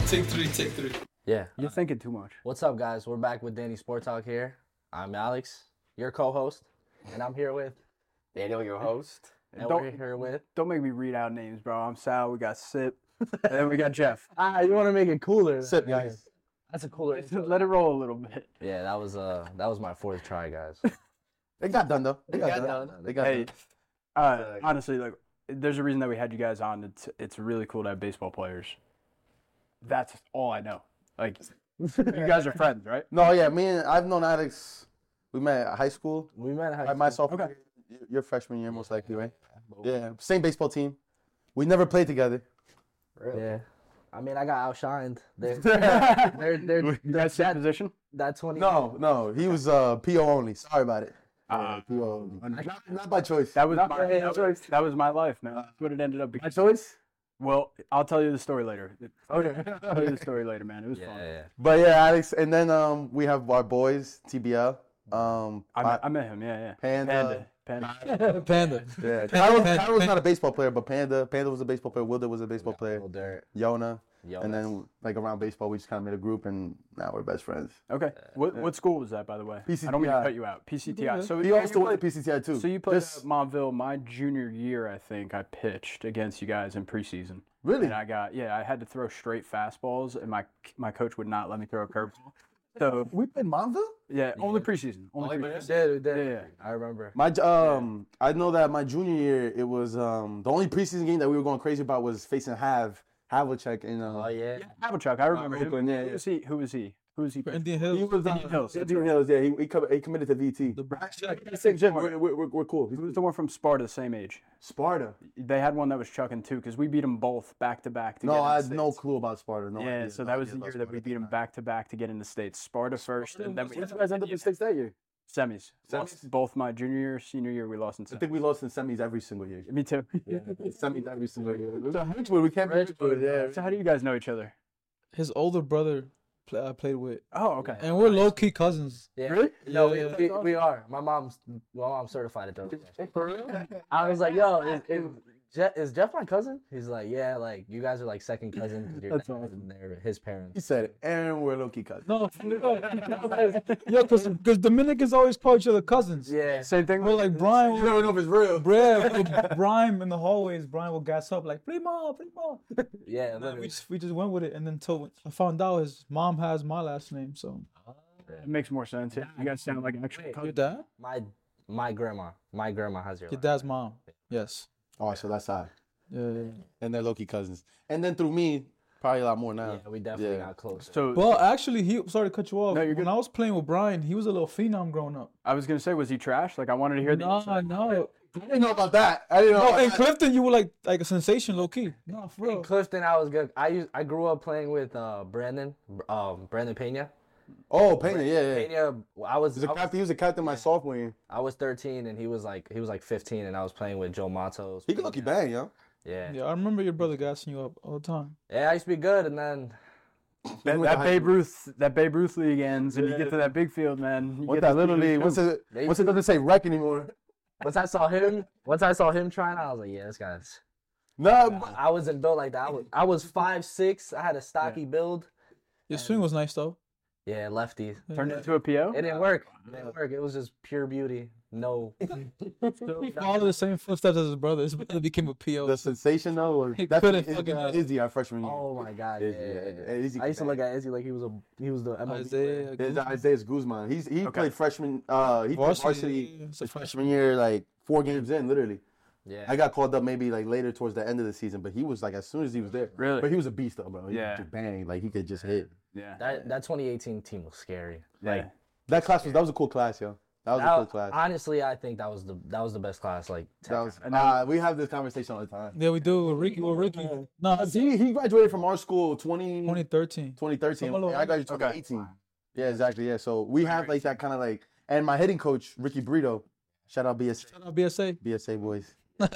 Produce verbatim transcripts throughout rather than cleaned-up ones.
take three, take three. Yeah. You're thinking too much. What's up, guys? We're back with Danny Sport Talk here. I'm Alex, your co-host, and I'm here with Daniel, your host. and Don't- we're here with. Don't make me read out names, bro. I'm Sal. We got Sip. And then we got Jeff. Ah, you want to make it cooler? Sip, guys. That's a cooler. Let it roll a little bit. Yeah, that was uh that was my fourth try, guys. They got done though. They got, got done. done. They got Hey, done. uh, honestly, like, there's a reason that we had you guys on. It's it's really cool to have baseball players. That's all I know. Like, you guys are friends, right? No, yeah, me and I've known Alex. We met at high school. We met at I my sophomore Okay. year, your freshman year, most likely, right? Yeah, same baseball team. We never played together. Yeah. I mean, I got outshined. They're, they're, they're, That's that position? that twenty. No, no, he was uh, P O only. Sorry about it. Uh, Yeah, P O only. Not, not by choice. That was Not my by that was, choice. that was my life, man. That's what it ended up My becoming. choice. Well, I'll tell you the story later. Okay. I'll tell you the story later, man. It was Yeah, fun. yeah. But yeah, Alex, and then um, we have our boys, T B L. Um, I, I- met, I met him, yeah, yeah. Panda. Panda. Panda. Panda. Yeah, Panda- Kyro, Panda- Kyro's not a baseball player, but Panda, Panda was a baseball player. Wilder was a baseball player. Little dirt. Yona, Yo, and that's- then like around baseball, we just kind of made a group, and now we're best friends. Okay. What what school was that, by the way? P C T I. I don't mean to cut you out. P C T I. So He you also went to played, P C T I too. so you played This- at Montville my junior year, I think. I pitched against you guys in preseason. Really? And I got yeah, I had to throw straight fastballs, and my my coach would not let me throw a curveball. So We played Montville. yeah, only preseason. Only We preseason. did, we did. Yeah, yeah. I remember. My um, I know that my junior year, it was um, the only preseason game that we were going crazy about was facing Hav Havlicek in uh, Oh, yeah. Havlicek, I remember him. Oakland, yeah, Who yeah. was he? Who was he? Who was he? For Indian he Hills. was uh, Indian Hills. Indian Hills, yeah. He he, com- he committed to V T. The Black Jack. Same gym. We're, we're, we're, we're cool. He was the one from Sparta, the same age. Sparta. They had one that was chucking too, because we beat them both back to back. to get No, in the I had no States. clue about Sparta. No Yeah, idea, so no that was idea the about year that we Sparta. beat them back to back to get in the States. Sparta first, and then we When did you guys end up in the States that year? semis. Lost Semis? both my junior year, senior year, we lost in I semis. think we lost in semis every single year. Me too. Yeah, semis every single year. So Richmond, we can't be Richmond. Yeah. So how do you guys know each other? His older brother play, I played with. Oh, okay. And we're low key cousins. Yeah. Really? No, Yeah, we, yeah. we, we are. My mom's my mom's certified at those. For real? I was like, yo, is, is, Jeff, is Jeff my cousin? He's like, yeah, like you guys are like second cousins. 'Cause Your That's dad awesome. and they're his He parents. said it, and we're low key cousins. No, yeah, because Dominicans always call each other cousins. Yeah. Same thing. We're like Brian. You will- never know if it's real. Bruh, Brian in the hallways, Brian will gas up like, Primo, Primo. Yeah. And then literally. we just, we just went with it. And then till I found out his mom has my last name. So, It makes more sense. Yeah. You guys sound like actual Wait, your cousins. dad? My my grandma. My grandma has your. Your last dad's mom. Yes. Oh, so that's how. Yeah, yeah. And they're low key cousins. And then through me, probably a lot more now. Yeah, we definitely Yeah. got close. So Well, actually, he sorry to cut you off. No, you're when good. I was playing with Brian, he was a little phenom growing up. I was gonna say, was he trash? Like I wanted to hear the. No, no. I didn't know about that. I didn't know. No, about in that. Clifton, you were like like a sensation, low key. No, for In real. Clifton, I was good. I used, I grew up playing with uh Brandon, um Brandon Pena. Oh, Pena, yeah, yeah. Pena, I was, He was a I was captain. He was a captain my sophomore year. I was thirteen and he was like he was like fifteen and I was playing with Joe Matos. He could lucky bang, yo. Yeah. Yeah, I remember your brother gassing you up all the time. Yeah, I used to be good and then That, Went to that high Babe school. Ruth, that Babe Ruth league ends, and you get to that big field, man. You What get that to little see league? who's Once who. it, They once it doesn't say rec anymore. once I saw him, once I saw him trying, I was like, yeah, this guy's. No, but- I wasn't built like that. I was, I was five six. I had a stocky build. Your swing was nice though. Yeah, lefty. Turned into a P O. It didn't work. It didn't work. It was just pure beauty. No. He followed the same footsteps as his brother. His brother became a P O. the sensation though was He definitely couldn't fucking- Izzy, Izzy our freshman year. Oh my god. Yeah, Izzy, yeah, yeah, yeah. yeah. Izzy I used to could look at Izzy like he was a he was the M L B player. Isaiah, There's Isaiah Guzman. He's he Okay. played freshman. Uh, he played Varsity, varsity yeah, his freshman year, like four games in, literally. Yeah. I got called up maybe like later towards the end of the season, but he was like as soon as he was there. Really? But he was a beast though, bro. He Yeah. could just bang, like he could just hit. Yeah. That that twenty eighteen team was scary. yeah. That class was that was a cool class, yo. That was a cool That- class. honestly, I think that was the that was the best class. Like That was. And now- Uh, we have this conversation all the time. Yeah, we do. With Ricky, with Ricky. No, Uh, He he graduated from our school twenty, twenty thirteen. twenty thirteen. Some little- I graduated twenty eighteen. Yeah, exactly. Yeah, so we have like that kind of like, and my hitting coach Ricky Brito, shout out B S Shout out B S A. B S A boys.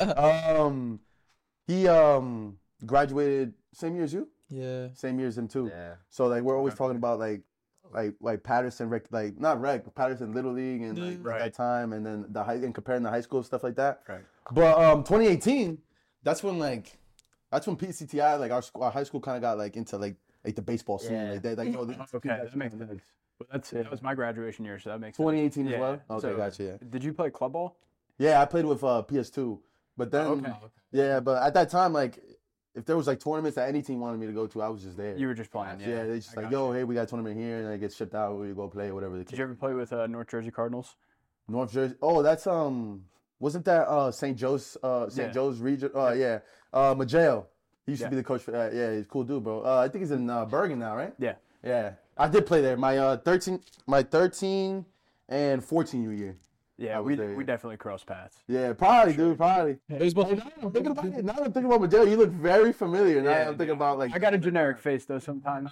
um, he um graduated same year as you, Yeah. same year as him too. yeah. So like we're always Okay. talking about like like like Patterson rec like not rec but Patterson Little League and like Yeah. at Right. that time and then the high and comparing the high school stuff like that. Right. But um twenty eighteen, that's when like that's when P C T I like our school, our high school kind of got like into like like the baseball scene. Yeah. Like they like oh, this Okay, dude, that makes sense. But that's Yeah. that was my graduation year, so that makes sense. twenty eighteen Yeah. as well. Okay, So, gotcha. Yeah. Did you play club ball? Yeah, I played with uh, P S two, but then Okay. yeah, but at that time, like if there was like tournaments that any team wanted me to go to, I was just there. You were just playing. Yeah. yeah, they just I like, got yo, you. hey, we got a tournament here, and then it gets shipped out. We go play, whatever. The Did you ever play with uh, North Jersey Cardinals? North Jersey. Oh, that's um, wasn't that uh Saint Joe's uh Saint Yeah. Joe's region? Uh, yeah. Uh, Majeo. He used Yeah. to be the coach for that. Yeah, he's a cool dude, bro. Uh, I think he's in uh, Bergen now, right? Yeah. Yeah, I did play there. My uh thirteen, my thirteen and fourteen year. Yeah, I was we there, we yeah. definitely crossed paths. Yeah, probably, dude, probably. Baseball. Hey, now that I'm thinking about it. Now that I'm thinking about Majeo, you look very familiar. Now that I'm thinking about like. I got a generic face though sometimes.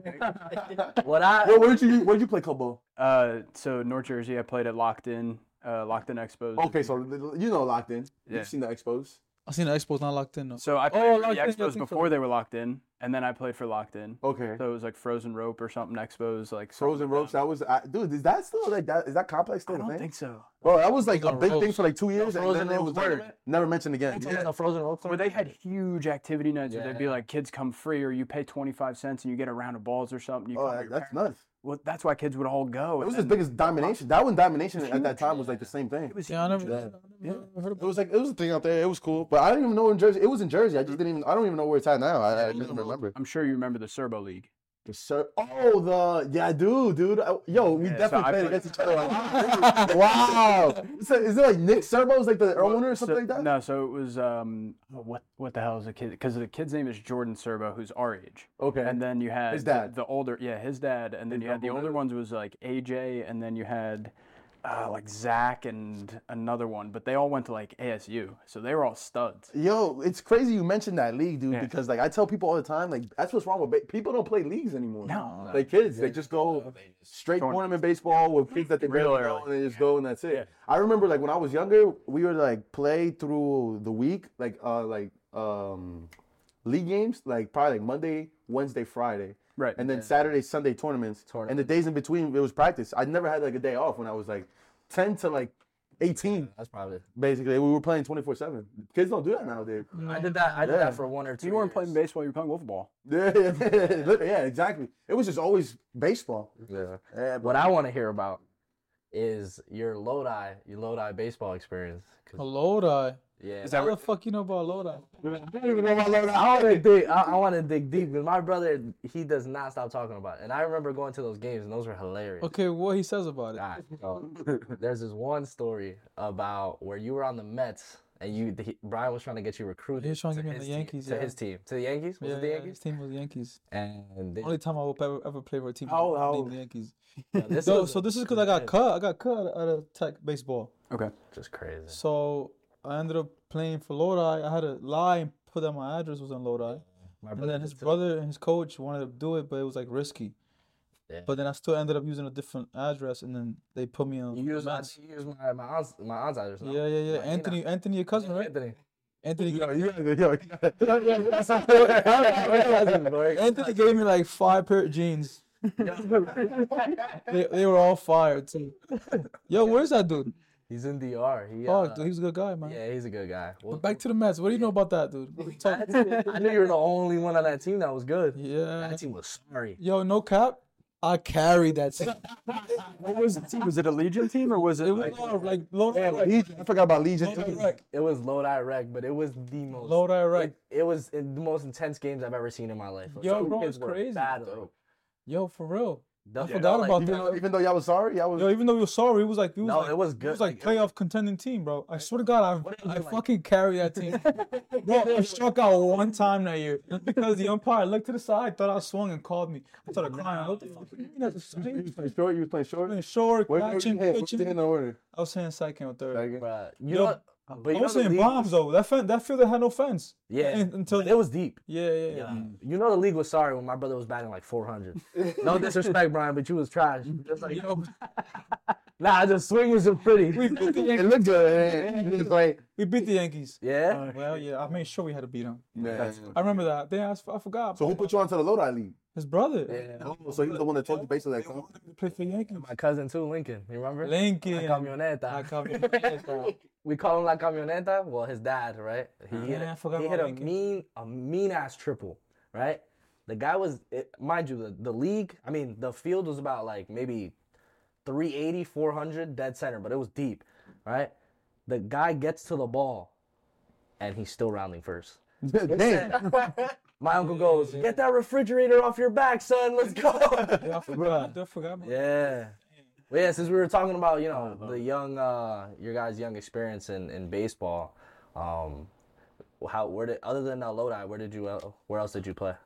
What I Where, where'd you where'd you play club ball? uh, so North Jersey, I played at Locked In, uh, Locked In Expos. Okay, so you know Locked In. Yeah. You've seen the Expos. I seen the Expos not locked in though. So I played Oh, for the Locked In, I Expos think so. before they were Locked In, and then I played for Locked In. Okay. So it was like Frozen Rope or something. Expos like Frozen something ropes. That was, I, dude. Is that still like that? Is that complex still I a don't thing? think so. Bro, that was like a Frozen big thing ropes. for like two years, and Frozen then it ropes was like, tournament? never mentioned again. Yeah. Yeah. the frozen ropes. Where they had huge activity nights where they'd be Yeah. like, kids come free, or you pay twenty-five cents and you get a round of balls or something. You Oh, come with that- your that's parents. nuts. Well, that's why kids would all go. It and was as then- big as Domination. That one, Domination at that time was like the same thing. It was Yeah, I never, huge. I never heard It about was like it was a thing out there. It was cool, but I didn't even know in Jersey. It was in Jersey. I just didn't even. I don't even know where it's at now. I, I didn't remember. I'm sure you remember the Serbo League. The Sir. Oh, the yeah, I do, dude. I- Yo, we Yeah, so definitely I played played- against each other. Wow. Is it, is it like Nick Serbo's like the owner or something So- like that? No, so it was um, oh, what what the hell is the kid? Because the kid's name is Jordan Serbo, who's our age. Okay. And then you had His the- dad. the, older, yeah, his dad, and then His you had the double older dad? ones was like A J, and then you had uh, like Zach and another one, but they all went to like A S U, so they were all studs. Yo, it's crazy you mentioned that league, dude, Yeah. because like I tell people all the time, like that's what's wrong with ba- people don't play leagues anymore. No. Like kids, they just go straight Tournament. tournament baseball with kids that they Real barely know, early. and they just go and that's it. Yeah. I remember like when I was younger, we would like play through the week, like uh like um league games, like probably like Monday, Wednesday, Friday. Right. And then Saturday, Sunday tournaments. And the days in between it was practice. I never had like a day off when I was like ten to like eighteen. That's probably. Basically, we were playing twenty-four seven. Kids don't do that nowadays. I did that. I did Yeah. that for one or two. you weren't years. playing baseball; you were playing wiffle ball. Yeah, yeah, yeah, exactly. It was just always baseball. Yeah. Yeah, What I want to hear about is your Lodi, your Lodi baseball experience. 'Cause- A Lodi. Yeah. Is How that the fuck you know about Lodi? I don't even know about Lodi. I want to dig. I, I want to dig deep because my brother, he does not stop talking about it. And I remember going to those games, and those were hilarious. Okay, what he says about it? All right, so there's this one story about where you were on the Mets and you, he, Brian was trying to get you recruited. He was trying to get me on his the team- Yankees, To yeah. his team. To the Yankees? Was Yeah, it the yeah, Yankees? his team was the Yankees. And they, Only time I will ever ever play for a team How- how- named the Yankees. yeah, this So, was so this is because I got crazy. cut. I got cut out of Tech baseball. Okay. Just crazy. So I ended up playing for Lodi. I had to lie and put that my address was on Lodi. My And then his did too. brother and his coach wanted to do it, but it was like risky. Yeah. But then I still ended up using a different address, and then they put me on. You used, I Mets. think you used my, my aunt's, my aunt's address. no? Yeah, yeah, yeah. Like, Anthony, Tina. Anthony, your cousin, right? Anthony. Anthony, Yo, you gotta, yo, you gotta- Anthony gave me like five pair of jeans. They, they were all fire too. Yo, where's that dude? He's in D R. He, Oh, uh, dude, he's a good guy, man. yeah, he's a good guy. Well, But back to the Mets. What do you know about that, dude? Talk- I knew you were the only one on that team that was good. yeah. That team was sorry. Yo, no cap. I carried that team. What was the team? Was it a Legion team or was it It was like? Lodi, like Lodi, Yeah, like, Legion. I forgot about Legion. Lodi too. Rec. It was Lodi Rec, but it was the most. Lodi Rec. It, it was in the most intense games I've ever seen in my life. Yo, Those bro, kids it's were crazy. battling. Yo, for real. The- I you forgot know, like, about Even that. though, even though y'all was sorry, y'all was. Yo, even though we were sorry, it was like, it was No, like, it was It good. was like Like, playoff contending team, bro. I swear to God, What I, is I it like? fucking carried that team. Bro, I struck out one time that year. Just because the umpire looked to the side, thought I swung and called me. I started crying. What the fuck you mean that's a You swing? was playing short. You was playing short. Playing short, Where where you catching, hit? What's pitching. in the order? I was saying second or third. Second. bruh, you Yo, know what? But you I know was the saying league- bombs though. That fen- that field had no fence. Yeah, Un- Until but it was deep. yeah, yeah, yeah. Yeah. You know the league was sorry when my brother was batting like four hundred. No disrespect, Brian, but you was trash. Just like, Yo, nah, the swing was just pretty. we beat the It Yankees. looked good. It's like, We beat the Yankees. Yeah. Well, yeah, I made sure we had to beat them. man. I remember that. Then I, s- I forgot. So who put you onto the Lodi League? His brother. Yeah. Oh, so he was the one that told you basically like, oh, He played for Yankees. My cousin too, Lincoln. You remember? Lincoln. La camioneta. La camioneta. We call him La Camioneta. Well, his dad, right? He hit, Yeah, I a, forgot he about hit a Lincoln. mean, a mean ass triple, right? The guy was, it, mind you, the, the league, I mean, the field was about like maybe three eighty, four hundred dead center, but it was deep, right? The guy gets to the ball, and he's still rounding first. Damn. My uncle goes, get that refrigerator off your back, son. Let's go. Yeah, I forgot. I forgot. about Yeah. Well, yeah, since we were talking about, you know, the young, uh, your guys' young experience in, in baseball, um, how, where did, other than uh, Lodi, where did you, uh, where else did you play?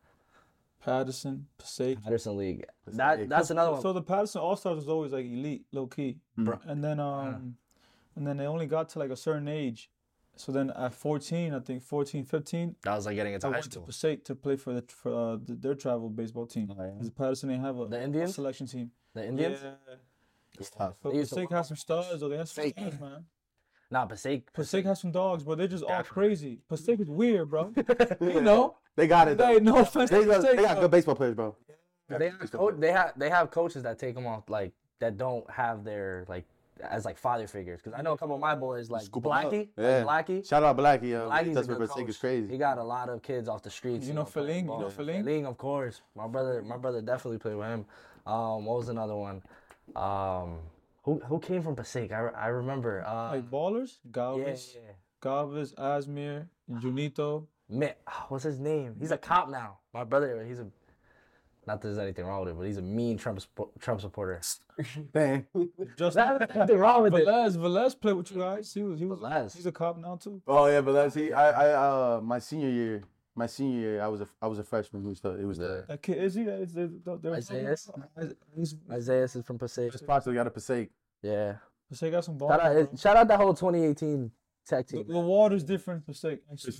Patterson, Passaic. Patterson League. That, that's another one. So the Patterson All Stars was always like elite, low key, and then um, and then they only got to like a certain age. So then at fourteen, I think fourteen, fifteen, That was like getting into I high went to school. Passaic to play for the for uh, the, their travel baseball team. Oh, yeah. Because Patterson didn't have a, The a Indians? selection team. The Indians? Yeah. It's tough. But They used to Passaic has some stars, though. They have some Fake. stars, man. Nah, Passaic. Passaic has some dogs, but they're just all Gotcha. crazy. Passaic is weird, bro. You know? They got it. Hey, Though. no offense They to got, Passaic, they got though. good baseball players, bro. They have, co- they have they have coaches that take them off like that don't have their like as like father figures. Because I know a couple of my boys like Scoop 'em up. Blackie, Yeah. like Blackie. Shout out Blackie. Yo. Blackie's That's a what good Passaic is coach. crazy. He got a lot of kids off the streets. You know playing Feling? You know ball. Feling? Feling, of course. My brother, my brother definitely played with him. Um, what was another one? Um, who who came from Passaic? I, re- I remember. Uh, Like ballers? yeah, Galvez, yeah. Galvez, Asmir, Junito. Man, ah, what's his name? He's a cop now. My brother, he's a. Not that there's anything wrong with it, but he's a mean Trump spo- Trump supporter. Dang. Just There's nothing wrong with it. Velez, Velez played with you guys. He was, he was, Velez. he's a cop now too. Oh yeah, but that's he. I I uh my senior year, my senior year, I was a I was a freshman. It was the it was the. That kid is he? Is they, they're Isaiah? He's Isaiah is from Passaic. Just possibly got a Passaic. Yeah. Passaic got some balls. Shout out, bro. shout out that whole twenty eighteen tech The, team. the water's different, Passaic. actually.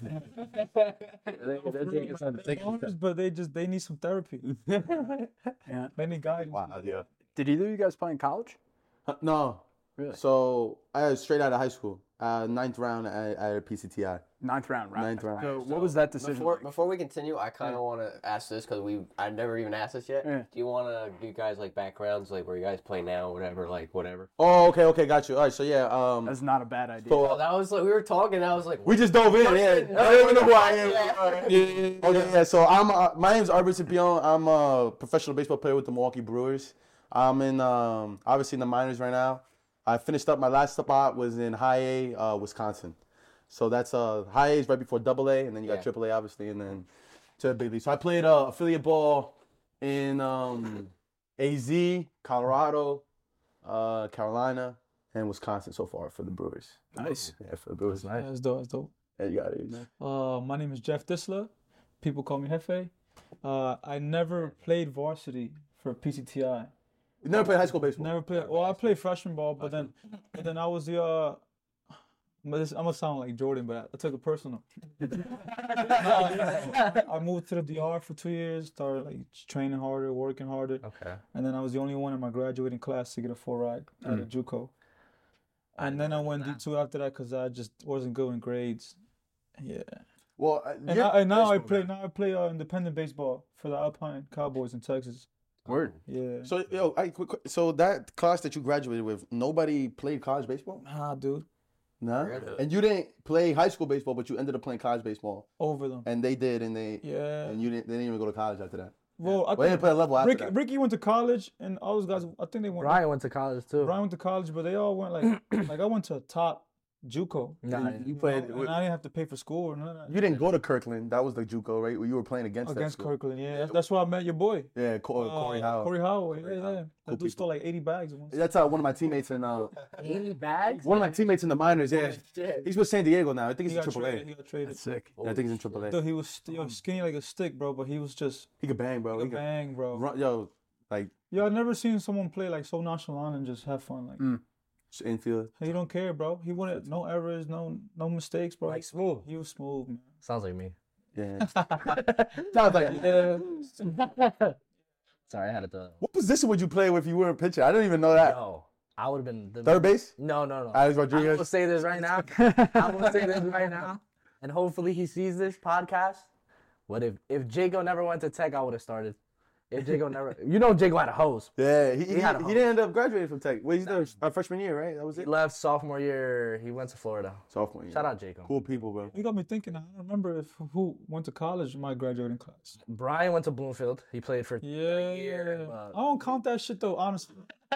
They- they're taking some- The Waters, but they just they need some therapy. Yeah. They need guidance. Wow, yeah. Did either of you guys play in college? Uh, no. Really? So I was straight out of high school. Uh, ninth round at, at P C T I. Ninth round, right? Ninth round. So what was that decision? Before, like? before we continue, I kind of want to ask this because we I never even asked this yet. Yeah. Do you want to do you guys like backgrounds, like where you guys play now, whatever, like whatever? Oh, okay, okay, got you. All right, so yeah, um, That's not a bad idea. so Oh, that was like we were talking. I was like, we just dove in. Yeah, I don't even know who I am. Yeah. Yeah, yeah, yeah. Okay, yeah. So I'm. Uh, my name's Arbor Cipion. I'm a professional baseball player with the Milwaukee Brewers. I'm in um, obviously in the minors right now. I finished up my last spot was in High A, uh, Wisconsin. So that's uh, High A is right before Double A, and then you got Yeah. Triple A obviously, and then to the big league. So I played uh, affiliate ball in um, A Z, Colorado, uh, Carolina, and Wisconsin so far for the Brewers. Nice. Yeah, for the Brewers. Nice. That's dope. That's dope. Yeah, you got it. You know? Uh, my name is Jeff Disler. People call me Hefe. Uh, I never played varsity for P C T I. You never played high school baseball. Never played. Well, I played freshman ball, but then, but then I was the. Uh, but this, I'm gonna sound like Jordan, but I, I took it personal. I moved to the D R for two years. Started like training harder, working harder, Okay. and then I was the only one in my graduating class to get a full ride out of JUCO. And then I went D two after that because I just wasn't good in grades. Yeah. Well, uh, And, you're- I, and now I play. Now I play uh, independent baseball for the Alpine Cowboys in Texas. Word. Yeah. So yo, I, quick, quick- so that class that you graduated with, nobody played college baseball. Nah, dude. Nah. Really? And you didn't play high school baseball, but you ended up playing college baseball, Over them. and they did, and they Yeah. and you didn't. They didn't even go to college after that. Well, I Well, they didn't think play a level after Ricky, that. Ricky went to college, and all those guys. I think they went. Brian went to college too. Brian went to college, but they all went like like I went to top JUCO. Nah, And you You played. know, and I didn't have to pay for school or none of that. You didn't go to Kirkland. That was the JUCO, right? Where you were playing against that Against school. Kirkland, yeah. That's, that's where I met your boy. Yeah, Co- Corey Uh, Howell. Corey Howell, yeah, yeah. Cool That dude stole like eighty bags at once. That's uh, one of my teammates in uh, eighty bags? one of my teammates in the minors. Yeah, he's with San Diego now. I think He he's got in Triple traded. A. He got traded. That's sick. Yeah, I think he's in Triple A. Dude, he was st- yo, skinny like a stick, bro, but he was just He could bang, bro. a He could bang, bro. run, yo, like Yo, I've never seen someone play like so nonchalant and just have fun. Like Mm. infield. he don't care, bro. He wanted no errors, no no mistakes, bro. Like smooth. He was smooth, man. Sounds like me. Yeah. Sounds like. Yeah. Sorry, I had to throw that. What position would you play if you weren't pitching? I didn't even know that. Yo, I would have been the Third base? No, no, no. Alex I'm gonna Rodriguez. say this right now. I'm gonna say this right now, and hopefully he sees this podcast. What if if Jago never went to Tech, I would have started. If Jago never, you know, Jago had a hose. Yeah, he, he, He had a he home. didn't end up graduating from Tech. Well, he's there our freshman year, right? That was He it. left sophomore year. He went to Florida. Sophomore year. Shout out Jago. Cool people, bro. You got me thinking. I don't remember if who went to college in my graduating class. Brian went to Bloomfield. He played for. Yeah, but- I don't count that shit though. Honestly,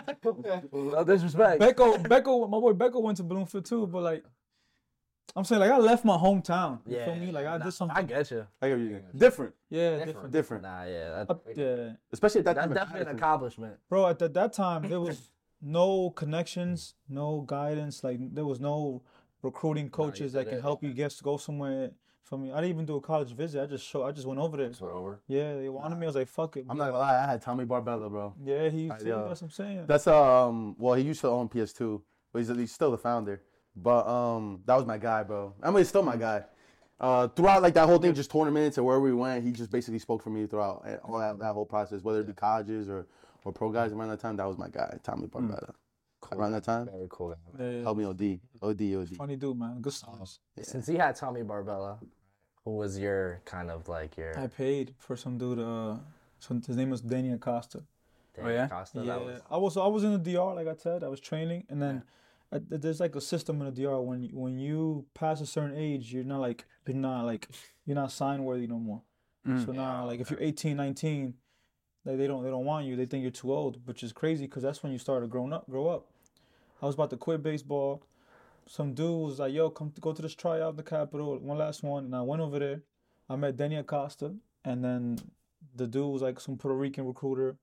No disrespect. Becco, Becco, my boy Becco went to Bloomfield too. But like, I'm saying like I left my hometown. You feel me? Like I did something. I get you. I get you. Different, yeah, different. different. Nah, yeah, that, Uh, yeah, Especially at that that's time. definitely an accomplishment. bro. At that, that time, there was no connections, no guidance. Like there was no recruiting coaches that did can it. help you get go somewhere. For me, I didn't even do a college visit. I just show. I just went over there. Just went over. Yeah, they wanted me. I was like, fuck it. I'm not gonna lie, I had Tommy Barbella, bro. Yeah, he. I- too, yeah. That's what I'm saying. That's um. Well, he used to own P S two, but he's, he's still the founder. But um, that was my guy, bro. I mean, he's still my guy. Uh, throughout like that whole thing, just tournaments and wherever we went, he just basically spoke for me throughout eh, all that, that whole process, whether it be colleges or or pro guys. Around that time, that was my guy, Tommy Barbella. Around that time, Very cool guy. Yeah, yeah. helped me O D, O D, O D. Funny dude, man. Good songs. Since he had Tommy Barbella, who was your kind of like your I paid for some dude. Uh, so his name was Danny Acosta. Danny Oh, yeah? Costa? Yeah, That was, I was I was in the D R, like I said. I was training, and then uh, there's like a system in the D R when you, when you pass a certain age, you're not like you're not like you're not sign worthy no more. Mm. So now, like if you're eighteen, nineteen, like they don't they don't want you. They think you're too old, which is crazy because that's when you started growing up. Grow up. I was about to quit baseball. Some dude was like, "Yo, come to, go to this tryout in the Capitol, one last one." And I went over there. I met Denny Acosta, and then the dude was like some Puerto Rican recruiter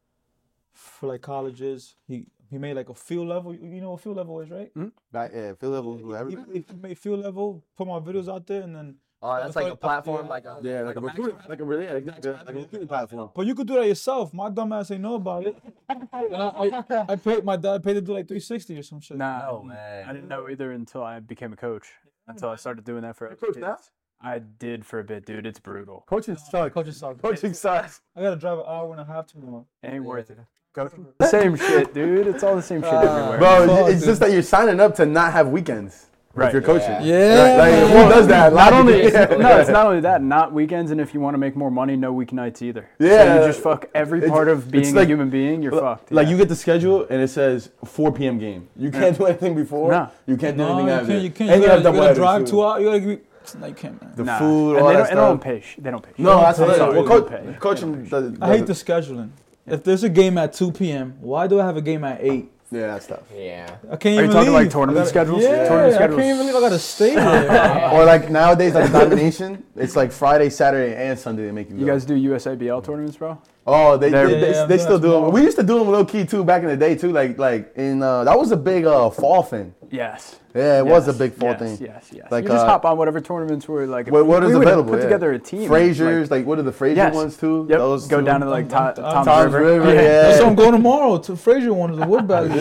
for like colleges. He he made like a field level. You know what field level is, right? Back, yeah, Phil level, He, whatever. he made field level, put my videos out there, and then. oh, that's like a platform, like a Yeah, like a recruiting, like a really, like, like a, like a recruiting platform. But you could do that yourself. My dumb ass ain't know about it. And I, I, I paid my dad paid to do like three sixty or some shit. Nah, Oh man. I didn't know either until I became a coach. Until I started doing that for other coach kids. now? I did for a bit, dude. It's brutal. Coaching sucks. Coaching sucks. Coaching sucks. I gotta drive an hour and a half tomorrow. Ain't worth it. Go the same shit, dude. It's all the same shit everywhere. Bro, Fuck, it's dude. just that you're signing up to not have weekends. Right. If you're coaching. Yeah. Like, who does that? Not only Yeah. no, it's not only that. Not weekends, and if you want to make more money, no weeknights either. So Yeah. you just fuck every It's- part of it's being like- a human being. You're fucked. Like yeah. you get the schedule and it says four p.m. game. You can't do anything before. No. You can't do No, anything you after. can't. You can't. And You you have gotta, you double gotta drive headers, two too. hours. You gotta give. No, you can't, man. The Nah. food, and all they that don't, and they don't stuff. pay. sh- They don't pay. No, that's I'm what sorry, well, they coach, don't pay. coaching. Does, I hate the scheduling. If there's a game at two p.m., why do I have a game at eight? Yeah, that's tough. Yeah. I can't Are you even talking leave. like tournament I gotta- schedules? Yeah, Tournament I schedules. can't even leave. I gotta stay there. Or like nowadays, like domination, it's like Friday, Saturday, and Sunday they make you. You go. guys do U S A B L tournaments, bro? Oh, they They're- they, they, Yeah, yeah, they I'm still doing do that them. tomorrow. We used to do them low key too back in the day too. Like like in uh, that was a big uh, fall thing. Yes. Yeah, it was a Yes, big fall yes, thing. Yes, yes. Like, you just uh, hop on whatever tournaments were like. What, what we is would available? Put yeah. together a team. Frasier's, like, like, what are the Fraser Yes. ones too? Yep. Those Go two. down to like I'm- to, I'm- Tom's, Tom's River. River, yeah. That's what I'm going tomorrow to Fraser one of the wood bags.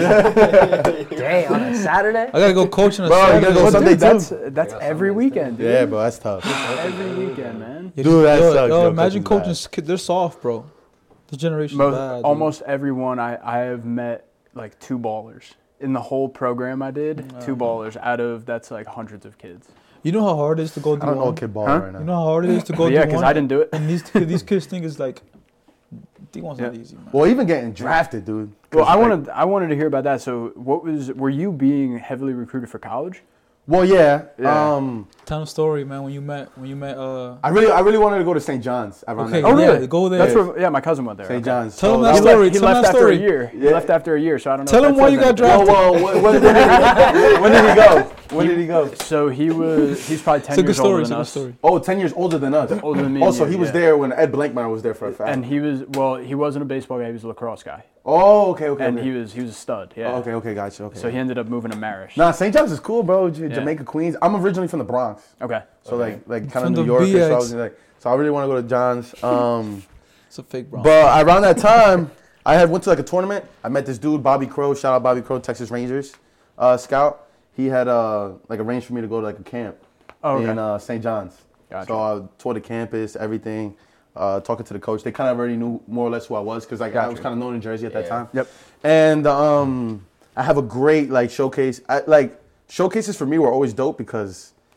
Dang, on a Saturday? I gotta go coach on a Bro, you Saturday. gotta go Well, Sunday dude, too. that's that's got every Sundays, weekend, dude. Yeah, bro, that's tough. Every weekend, man. Yeah, Dude, that yo, sucks, yo, yo, imagine coaching's coaching. Kid, they're soft, bro. This generation's Most, bad. dude. almost everyone I, I have met like two ballers in the whole program I did. Two ballers out of that's like hundreds of kids. You know how hard it is to go do I don't know one? a kid ball Huh? right now. You know how hard it is to go But do yeah, one? because I didn't do it. And these kids, these kids think it's like, D one's not Yeah. easy, man. Well, even getting drafted, dude. 'Cause, Well, I like- wanted I wanted to hear about that. So, what was were you being heavily recruited for college? Well, yeah. Yeah. Um, Tell them a story, man. When you met, when you met, uh, I really, I really wanted to go to Saint John's. Around okay, that Oh, time. yeah, really? go there. That's where yeah, my cousin went there. Saint Okay. John's. Tell him So that He was- story. left, he Tell left that after story. a year. He Yeah. left after a year, so I don't know. Tell if him that why says you got anything. drafted. Well, well, when, when, did he, when did he go? When did he go? So he was he's probably ten It's a good years story. older It's a than good us. story. Oh, ten years older than us. Older than me. Also, yeah, he was yeah. there when Ed Blankmeyer was there for a fact. And he was well, he wasn't a baseball guy, he was a lacrosse guy. oh, okay, okay. And okay. he was he was a stud, yeah. Oh, okay, okay, gotcha. Okay. So he ended up moving to Marish. Nah, Saint John's is cool, bro. J- Jamaica, Queens. I'm originally from the Bronx, Okay. so like, like kind of From New the York. So I B X. was like, so I really want to go to John's. Um, It's a fake, bro. but around that time, I had went to like a tournament. I met this dude, Bobby Crow. Shout out Bobby Crow, Texas Rangers uh, scout. He had uh, like arranged for me to go to like a camp Oh, okay. in uh, Saint John's. Gotcha. So I toured the campus, everything. Uh, talking to the coach, they kind of already knew more or less who I was because like I was Gotcha. kind of known in Jersey at that Yeah. time. Yep. And um, I have a great like showcase. I, like showcases for me were always dope because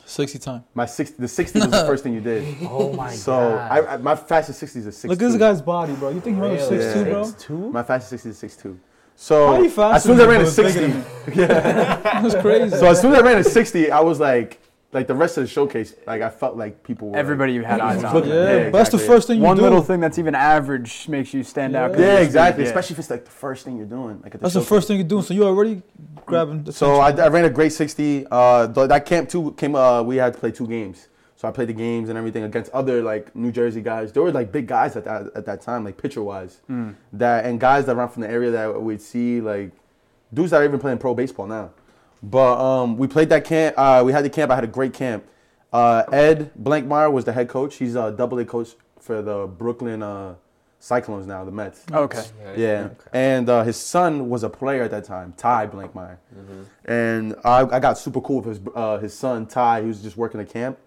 sixty time. My sixty, the sixty was the first thing you did. Oh my So god. I, I, my fastest sixty is a six. Look at this guy's body, bro. You think he runs Really? six two, bro? six two? My fastest sixty is six two. So How you fast as soon as I ran a but bigger sixty, than me? yeah. That's crazy. So as soon as I ran a sixty, I was like, like the rest of the showcase, like I felt like people were. Everybody you had eyes on. Looking- yeah, Yeah, but that's the exactly. first thing you One do. little thing that's even average makes you stand out. 'cause Yeah. of Yeah, your exactly. speed. Especially if it's like the first thing you're doing. Like at the That's the showcase. first thing you're doing. So you're already grabbing the So I, I ran a great sixty. Uh, th- that camp too came. Uh, we had to play two games. So I played the games and everything against other like New Jersey guys. There were like big guys at that at that time, like pitcher wise. Mm. That and guys that run from the area that we'd see like dudes that are even playing pro baseball now. But um, we played that camp. Uh, we had the camp. I had a great camp. Uh, Ed Blankmeyer was the head coach. He's a double A coach for the Brooklyn uh, Cyclones now, the Mets. Okay. Yeah, and uh, his son was a player at that time, Ty Blankmeyer, and I, I got super cool with his uh, his son Ty. He was just working the camp,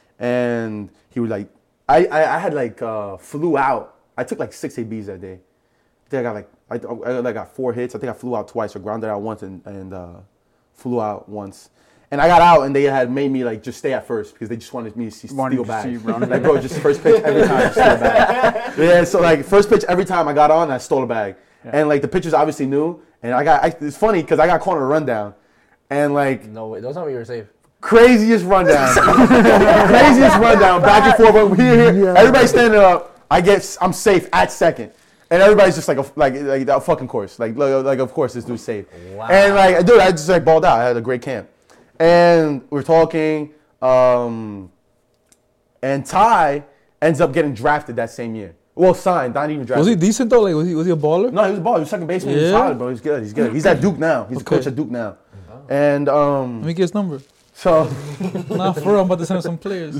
and he was like, I I, I had like uh, flew out. I took like six A Bs that day. I think I got like I, I like got four hits. I think I flew out twice or grounded out once and and uh, flew out once. And I got out, and they had made me like just stay at first because they just wanted me to see, Wanted steal to see back. you run. Like bro, just first pitch every time, steal a bag. Yeah, so like first pitch every time I got on, I stole a bag, and like the pitchers obviously knew. And I got I, it's funny because I got caught on a rundown, and like No way. Don't tell me you were safe. craziest rundown, craziest rundown, back and forth. But we here, everybody's standing up. I get I'm safe at second. And everybody's just like a like like that fucking course, like like, like of course this dude's safe. Wow. And like dude, I just like balled out. I had a great camp, and we're talking. Um, and Ty ends up getting drafted that same year. Well, signed, not even drafted. Was he decent though? Like was he was he a baller? No, he was a baller. He was second baseman. He was Yeah? solid, bro. He's good. He's good. He's at Duke now. He's a Okay. coach at Duke now. And um, Let me get his number. so Nah, for real, I'm about to send him some players.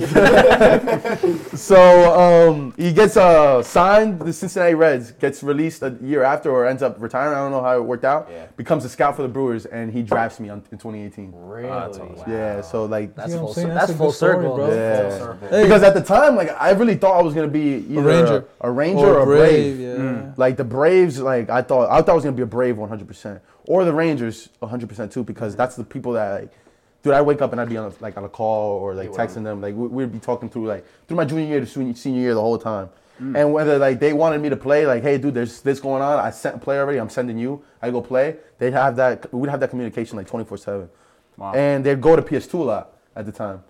so um, he gets uh, signed. The Cincinnati Reds gets released a year after, or ends up retiring. I don't know how it worked out. Yeah. Becomes a scout for the Brewers, and he drafts me on, in twenty eighteen. Really? Yeah. So like. That's You know what full. I'm saying? Cir- That's that's a full good story, circle, bro. bro. Yeah. Full circle. Hey. Because at the time, like I really thought I was gonna be either Ranger. a, a Ranger or, a Brave. yeah. Like the Braves, like I thought, I thought I was gonna be a Brave one hundred percent, or the Rangers one hundred percent too, because that's the people that like, dude, I'd wake up and I'd be on a, like on a call or like texting them, like we, we'd be talking through like through my junior year to senior senior year the whole time, and whether like they wanted me to play, like hey dude, there's this going on, I sent a play already, I'm sending you, I go play. They'd have that, we'd have that communication like twenty-four seven, Wow. and they'd go to P S two a lot at the time,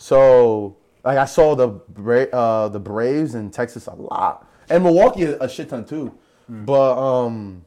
so like I saw the Bra- uh, the Braves in Texas a lot, and Milwaukee a, a shit ton too, but um.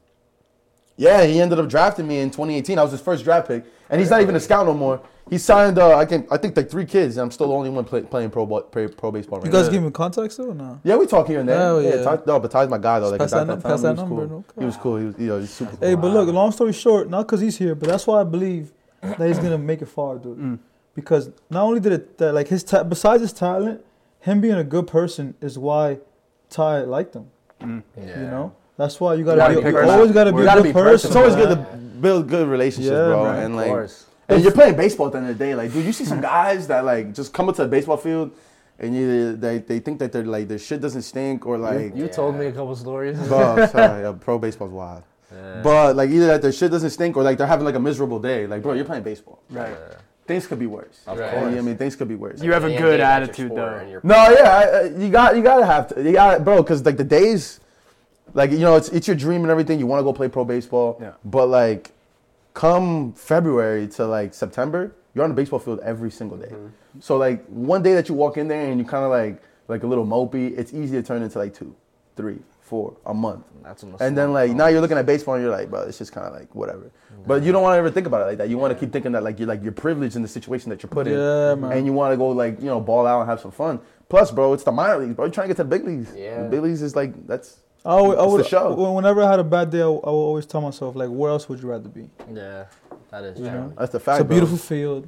Yeah, he ended up drafting me in twenty eighteen. I was his first draft pick, and he's not even a scout no more. He signed, uh, I can, I think like three kids, and I'm still the only one play, playing pro, ball, pro pro baseball right You guys now. give him contacts though or no? Yeah, we talk here and there. Hell yeah, yeah. Ty, no, but Ty's my guy though. Like Pass at that that num- time, pass he that was number, cool. no He was cool. He was, you know, he's super cool. Hey, but look, long story short, not because he's here, but that's why I believe that he's gonna make it far, dude. Mm. Because not only did it, that, like his ta- besides his talent, him being a good person is why Ty liked him. Yeah. You know, that's why you gotta, gotta be, pick you person. always gotta be You a gotta good be person. It's always man. good to build good relationships, Yeah, bro. man. And Of like, course. and you're playing baseball at the end of the day. Like, dude, you see some guys that like just come into a baseball field, and you they they think that they're like their shit doesn't stink or like. You told me a couple stories. Bro, sorry, yeah, pro baseball's wild. Yeah. But like either that their shit doesn't stink or like they're having like a miserable day. Like, bro, you're playing baseball. Right. Things could be worse. Of Right. You know what I course. mean, things could be worse. You have a And good they got your attitude, sport though. and your- No, yeah, I, I- you got you gotta have to. You got bro, because like the days, like you know, it's it's your dream and everything. You want to go play pro baseball, Yeah. but like, come February to like September, you're on the baseball field every single day. So like one day that you walk in there and you kind of like like a little mopey, it's easy to turn into like two, three, four, a month. That's almost And then like now you're looking at baseball and you're like, bro, it's just kind of like whatever. But you don't want to ever think about it like that. You want to keep thinking that like you're like you're privileged in the situation that you're put in, Yeah, man. and you want to go like you know ball out and have some fun. Plus, bro, it's the minor leagues, bro. You're trying to get to the big leagues. Yeah. The big leagues is like that's I would, I It's would, the show. when- Whenever I had a bad day, I, would- I would always tell myself like, where else would you rather be? Yeah, that is You true. know? that's the fact. It's a bro. beautiful field.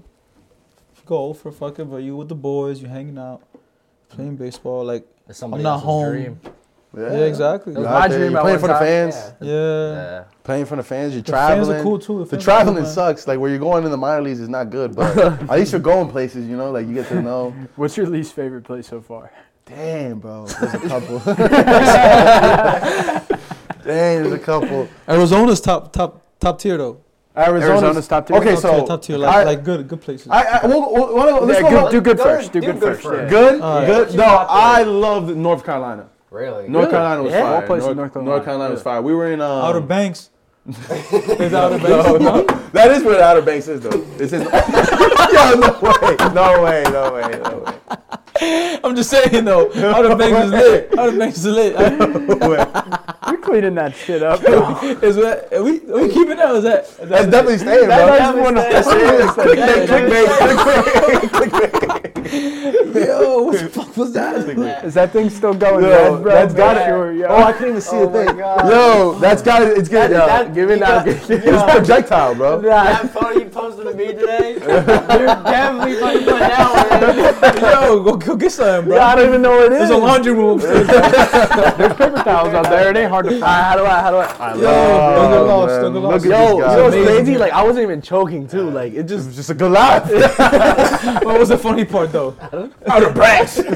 Go for fucking, but you with the boys, you hanging out, playing baseball. Like, It's somebody not else's home. dream. yeah, exactly. It was You're my out there, dream you're at playing one for the time. fans. Yeah. Yeah. Yeah. Playing for the fans, you're The traveling. fans are cool too. The fans are traveling cool, man. sucks. Like where you're going in the minor leagues is not good, but at least you're going places. You know, like you get to know. What's your least favorite place so far? Damn, bro, there's a couple. Dang, there's a couple. Arizona's top, top, top tier though. Arizona's, Arizona's top tier? Okay, Top so tier, top tier, like, I, like good, good places. I, I we'll, we'll, we'll, let's Yeah, go good, about- do good go- first. Do do good good first. first. Yeah. Good, Alright. good. What's your No, top three? I loved North Carolina. Really? North Really? Carolina was Yeah? fire. What place in North, North Carolina? North Carolina was Yeah. fire. We were in um, Outer Banks. Is Outer Banks? No, no, that is where the Outer Banks is though. It's in. Yo, no way, no way, no way, no way. I'm just saying though. Outer Banks is lit. Outer Banks is lit. No way. You're cleaning that shit up. Is that are we are we keeping that? Or is that? Is That's that definitely staying, bro. That's one of That's it. Clickbait, clickbait, clickbait, clickbait. yo, what the fuck was that? Is that thing still going? Yo, red, bro? that's got Yeah. it. Sure, yo. Oh, I couldn't even see Oh the my thing. God. Yo, that's got it. It's good. That- Yo, that- Give it you now. got- Give it it's projectile, bro. That photo you posted of me today, you're definitely fucking putting that one. Yo, go, go get some, bro. Yeah, I don't even know what it is. There's a laundry room. There's paper towels out there. It ain't hard to find. How do I? How do I? I Yo, love don't get Oh, lost. man, Don't get look lost. at Yo, this you guy. know what's Amazing. crazy? Like I wasn't even choking too. Like it It just. was just a good laugh. What was the funny part though? Outer Banks. He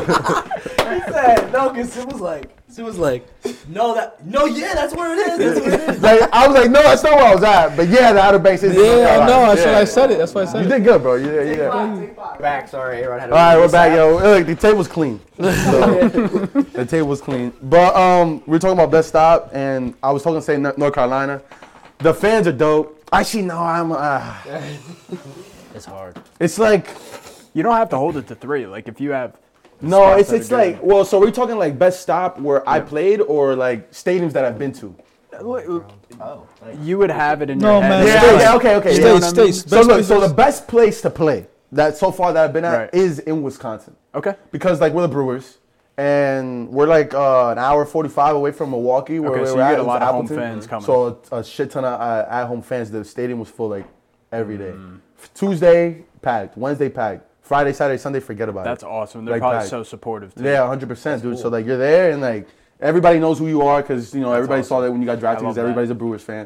said no, cause it was like, it was like, no, that, no, yeah, that's where it is. That's where it is. Like I was like, no, that's not where I was at. But yeah, the Outer Banks is. Yeah, no, that's yeah. why I said it. That's why I said You it. did good, bro. You did, you did. All Back, sorry, Aaron had a right, we're back, yo. Look, the table's clean. So, the table's clean. But um, we were talking about best stop, and I was talking, say North Carolina. The fans are dope. Actually, no, I'm. Uh, It's hard. it's like. You don't have to hold it to three. Like if you have. No, spots it's that are it's good. like well, so we're talking like best stop where I played or like stadiums that I've been to. Oh, You would have it in No, your head. man. Yeah, States. yeah, okay, okay. States, yeah. what I mean? states. So Best look, so the places. best place to play that so far that I've been at Right. is in Wisconsin Okay. because like we're the Brewers and we're like uh, an hour forty-five away from Milwaukee where Okay, we so were you at. get a It was lot of home Appleton. fans coming. So a, a shit ton of uh, at-home fans. The stadium was full like every day. Mm. Tuesday packed, Wednesday packed, Friday, Saturday, Sunday forget about That's it. awesome. They're Like probably that. so supportive too. Yeah, one hundred percent, dude. So like you're there and like everybody knows who you are because you know everybody saw that when you got drafted love because that. everybody's a Brewers fan,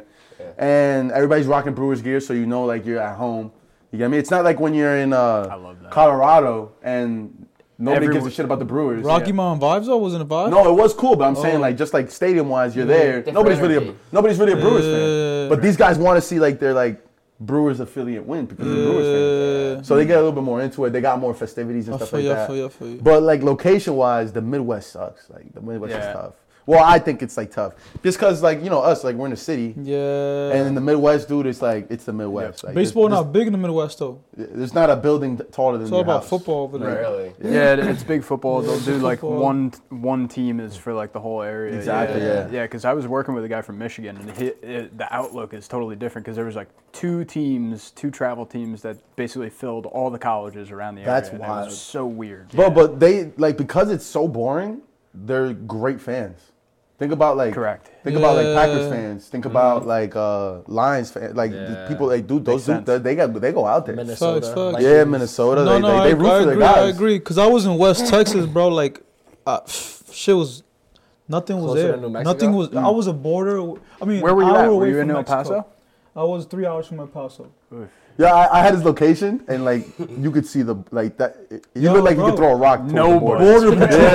and everybody's rocking Brewers gear, so you know like you're at home. You get me? It's not like when you're in uh, I love that. Colorado and nobody gives Everyone- a shit about the Brewers. Rocky Mountain vibes though, wasn't it a vibe? No, it was cool, but I'm saying Oh. like just like stadium wise, you're there. Different Nobody's really a, energy. nobody's really a Brewers Yeah. fan, but these guys want to see like their like Brewers affiliate win because they're Brewers fans. Yeah. So they get a little bit more into it. They got more festivities and I stuff feel like you, I that. feel you, I feel you. But like location wise, the Midwest sucks. Like the Midwest Yeah. is tough. Well, I think it's like tough just because like you know us like we're in the city, Yeah. and in the Midwest, dude, it's like it's the Midwest. Like, Baseball there's, not big in the Midwest though. there's, there's not a building taller than It's all your about house. football over there. Really? Yeah, it- it's big football. They'll do like Football. one one team is for like the whole area. Exactly, Yeah, yeah. yeah. Because I was working with a guy from Michigan, and he, it, the outlook is totally different because there was like two teams, two travel teams that basically filled all the colleges around the area. That's and It wild. was so weird. Bro, yeah. but they like because it's so boring, they're great fans. Think about like Correct. Think about like Packers Yeah. fans. Think about like uh, Lions fans. Like the Yeah. people like dude, those Makes dudes, they got they go out there. Minnesota. facts. Vikings. Yeah, Minnesota. No, they no, they, I, they root I for their agree. I guys. agree. Cause I was in West Texas, bro. Like, uh, shit was, nothing was Closer there. to New Mexico? Nothing was. I was a border. I mean, Where were you hour at? Were away you in from El Mexico. Paso? I was three hours from El Paso. Yeah, I, I had his location and like you could see the like that. It, you Yo, look like you bro. could throw a rock. towards the No border. Border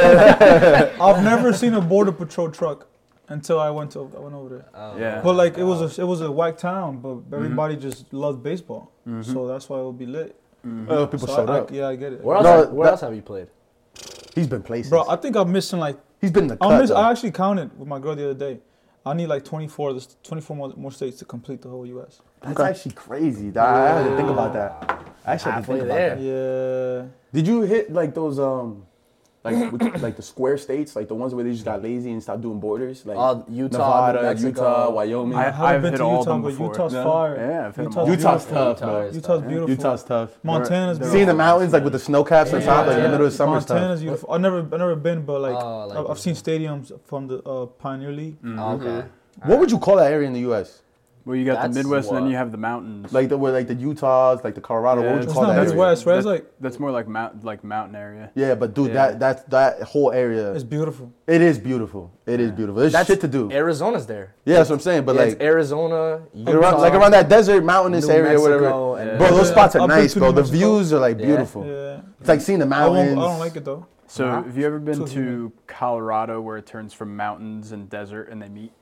patrol. I've never seen a border patrol truck until I went to I went over there. Oh, Yeah. But like it was a it was a whack town, but everybody just loved baseball, so that's why it would be lit. Uh, people So showed I, up. I, yeah, I get it. Where else? No, have, where that- else have you played? He's been places. Bro, I think I'm missing like He's been in the cut. I miss, though. I actually counted with my girl the other day. I need like twenty-four, this twenty-four more, more states to complete the whole U S. That's actually crazy. I, I had to think about that. I actually had to think Halfway about there. that. Yeah. Did you hit like those um, like with, like the square states, like the ones where they just got lazy and stopped doing borders, like Uh, Utah, Nevada, New Mexico. Utah, Wyoming. I- I haven't I've been hit to all of Utah, them but before. Utah's Yeah. fire. Yeah, I've hit 'em Utah's all. Utah's beautiful. tough, bro. Utah is Utah's tough. beautiful. Utah's tough. Montana's They're- beautiful. Seeing the mountains like with the snow caps on Yeah, top, like in the yeah. middle of summer is tough. Montana's beautiful. I've never, I've never been, but like, Oh, like I've, I've seen stadiums from the uh, Pioneer League. Oh, okay. What would you call that area in the U S? Well, you got That's the Midwest, and then what- you have the mountains. Like the where like the Utahs, like the Colorado. Yeah, what would you It's call not that area? Midwest, right? It's like That's more like mount, like mountain area. Yeah, but dude, Yeah. that that that whole area, it's beautiful. it is beautiful. It is beautiful. There's That's shit to do. Arizona's there. Yeah, that's what I'm saying. But Yeah, like, it's Arizona, like around, Utah, like around that desert, mountainous New area, whatever. Mexico, and- Bro, those Yeah. spots are I've been nice, to bro. New The Mexico. views are like Yeah. beautiful. Yeah. It's like seeing the I, won't, mountains. I don't like it though. So, Nah. have you ever been Too to humid. Colorado where it turns from mountains and desert and they meet?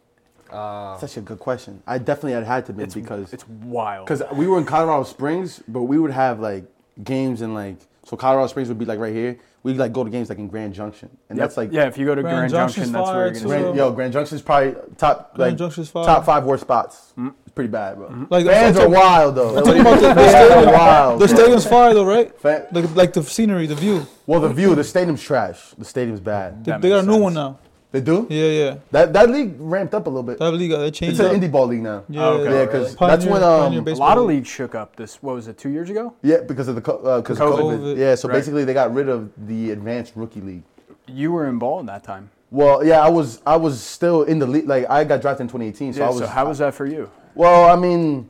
Uh, Such a good question. I definitely had had to be because It's wild. because we were in Colorado Springs, but we would have like games in like so Colorado Springs would be like right here. We like go to games like in Grand Junction, and Yep. that's like yeah, if you go to Grand Grand, Junction's Junction, that's where you're fire, gonna too. see. Grand, yo Grand Junction's probably top Grand like Junction's fire. top five worst spots. Mm. It's pretty bad, bro. Like Fans I'm are wild though. I'm talking about the, the Fans are stadium. wild. The bro. stadium's fire though, right? Fan- Like like the scenery, the view. well, the view, the stadium's trash. The stadium's bad. They, That they got a makes new sense. one now. They do? Yeah, yeah. That that league ramped up a little bit. That league, they It's changed an up. indie ball league now. Yeah, Oh, okay. Yeah, Oh, because Pioneer- that's when Pioneer um A Baseball lot of League. leagues shook up. This what was it? Two years ago? yeah because of the co- uh, cause of COVID. COVID. Yeah, so Right. basically they got rid of the advanced rookie league. You were involved that time. Well, yeah, I was I was still in the league. Like I got drafted in twenty eighteen, so Yeah, I was. so how was that for you? Well, I mean,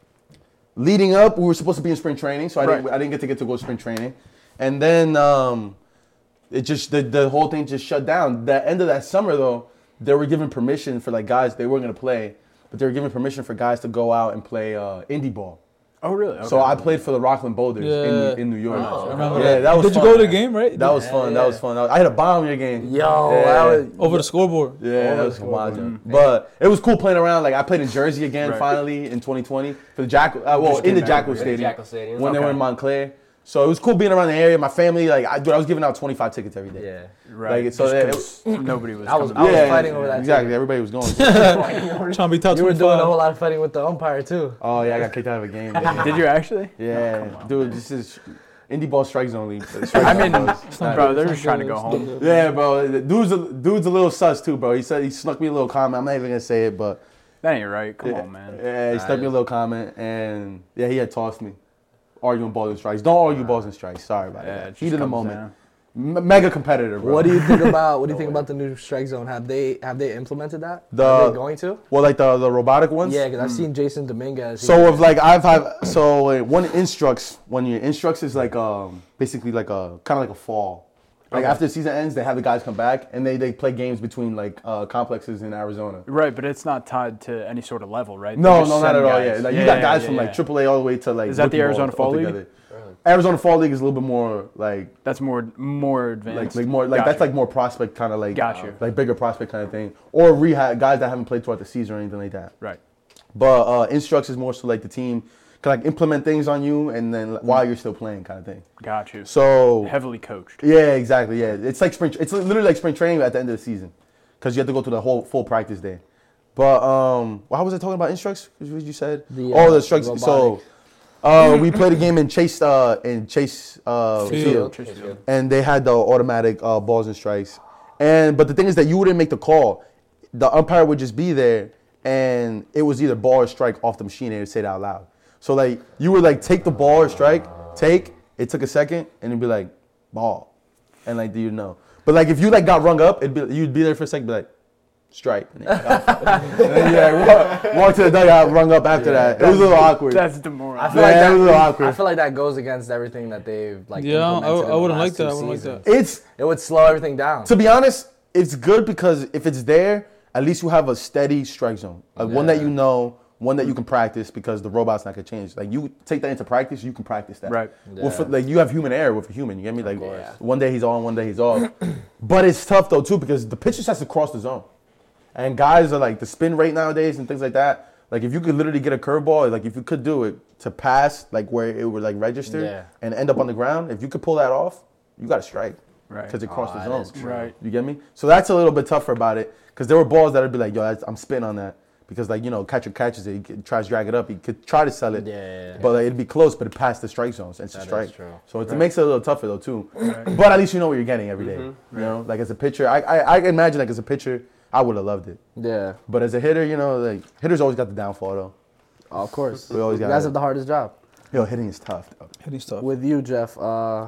leading up, we were supposed to be in spring training, so I didn't Right. I didn't get to get to go to spring training, and then um, it just the the whole thing just shut down. The end of that summer though, they were giving permission for like guys they weren't gonna play, but they were giving permission for guys to go out and play uh, indie ball. Oh, really? Okay. So I played for the Rockland Boulders Yeah. in, in New York. Oh, I remember yeah, that was Did fun. you go to the game, right? That was fun. That was fun. I had a bomb your game. Yo, Yeah. that was, Over the scoreboard. Yeah, All that the was score, wild. bro. Jump. But it was cool playing around. Like I played in Jersey again Right. finally in twenty twenty for the Jackal. Uh, well, Just in the getting Jackal out of Stadium Jackal Stadium. when they Okay. were in Montclair. So it was cool being around the area. My family, like I, dude, I was giving out twenty-five tickets every day. yeah. right. like, so just that- 'cause nobody was. I was- coming. I was Yeah, fighting over that Exactly. too. Everybody was going. Trying to be top You were doing a twenty-five. whole lot of fighting with the umpire too. Oh yeah, I got kicked out of a game. Yeah, Did you actually? yeah. dude, this is indie ball strike zone league. I mean, It's not- bro, they're just trying to go home. Yeah, bro. the Dude's a, dude's a little sus too, bro. He said he snuck me a little comment. I'm not even gonna say it, but That ain't right. Come yeah, on, man. Yeah, he Nah, snuck me a it- little comment, and yeah, he had tossed me. Arguing balls and strikes. Don't argue balls and strikes. Sorry about Yeah, that. it just Heat of the comes moment. down. M- mega competitor, bro. What do you think about what do you think about the new strike zone? Have they have they implemented that? The- Are they going to? Well, like the the robotic ones. Yeah, because I've seen Jason Dominguez. he- So if like I've had so uh, one instructs when your instructs is like um basically like a kind of like a fall. Like Okay. after the season ends, they have the guys come back and they, they play games between like uh, complexes in Arizona. Right, but it's not tied to any sort of level, right? They No, just no, not send at all. guys. Yeah, like you Yeah, got yeah, guys yeah, from yeah. like triple A all the way to like. Is that the rookie ball Arizona Fall League? altogether. Arizona Fall League is a little bit more like That's more more like advanced. like more like Gotcha. that's like more prospect kind of like Got you. like bigger prospect kind of thing, or rehab guys that haven't played throughout the season or anything like that. Right. But uh, instructs is more so like the team can like implement things on you and then while you're still playing kind of thing. Got you. So Heavily coached. yeah, exactly. Yeah, it's like spring. It's literally like spring training at the end of the season, because you have to go through the whole full practice day. But um, well, how was I talking about instructs? What you said? The, oh, uh, the strikes. So, uh, we played a game in Chase uh in Chase uh Field. Field, and they had the automatic uh, balls and strikes. And but the thing is that you wouldn't make the call. The umpire would just be there, and it was either ball or strike off the machine, and it'd say it out loud. So like you would like take the ball or strike, take. It took a second, and it'd be like ball, and like do you know? But like if you like got rung up, it'd be you'd be there for a second, be like strike, and then, and then you like walk, walk to the dugout, rung up after that. It was a little awkward. That's I demoralizing. feel Yeah, like it that, was a little awkward. I feel like that goes against everything that they've like. Yeah, I- implemented I in the wouldn't last like that, two I wouldn't like seasons. that. It's It would slow everything down. to be honest, it's good because if it's there, at least you have a steady strike zone, like one that Yeah. you know, one that you can practice because the robot's not gonna change. Like you take that into practice, you can practice that. Right. Well, for, Yeah. like you have human error with a human. You get me? Like course. one day he's on, one day he's off. But it's tough though too because the pitcher has to cross the zone, and guys are like the spin rate nowadays and things like that. Like if you could literally get a curveball, like if you could do it to pass, like where it would like register Yeah. and end up on the ground, if you could pull that off, you got to strike Right. because it crossed Oh, the that is zone. true. Right. You get me? So that's a little bit tougher about it because there were balls that would be like, yo, that's, I'm spin on that because like you know catcher catches it, he could, tries to drag it up, he could try to sell it, Yeah, yeah, yeah. but like, it'd be close, but it passed the strike zones and it's a That is strike. true. So it makes it a little tougher though too. But at least you know what you're getting every day, Mm-hmm. You know, like as a pitcher, I, I I imagine like as a pitcher, I would have loved it. Yeah, But as a hitter, you know, like hitters always got the downfall though. of course. We always You got guys it. have the hardest job. Yo, hitting is tough. Though. Hitting stuff. With you, Jeff, uh,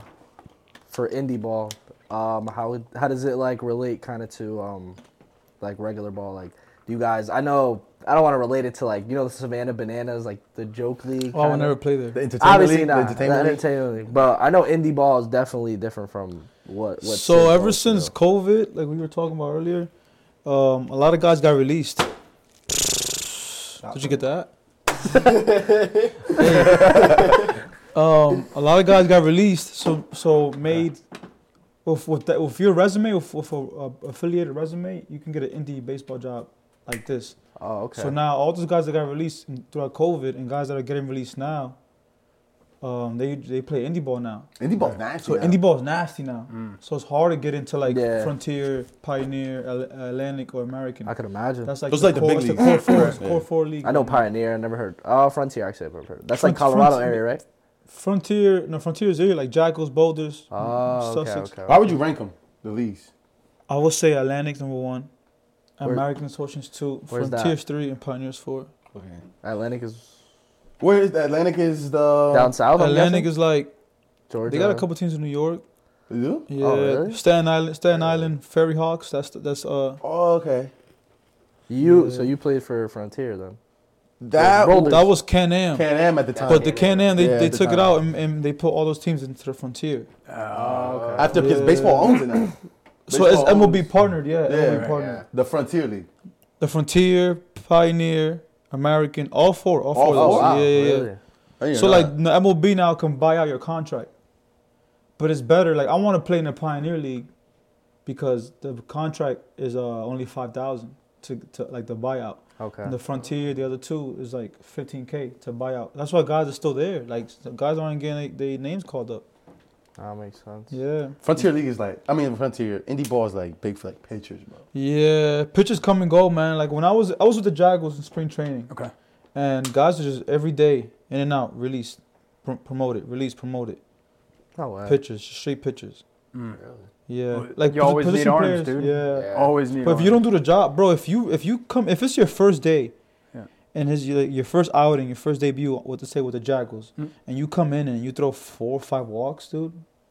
for indie ball, um, how would- how does it like relate kind of to um, like regular ball? Like, do you guys? I know I don't want to relate it to like you know the Savannah Bananas, like the joke league. Oh, I would kinda. never play there. The entertainment Obviously league, not. the The entertainment league. entertainment league. But I know indie ball is definitely different from what. what So Sid ever goes since through. COVID, like we were talking about earlier, um, a lot of guys got released. Did you get that? um, a lot of guys got released, so so made with with, that, with your resume, with, with a uh, affiliated resume, you can get an indie baseball job like this. Oh, okay. So now all those guys that got released in- throughout COVID and guys that are getting released now, um, they they play indie ball now. Indie ball's nasty. So now. indie ball is nasty now. So it's hard to get into like Yeah. Frontier, Pioneer, Al- Atlantic, or American. I could imagine. That's like Those the like the core, big it's the leagues. core four, Right. it's core four league. I know right now. Pioneer. I never heard. Oh, Frontier. Actually, I've never heard. That's like Front- Colorado Frontier- area, right? Frontier, no Frontier's area like Jackals, Boulders, Oh, okay, Sussex. okay. Why would you rank them? The leagues. I would say Atlantic number one, Where- American Associations two, Where's that? Frontiers three, and Pioneers four. Okay. Atlantic is Where is the Atlantic? Is the down south. I'm Atlantic guessing? is like Georgia. they got a couple teams in New York. You do? Yeah, really? Staten Island, Staten Island, Ferry Hawks. That's that's uh Oh, okay. You Yeah. so you played for Frontier then? That Boulders. that was Can Am. Can Am at the time. But the Can Am, they, Yeah, they at the took it time. out and, and they put all those teams into the Frontier. Oh, okay. After because Yeah. baseball owns it now. So it's Baseball M L B owns- partnered, yeah, Yeah, M L B right, partnered. The Frontier League. The Frontier, Pioneer, American, all four, all four. All of those. four? wow, Yeah, yeah, yeah. really? I didn't So know like that. the M L B now can buy out your contract, but it's better. Like I want to play in the Pioneer League because the contract is uh, only five thousand to to like the buyout. Okay. And the Frontier, the other two is like fifteen k to buy out. That's why guys are still there. Like the guys aren't getting their names called up. That makes sense. Yeah, Frontier League is like, I mean, Frontier indie ball is like big for like pitchers, bro. yeah. Pitchers come and go, man. Like when I was I was with the Jaguars in spring training. Okay. And guys are just every day in and out, release, pr- promote it, release, promote it. No way. Pitchers, straight pitchers. Mm. Yeah, Well, like you posi- always need position arms, players, dude. Yeah. Yeah. Always need. But if you arms. don't do the job, bro, if you if you come if it's your first day, Yeah. and his your, your first outing, your first debut, what to say with the Jaguars, Mm. and you come in and you throw four or five walks, dude,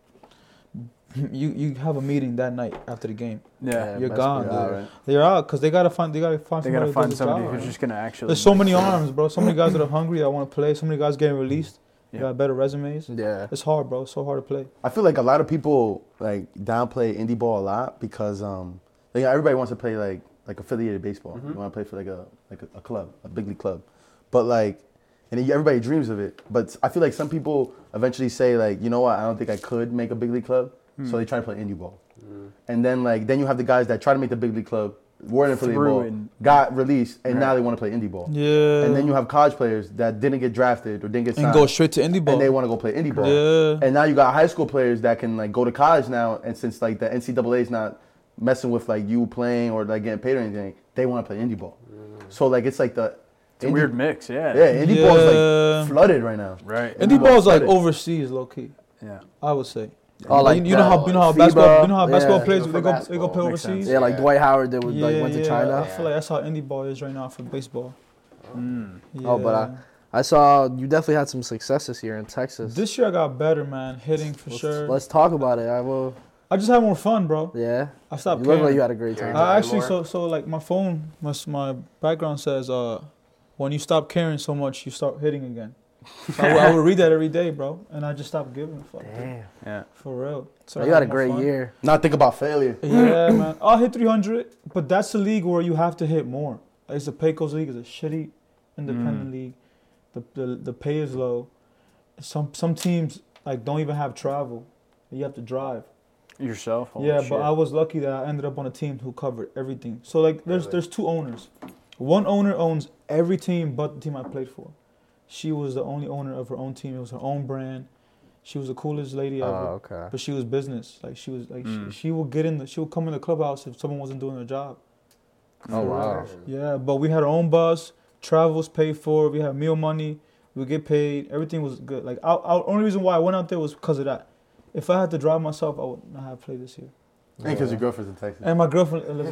you you have a meeting that night after the game. yeah, You're best gone, player. dude. right. They're out because they gotta find they gotta find they somebody gotta to do find the somebody job, who's man. just gonna actually. There's so like, many arms, bro. So many guys that are hungry that want to play. So many guys getting released. Yeah. Got better resumes. Yeah. It's hard, bro. It's so hard to play. I feel like a lot of people like downplay indie ball a lot because um, like everybody wants to play like like affiliated baseball. You want to play for like a like a, a club, a big league club, but like, and then everybody dreams of it. But I feel like some people eventually say like, you know what, I don't think I could make a big league club, so they try to play indie ball. And then like then you have the guys that try to make the big league club, were in affiliated Through ball, and- got released, and Right. now they want to play indie ball. Yeah. And then you have college players that didn't get drafted or didn't get and signed, go straight to indie ball. and they want to go play indie ball. Yeah. And now you got high school players that can like go to college now, and since like the N C double A is not messing with like you playing or like getting paid or anything, they want to play indie ball. So like it's like the It's a indie- weird mix. Yeah. Yeah, indie ball is Yeah. like flooded right now. Right. Indie ball is like flooded. overseas, low key. Yeah. I would say. Oh, like you, you know the how you know how FIBA, basketball you know how basketball yeah. players Go they for go they go basketball. play Makes overseas. sense. Yeah, like Yeah. Dwight Howard did with yeah, like went to yeah. China. I feel like that's how indie ball is right now for baseball. Mm. Yeah. Oh, but I saw you definitely had some success this year in Texas. this year I got better, man. Hitting for let's, sure. let's talk about it. I will. I just had more fun, bro. Yeah. I You stopped look like caring. you had a great time. I actually more. so so like my phone my s- my background says uh when you stop caring so much you start hitting again. So I, would, I would read that every day, bro, and I just stopped giving a fuck. Damn. Yeah. For real. So I You had a more great fun. year. Not think about failure. Yeah, man. I'll hit three hundred, but that's the league where you have to hit more. It's the Pecos League. It's a shitty independent Mm. league. The, the the pay is low. Some some teams like don't even have travel. You have to drive. Yourself. Holy yeah, shit. but I was lucky that I ended up on a team who covered everything. So like, there's Really? there's two owners. One owner owns every team but the team I played for. She was the only owner of her own team. It was her own brand. She was the coolest lady ever. Oh, okay. But she was business. Like she was like Mm. she, she would get in the she would come in the clubhouse if someone wasn't doing their job. Oh, wow. Yeah, but we had our own bus, travels paid for, we had meal money, we get paid, everything was good. Like I, I, only reason why I went out there was because of that. If I had to drive myself, I would not have played this year. And because your girlfriend's in Texas. And my girlfriend. uh,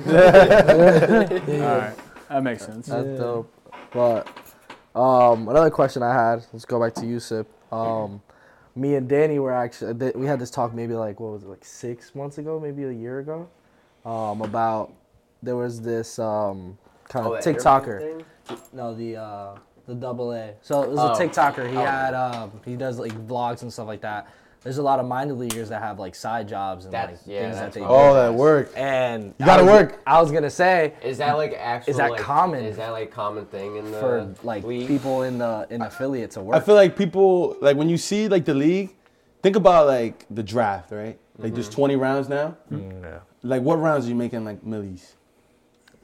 yeah. All right. That makes sense. That's Yeah. dope. But um, another question I had. Let's go back to you, Sip. Um, me and Danny were actually th- we had this talk maybe like what was it like six months ago, maybe a year ago, um, about there was this um, kind Oh, of the TikToker. airplane thing? No, the uh, the double A. So it was Oh. a TikToker. He Oh. had um, he does like vlogs and stuff like that. There's a lot of minor leaguers that have like side jobs and That's- like yeah, things that that's they what do. I Oh, that work. And You gotta I was- work. I was gonna say Is that like actual? that like, common? Is that like common thing in the for like league? people in the in affiliate to I work. feel like people like when you see like the league, think about like the draft, right? Like there's twenty rounds now. Mm, yeah. Like what rounds are you making like millies?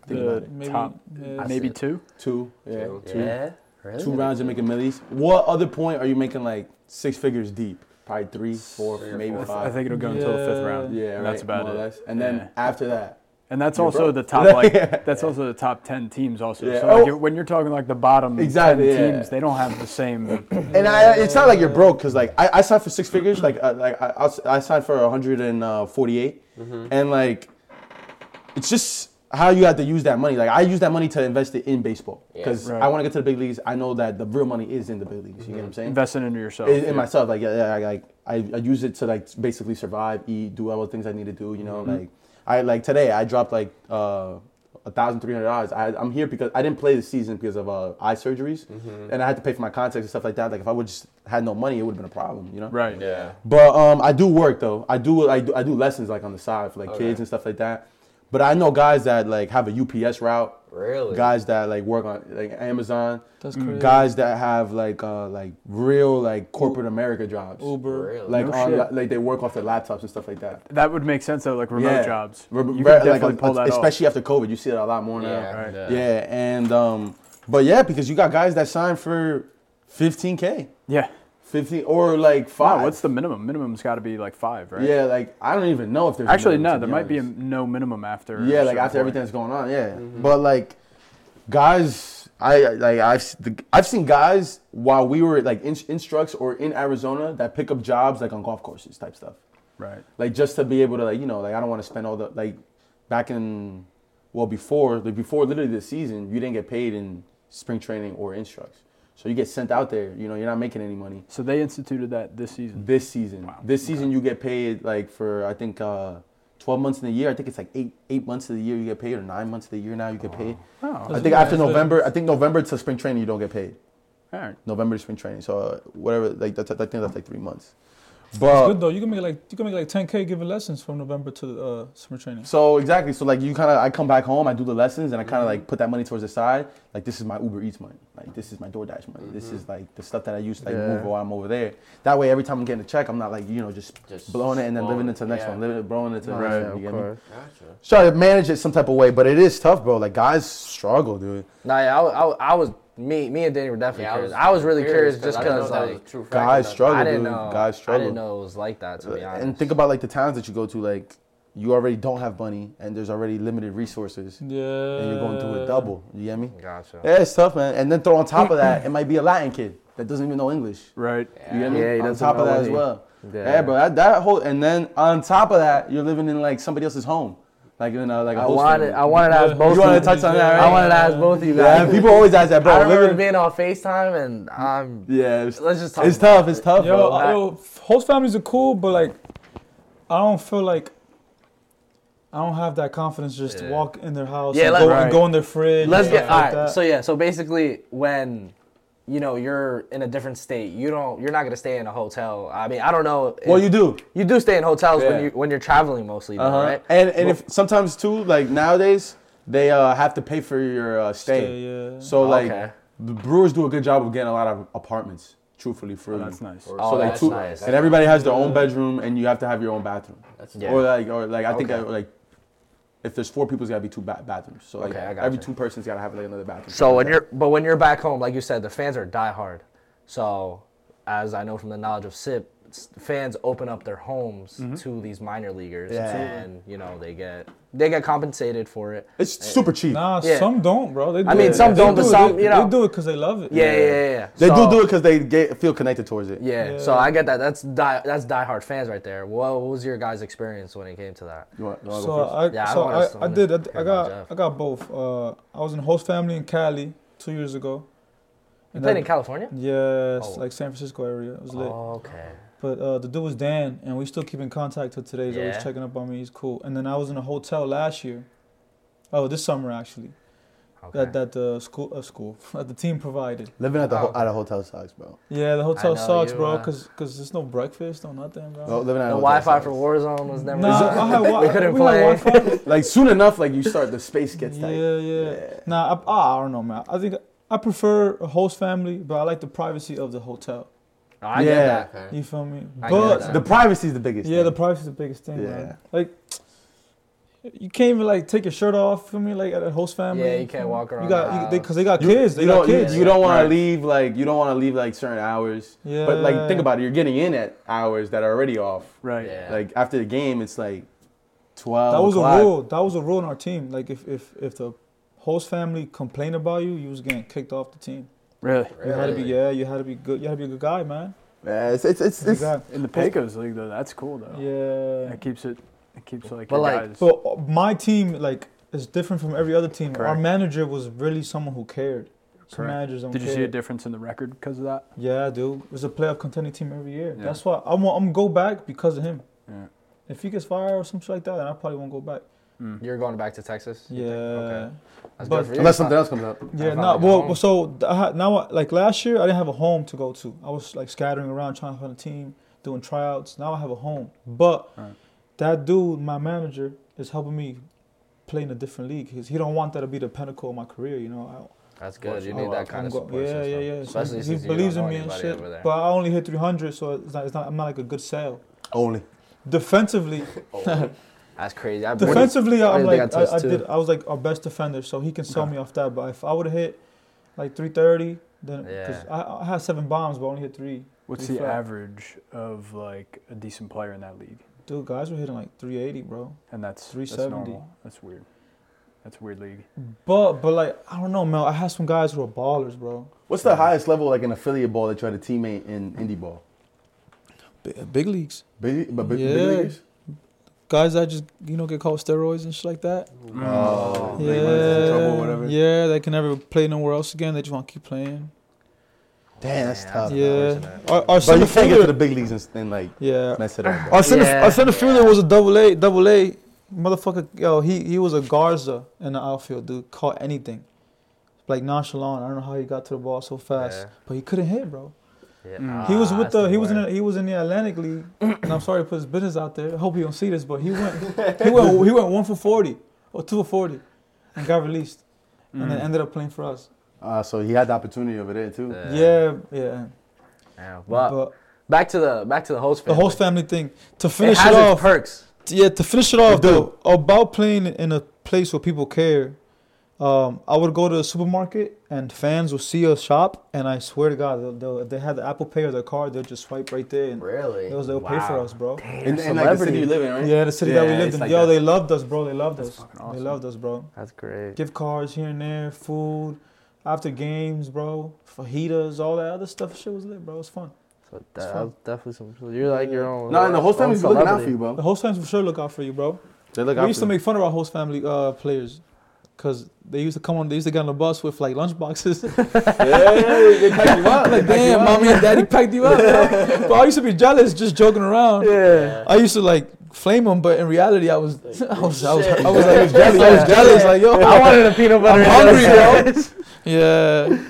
Think The about it. Maybe, top, yeah. maybe two. Two, yeah, Two. two, Yeah. Really? two rounds of making millies. What other point are you making like six figures deep? Probably three, four, Three or maybe four. five. I think it'll go until the fifth Yeah. round. yeah, and right. that's about more it. or less. And then Yeah. after that, And that's You're also broke. the top like Yeah. that's also the top ten teams also. Yeah. So like, Oh. you're- when you're talking like the bottom Exactly, ten yeah. teams, they don't have the same. and I, it's not like you're broke because like I, I signed for six figures. Like uh, like I, I was- I signed for one hundred forty-eight, and like it's just how you have to use that money. Like I use that money to invest it in baseball because Right. I want to get to the big leagues. I know that the real money is in the big leagues. You get what I'm saying? Investing into yourself. in, in yeah. myself. Like yeah, yeah, I, like I, I use it to like basically survive, eat, do all the things I need to do. You know, like I like today I dropped like uh a thousand three hundred dollars. I I'm here because I didn't play this season because of uh, eye surgeries, and I had to pay for my contacts and stuff like that. Like if I would just had no money, it would have been a problem. You know. Right. Yeah. But um, I do work though. I do I do I do lessons like on the side for like Okay. kids and stuff like that. But I know guys that like have a U P S route. Really? Guys that like work on like Amazon. That's crazy. Guys that have like uh like real like corporate America jobs. Uber. Really? Like No on shit. la- like they work off their laptops and stuff like that. That would make sense though, like remote Yeah. jobs. Re- You re- could definitely like, pull uh, that off. especially after COVID, you see it a lot more now. Yeah. Right. Yeah. Yeah, and um, but yeah, because you got guys that sign for fifteen K, Yeah. fifteen or like five. Wow, what's the minimum? Minimum's got to be like five, right? Yeah, like I don't even know if there's a Actually, minimum, no. to There be might be a honest. no minimum after. a Yeah, like certain after point. everything that's going on, yeah. But like, guys, I like I've s- the, I've seen guys while we were like in, instructs or in Arizona that pick up jobs like on golf courses type stuff. Right. Like just to be able to like you know like I don't want to spend all the like back in well before like before literally this season you didn't get paid in spring training or instructs. So you get sent out there, you know, you're not making any money. So they instituted that this season. This season, Wow. this season you get paid like for I think uh, twelve months in the year. I think it's like eight eight months of the year you get paid, or nine months of the year now you get paid. Oh, I That's think nice. after November, I think November to spring training you don't get paid. all right. November to spring training, so uh, whatever. Like that's I think that's like three months. It's But good though. You can make like you can make like ten K giving lessons from November to uh, summer training. so exactly, so like you kind of I come back home, I do the lessons, and I kind of like put that money towards the side. Like this is my Uber Eats money. Like this is my DoorDash money. This is like the stuff that I use to like Yeah. move while I'm over there. That way, every time I'm getting a check, I'm not like you know just, Just blowing it and then blowing living it, into the next yeah. one, living it, blowing it to the Right, next one. of You get me? course. Gotcha. Try to manage it some type of way, but it is tough, bro. Like guys struggle, dude. Nah, yeah, I, wa- I, wa- I was me, me and Danny were definitely Yeah, I curious. was I was really curious, just I didn't know because that was a like true fact guys or struggle. I didn't dude. know. Guys I struggle. didn't know it was like that, to be honest. And think about like the towns that you go to, like you already don't have money and there's already limited resources, Yeah. and you're going through it double. You get me? Gotcha. Yeah, it's tough, man. And then throw on top of that, it might be a Latin kid that doesn't even know English. Right. You get me? Yeah, he on doesn't top of know that as any- well. Yeah. Yeah, bro. That, that whole and then on top of that, you're living in like somebody else's home, like in a, like a I host wanted, family. I wanted to ask You both. You of want to touch on that, right? I wanted to ask both of you Yeah, guys. people always ask that, bro. I remember Living- being on FaceTime, and I'm. yeah, it's, Let's just talk. it's about tough. It's tough, Yo, bro. I- yo, host families are cool, but like, I don't feel like I don't have that confidence just to Yeah. walk in their house Yeah, and, let- go, right. and go in their fridge. Let's and get stuff all like right. that. So yeah, so basically, when you know you're in a different state, you don't, you're not gonna stay in a hotel. I mean, I don't know. Well, if- you do. You do stay in hotels Yeah. when you when you're traveling mostly, though, Uh-huh. right? And and if sometimes too, like nowadays, they uh, have to pay for your uh, stay. Stay, yeah. So like Okay. the Brewers do a good job of getting a lot of apartments, truthfully, for Oh, you. that's nice. Or- Oh, so like that's two, nice. and everybody has their own bedroom, and you have to have your own bathroom. That's Yeah. Or like, or like I think Okay. that, like, if there's four people, it's gotta be two ba- bathrooms. So like Okay, I every gotcha. two persons gotta have like another bathroom. So when you're, but when you're back home, like you said, the fans are diehard. So, as I know from the knowledge of S I P, s- fans open up their homes to these minor leaguers, Yeah. and you know they get they get compensated for it. it's super cheap. Nah, Yeah. some don't, bro. They do I mean, it. some They don't, but do it. some, they, you know. they do it because they love it. Yeah, yeah, yeah. yeah. They So- do do it because they get feel connected towards it. Yeah. Yeah. So I get that. That's die. That's diehard fans right there. What, what was your guys' experience when it came to that? You want, you want to So go first? I, Yeah, I so wanna- I, I I wanna did. I, hear I about got, Jeff. I got both. Uh, I was in host family in Cali two years ago. You And played that- in California? Yes, Oh. like San Francisco area. It was lit. Okay. But uh, the dude was Dan, and we still keep in contact till today. He's always Yeah? checking up on me. He's cool. And then I was in a hotel last year. Oh, this summer actually. Okay. That that uh, school uh, school that the team provided. Living at the ho- Oh. at a hotel sucks, bro. Yeah, the hotel know, sucks, you, bro, uh, cause cause there's no breakfast, no nothing, bro. No, living at The a hotel Wi-Fi sucks. for Warzone was never. Nah, I had wi- we couldn't we had play. Wi-Fi. Like soon enough, like you start, the space gets tight. Yeah, yeah. Nah, I, ah, I don't know, man. I think I prefer a host family, but I like the privacy of the hotel. I Yeah. get that. Okay. You feel me? I get but that. The privacy is the biggest. yeah, thing. the privacy is the biggest thing, Yeah. man. Like, You can't even like take your shirt off. Feel me? Like at a host family. Yeah, you can't walk around You got the you, house. they, cause they got You- kids. They you got don't, kids. You, you don't want Right. to leave like you don't want to leave like certain hours. Yeah. But like think about it, you're getting in at hours that are already off. Right. Yeah. Like after the game, it's like twelve. That was a o'clock. rule. That was a rule in our team. Like if if if the host family complained about you, you was getting kicked off the team. Really? You had to be Really? yeah. You had to be good. You had to be a good guy, man. Yeah, it's it's it's, Good it's guy. In the Pecos League, though, that's cool, though. Yeah. That keeps it, it keeps like, But, your like- guys. But uh, my team like is different from every other team. Our Correct. manager was really someone who cared. Some Correct. managers don't Did you care. see a difference in the record because of that? Yeah, I do. It was a playoff contending team every year. Yeah. That's why I'm I'm gonna go back because of him. Yeah. If he gets fired or something like that, then I probably won't go back. You're going back to Texas? you Yeah. think? Okay. That's But- good for you. unless something else comes up. Yeah, I no. found, like, a Well, home. so I had, now, I- like last year, I didn't have a home to go to. I was like scattering around trying to find a team, doing tryouts. Now I have a home, but Right. that dude, my manager, is helping me play in a different league. He's, he don't want that to be the pinnacle of my career. You know, That's good. You I, need I- that kind I'm of go- support Yeah, system. yeah, yeah. So Especially he since he you believes don't in know me and anybody shit. over there. But I only hit three hundred, so it's not, it's not. I'm not like a good sale. Only. Defensively, That's crazy. I defensively, I I'm think I like I, touched I two. did. I was like our best defender, so he can sell me off that. But if I would have hit like three thirty, then because Yeah. I, I had seven bombs, but I only hit three. What's Three the flat. average of like a decent player in that league? Dude, guys were hitting like three eighty, bro. And that's three that's seventy. normal. That's weird. That's a weird league. But but like I don't know, Mel. I had some guys who are ballers, bro. What's the highest level like an affiliate ball that you had a teammate in indie ball? Big, big leagues. Big, but big, Yeah. big leaguers? Guys that just you know get called steroids and shit like that. Oh, Yeah, they run into trouble or whatever. yeah. They can never play nowhere else again. They just want to keep playing. Damn, that's Damn, tough. that's Yeah. unfortunate. Our, our But center you can't get to fielder. the big leagues and, and like Yeah. mess it up. Our center, Yeah, our center fielder yeah. was a double A, double A motherfucker. Yo, he he was a Garza in the outfield, dude. Caught anything, like nonchalant. I don't know how he got to the ball so fast, Yeah. but he couldn't hit, bro. Yeah. He was Ah, with that's the he was in word. the, he was in the Atlantic League, and I'm sorry to put his business out there. I hope he don't see this, but he went he went he went one for forty or two for forty, and got released, and then ended up playing for us. Uh, so he had the opportunity over there too. Yeah. Yeah, yeah. Yeah, But But back to the back to the host the family. host family thing to It finish has it its off. perks. Yeah, to finish it off do. though, about playing in a place where people care. Um, I would go to the supermarket and fans will see us shop, and I swear to God, they'll, they'll, they had the Apple Pay or their card, they'll just swipe right there, and Really? they'll, they'll pay for Wow. us, bro. In, in like the city you live in, right? Yeah, the city that we Yeah, lived it's in. like Yo, that. they loved us, bro. They loved us. fucking They awesome. loved us, bro. That's great. Gift cards here and there, food, after games, bro. Fajitas, all that other stuff. Shit was lit, bro. It was fun. So It's that, fun. was definitely some. So you're like your own. No, and the host own family's looking out celebrity. for you, bro. The host families for sure look out for you, bro. They look We out used for to you. make fun of our host family uh, players, cause they used to come on. They used to get on the bus with like lunch boxes. Yeah, they pack you up. Like, damn, mommy and daddy packed you up. Bro. But I used to be jealous, just joking around. Yeah. I used to like flame them, but in reality, I was, I was, I was, Shit. I was, like, I was Yeah. jealous. I was jealous. Like, yo, I wanted a peanut butter. I'm and hungry, jelly bro. sandwich. Yeah.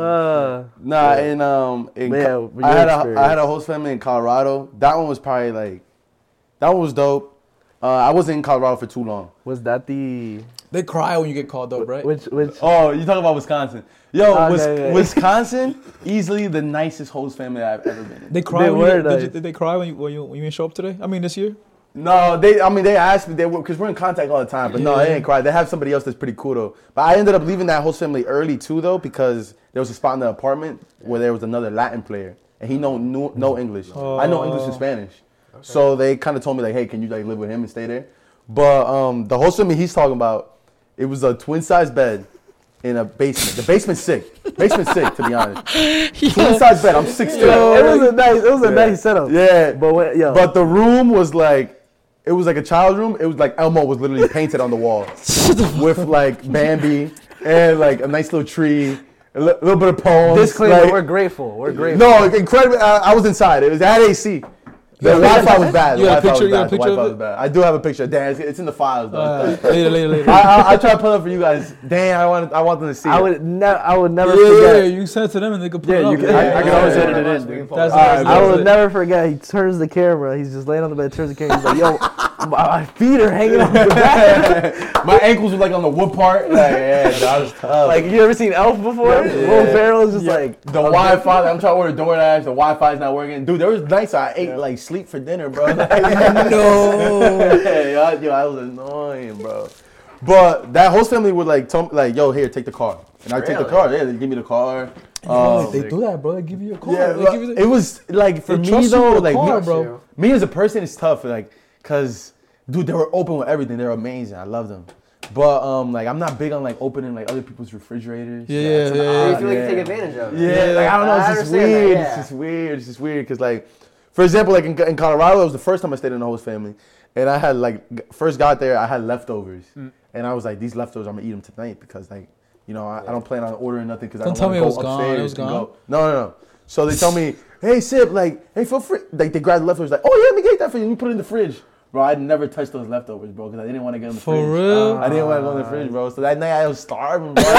Uh, Nah, and um, in Yeah, Co- your I had a experience. I had a host family in Colorado. That one was probably like, that one was dope. Uh, I wasn't in Colorado for too long. was that the They cry when you get called up, right? which which? Oh, you talking about Wisconsin? Yo, Okay, Wis- yeah. Wisconsin, easily the nicest host family I've ever been in. They cry They when were you, did, nice. you, did they cry when you when you when you didn't show up today? I mean, this year. No, they. I mean, they asked me. They were because we're in contact all the time. But no, they Yeah. ain't cry. They have somebody else that's pretty cool though. But I ended up leaving that host family early too though because there was a spot in the apartment where there was another Latin player and he know no, no English. I know English and Oh. Spanish. So they kind of told me like, hey, can you like live with him and stay there? But um, the host family he's talking about, it was a twin size bed in a basement. The basement's sick. Basement's sick to be honest. Twin size bed. I'm six two. It was a nice. It was a Yeah. nice setup. Yeah, But when, yo, but the room was like, it was like a child's room. It was like Elmo was literally painted on the wall with like Bambi and like a nice little tree, a li- little bit of poems. disclaimer: like- we're grateful. We're grateful. no, incredible. I, I was inside. It was it had A C. The got a Wi-Fi picture? was bad. The You got a Wi-Fi picture? was You got a bad. The picture of Wi-Fi it? was bad. I do have a picture. Dan, it's, it's in the files though. Uh, later, later, later. I, I, I try to pull it up for you guys. Dan, I want I want them to see I it. would never. I would never yeah, yeah, forget. yeah, you can send it to them and they can put Yeah, it up. you can- I- I can Yeah, always yeah, edit yeah. it in. dude. That's All right, that's I that's will it. never forget. He turns the camera. He's just laying on the bed, turns the camera. He's like, "Yo, my feet are hanging off the back. My ankles were like on the wood part. Like, yeah, that was tough. Like, you ever seen Elf before? Yeah. Will Ferrell is just like the Wi-Fi, I'm trying to order DoorDash, the Wi-Fi's not working. Dude, there was nights I ate like sleep for dinner, bro. Like, no. yo, yo, I was annoying, bro. But that host family would like tell me, like, yo, here, take the car. And I take the Really? car. Yeah, they give me the car. Oh, Um, they do that, bro. They give you a car. yeah, they but give you the, it was like for they me trust you though, with a like car, me, bro. me as a person, it's tough, like, cause dude, they were open with everything. They're amazing. I love them. But um, like I'm not big on like opening like other people's refrigerators. Yeah, Like, yeah, some yeah, You odd- feel like you yeah. take advantage of it. Yeah, like I don't know, I it's just understand that, weird. yeah. It's just weird. It's just weird because like, for example, like in, in Colorado, it was the first time I stayed in a host family, and I had like g- first got there, I had leftovers, Mm. and I was like, these leftovers, I'm gonna eat them tonight because like, you know, I, I don't plan on ordering nothing because I Don't don't tell want me to it go was gone. upstairs It was and gone? go. No, no, no. So they tell me, hey, Sip, like, hey, feel free. Like they grab the leftovers, like, oh yeah, let me get that for you. Let me put it in the fridge. Bro, I'd never touch those leftovers, bro, because I didn't want to get in the For fridge. real? I didn't want to go in the fridge, bro. So that night I was starving, bro.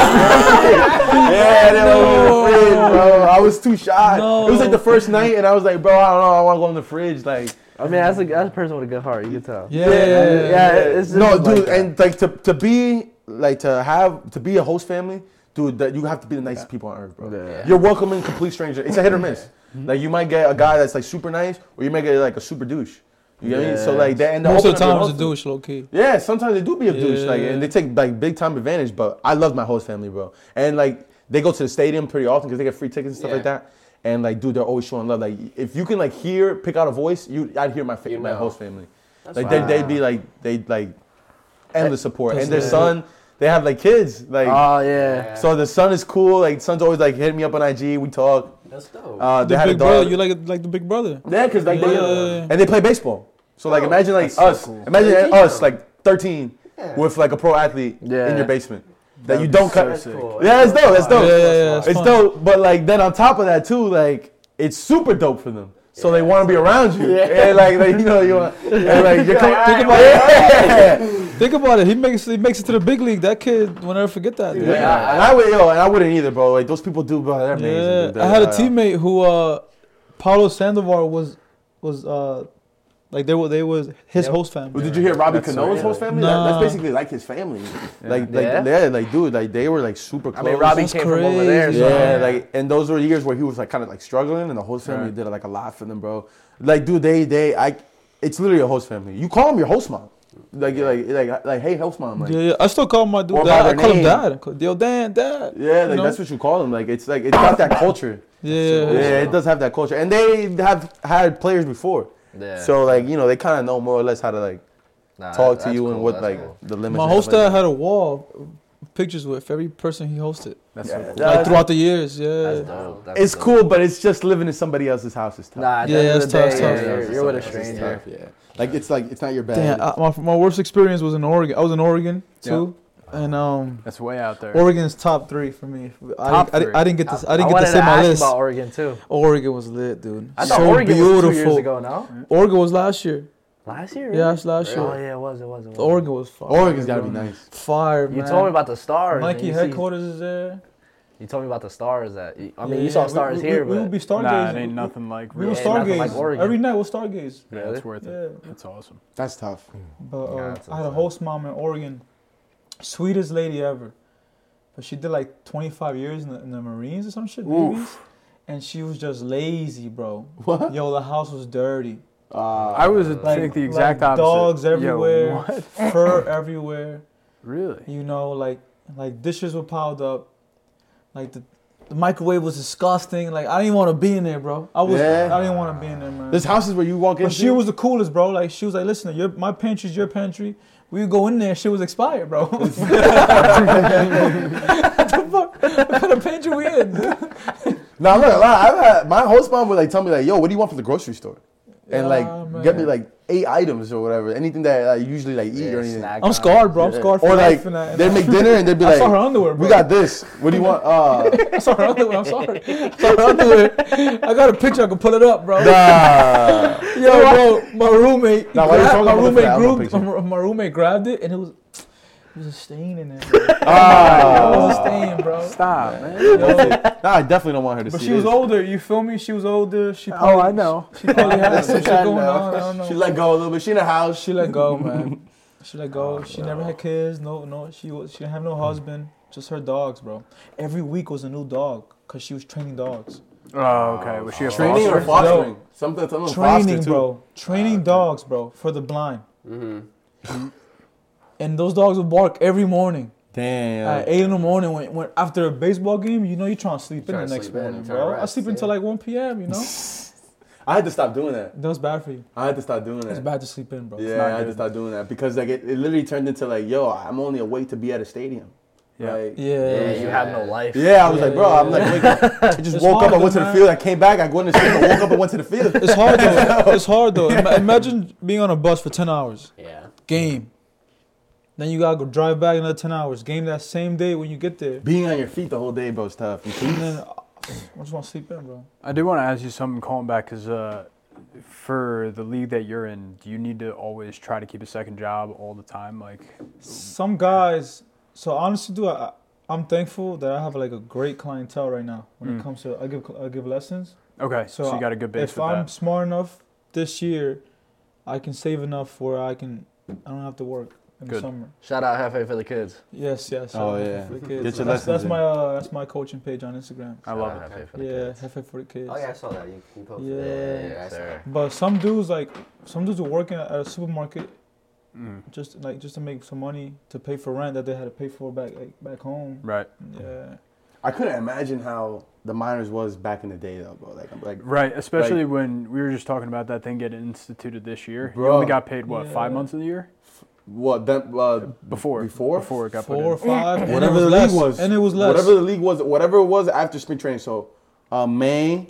yeah, I didn't want to go in the fridge, bro. I was too shy. No. It was like the first night, and I was like, bro, I don't know, I want to go in the fridge, like. I mean, that's a that's a person with a good heart. You can tell. yeah, yeah, yeah, yeah. It's just No, like dude, that. and like to to be like to have to be a host family, dude, that you have to be the nicest people on earth, bro. Yeah. You're welcoming complete stranger. It's a hit or miss. Like you might get a guy that's like super nice, or you might get like a super douche. You get me? So like they end up Most of the opening up time, their it's a host- douche, low key. Yeah, sometimes they do be a douche, like, Yeah. and they take like big time advantage. But I love my host family, bro. And like they go to the stadium pretty often because they get free tickets and stuff Yeah. like that. And like, dude, they're always showing love. Like, if you can like hear, pick out a voice, you, I'd hear my fa- You my know. host family. That's Like fine. they, they'd be like, they'd like endless support. That's And their lit. son, they have like kids, like. Oh yeah. Yeah. So the son is cool. Like son's always like hitting me up on I G. We talk. That's dope. Uh, they The had a big brother, dog. you like like the big brother. Yeah, cause like they, Yeah. and they play baseball. So like Oh, imagine like that's so us, cool. imagine They teach us them. like thirteen Yeah. with like a pro athlete Yeah. in your basement that you That'd be don't so cut. That's sick. cool. Yeah, it's dope. That's dope. Yeah, yeah, yeah, It's It's fun. dope. But like then on top of that too, like it's super dope for them. So they Yeah. want to be around you. Yeah. And like, like you know you want. And like you're Like, think all about right, it. Think about it. He makes he makes it to the big league. That kid will never forget that. dude. Yeah. Yeah. And I would yo, and I wouldn't either, bro. Like those people do, bro. They're amazing. Yeah, dude. I had a They're, uh, teammate who, uh, Paulo Sandoval was was uh, like they were they was his Yep. host family. Well, did you hear Robbie That's so Cano's cool. host family? Nah. That, that's basically like his family. Like, like, Yeah? yeah, like, dude, like they were like super I close. mean, Robbie That's came from over there. crazy. So. Yeah, like, and those were years where he was like kind of like struggling, and the host family Right. did like a lot for them, bro. Like, dude, they, they, I, it's literally a host family. You call them your host mom, like, you're like, like, like, hey, host mom, like, Yeah, yeah. I still call my dude Or dad. by I their call him name. dad. I call- Yo, Dan, dad. yeah, like You know? that's what you call them. Like, it's like it's got that culture. Yeah. Yeah, it does have that culture, and they have had players before, Yeah. so like, you know, they kind of know more or less how to like Nah, talk that- to that's you and cool, what that's like cool. the limits. My and host stuff like dad that. had a wall of pictures with every person he hosted. That's Yeah, so cool. that- Like throughout the years, yeah. That's dope. That's It's dope. cool, but it's just living in somebody else's house is tough. Nah, at the Yeah, end of it's the tough, day, it's yeah, tough. you're, It's you're with a tough, it's stranger. tough, yeah. Like it's like it's not your bag. Damn, I, my, my worst experience was in Oregon. I was in Oregon too, and um, That's way out there. Oregon's top three for me. I, Top didn't, I, didn't, I didn't get this. I I didn't get wanted to say to my ask list. about Oregon too. Oregon was lit, dude. I thought so Oregon beautiful. was two years ago. No, Oregon was last year. last year. Yeah, it's last Oh year. yeah, it was. It was. It was. Oregon was fire. Oregon's gotta be bro. nice. Fire, You man. told me about the stars. Nike and you see- headquarters is there. You told me about the stars that. I mean, Yeah, you saw we- stars we, here, we, we but would be stargazing. Nah, it ain't We- nothing like We real. were Yeah, nothing stargazing. like Oregon. Every night was stargaze. Yeah, Really? it's worth it. Yeah. That's awesome. That's tough. But uh, Yeah, that's I had a insane. host mom in Oregon, sweetest lady ever. But she did like twenty-five years in the, in the Marines or some shit, Navies. And she was just lazy, bro. What? Yo, the house was dirty. Uh, I was Like, think the exact like opposite. dogs Yo, everywhere, what? fur everywhere. Really? You know, like like dishes were piled up. Like the, the microwave was disgusting. Like I didn't want to be in there, bro. I was Yeah. I didn't want to be in there, man. There's houses where you walk into. But she was the coolest, bro. Like she was like, listen, your my pantry's your pantry. We would go in there, shit was expired, bro. What the fuck? What kind of pantry we in? No, I'm not gonna lie. I've had my host mom would like tell me like, "Yo, what do you want from the grocery store?" And Yeah, like get me man. like eight items or whatever, anything that I usually like eat Yeah, or anything. snack I'm time. scarred, bro. I'm Yeah. scarred for Or like life. and that- and they'd that- make dinner and they'd be I saw her like, underwear, bro. "We got this. What do you want?" Uh, I saw her underwear. I'm sorry. I saw her underwear. I got a picture. I can pull it up, bro. nah. Yo, bro, my roommate. Nah, why you grabbed- talking my about roommate that? I'll grabbed. picture. My, my roommate grabbed it, and it was. There's a stain in it. Bro. Ah. There was a stain, bro. Stop, man. Yo, Nah, I definitely don't want her to but see she was this. older. You feel me? She was older. She probably, Oh, I know. She probably had some shit I going know. on. I don't know. She let go a little bit. She in the house. She let go, man. She let go. She never had kids. No, no. She was. She didn't have no husband. Just her dogs, bro. Every week was a new dog because she was training dogs. Oh, okay. Was she a Training or foster? fostering? Something, something Training, foster too. bro. Training dogs, bro, for the blind. Mm-hmm. And those dogs would bark every morning Damn. at eight in the morning. When, when after a baseball game, you know you're trying to sleep in Trying the to next sleep in, morning, trying to bro. I rest, sleep until yeah. like one p.m. You know, I had to stop doing that. that was bad for you. I had to stop doing that. It's bad to sleep in, bro. Yeah, not I had to good. stop doing that because like it, it literally turned into like, yo, I'm only awake to be at a stadium. Yeah. Like, Yeah, Yeah, you yeah. have no life. yeah, I was Yeah, like, bro, yeah, I'm like, wake up. I just It's woke hard up, I went though, to the man. field, I came back, I go into sleep, I woke up, I went to the field. It's hard though. It's hard though. Ima- Imagine being on a bus for ten hours. Yeah. Game. Then you gotta go drive back another ten hours. Game that same day when you get there. Being on your feet the whole day, bro, is tough. You And see? then uh, I just want to sleep in, bro. I do want to ask you something, calling back, because uh, for the league that you're in, do you need to always try to keep a second job all the time? Like, Some guys. So honestly, do I? I'm thankful that I have like a great clientele right now when Mm. it comes to I give I give lessons. okay, so, So you got a good base If with I'm that. smart enough this year, I can save enough where I can I don't have to work in Good. the summer. Shout out Hefe for the kids. Yes, yes. Oh, uh, yeah. for the kids. Get your that's, lessons that's in. my uh, that's my coaching page on Instagram. I love Shout it. out Hefe for the Yeah, kids. Hefe for the kids. Oh yeah, I saw that. You, you posted Yeah. that. Yeah, I saw sir. that. But some dudes like some dudes were working at a supermarket Mm, just like just to make some money to pay for rent that they had to pay for back like, back home. right, Yeah. I couldn't imagine how the minors was back in the day, though, bro. Like, I'm like, right. Especially when we were just talking about that thing getting instituted this year. You Bro. only got paid what five Yeah. months of the year what, that, uh, before Before? before it got Four or put in. five. and whatever it was the less, league was. And it was less. Whatever the league was, whatever it was after spring training. So, uh, May,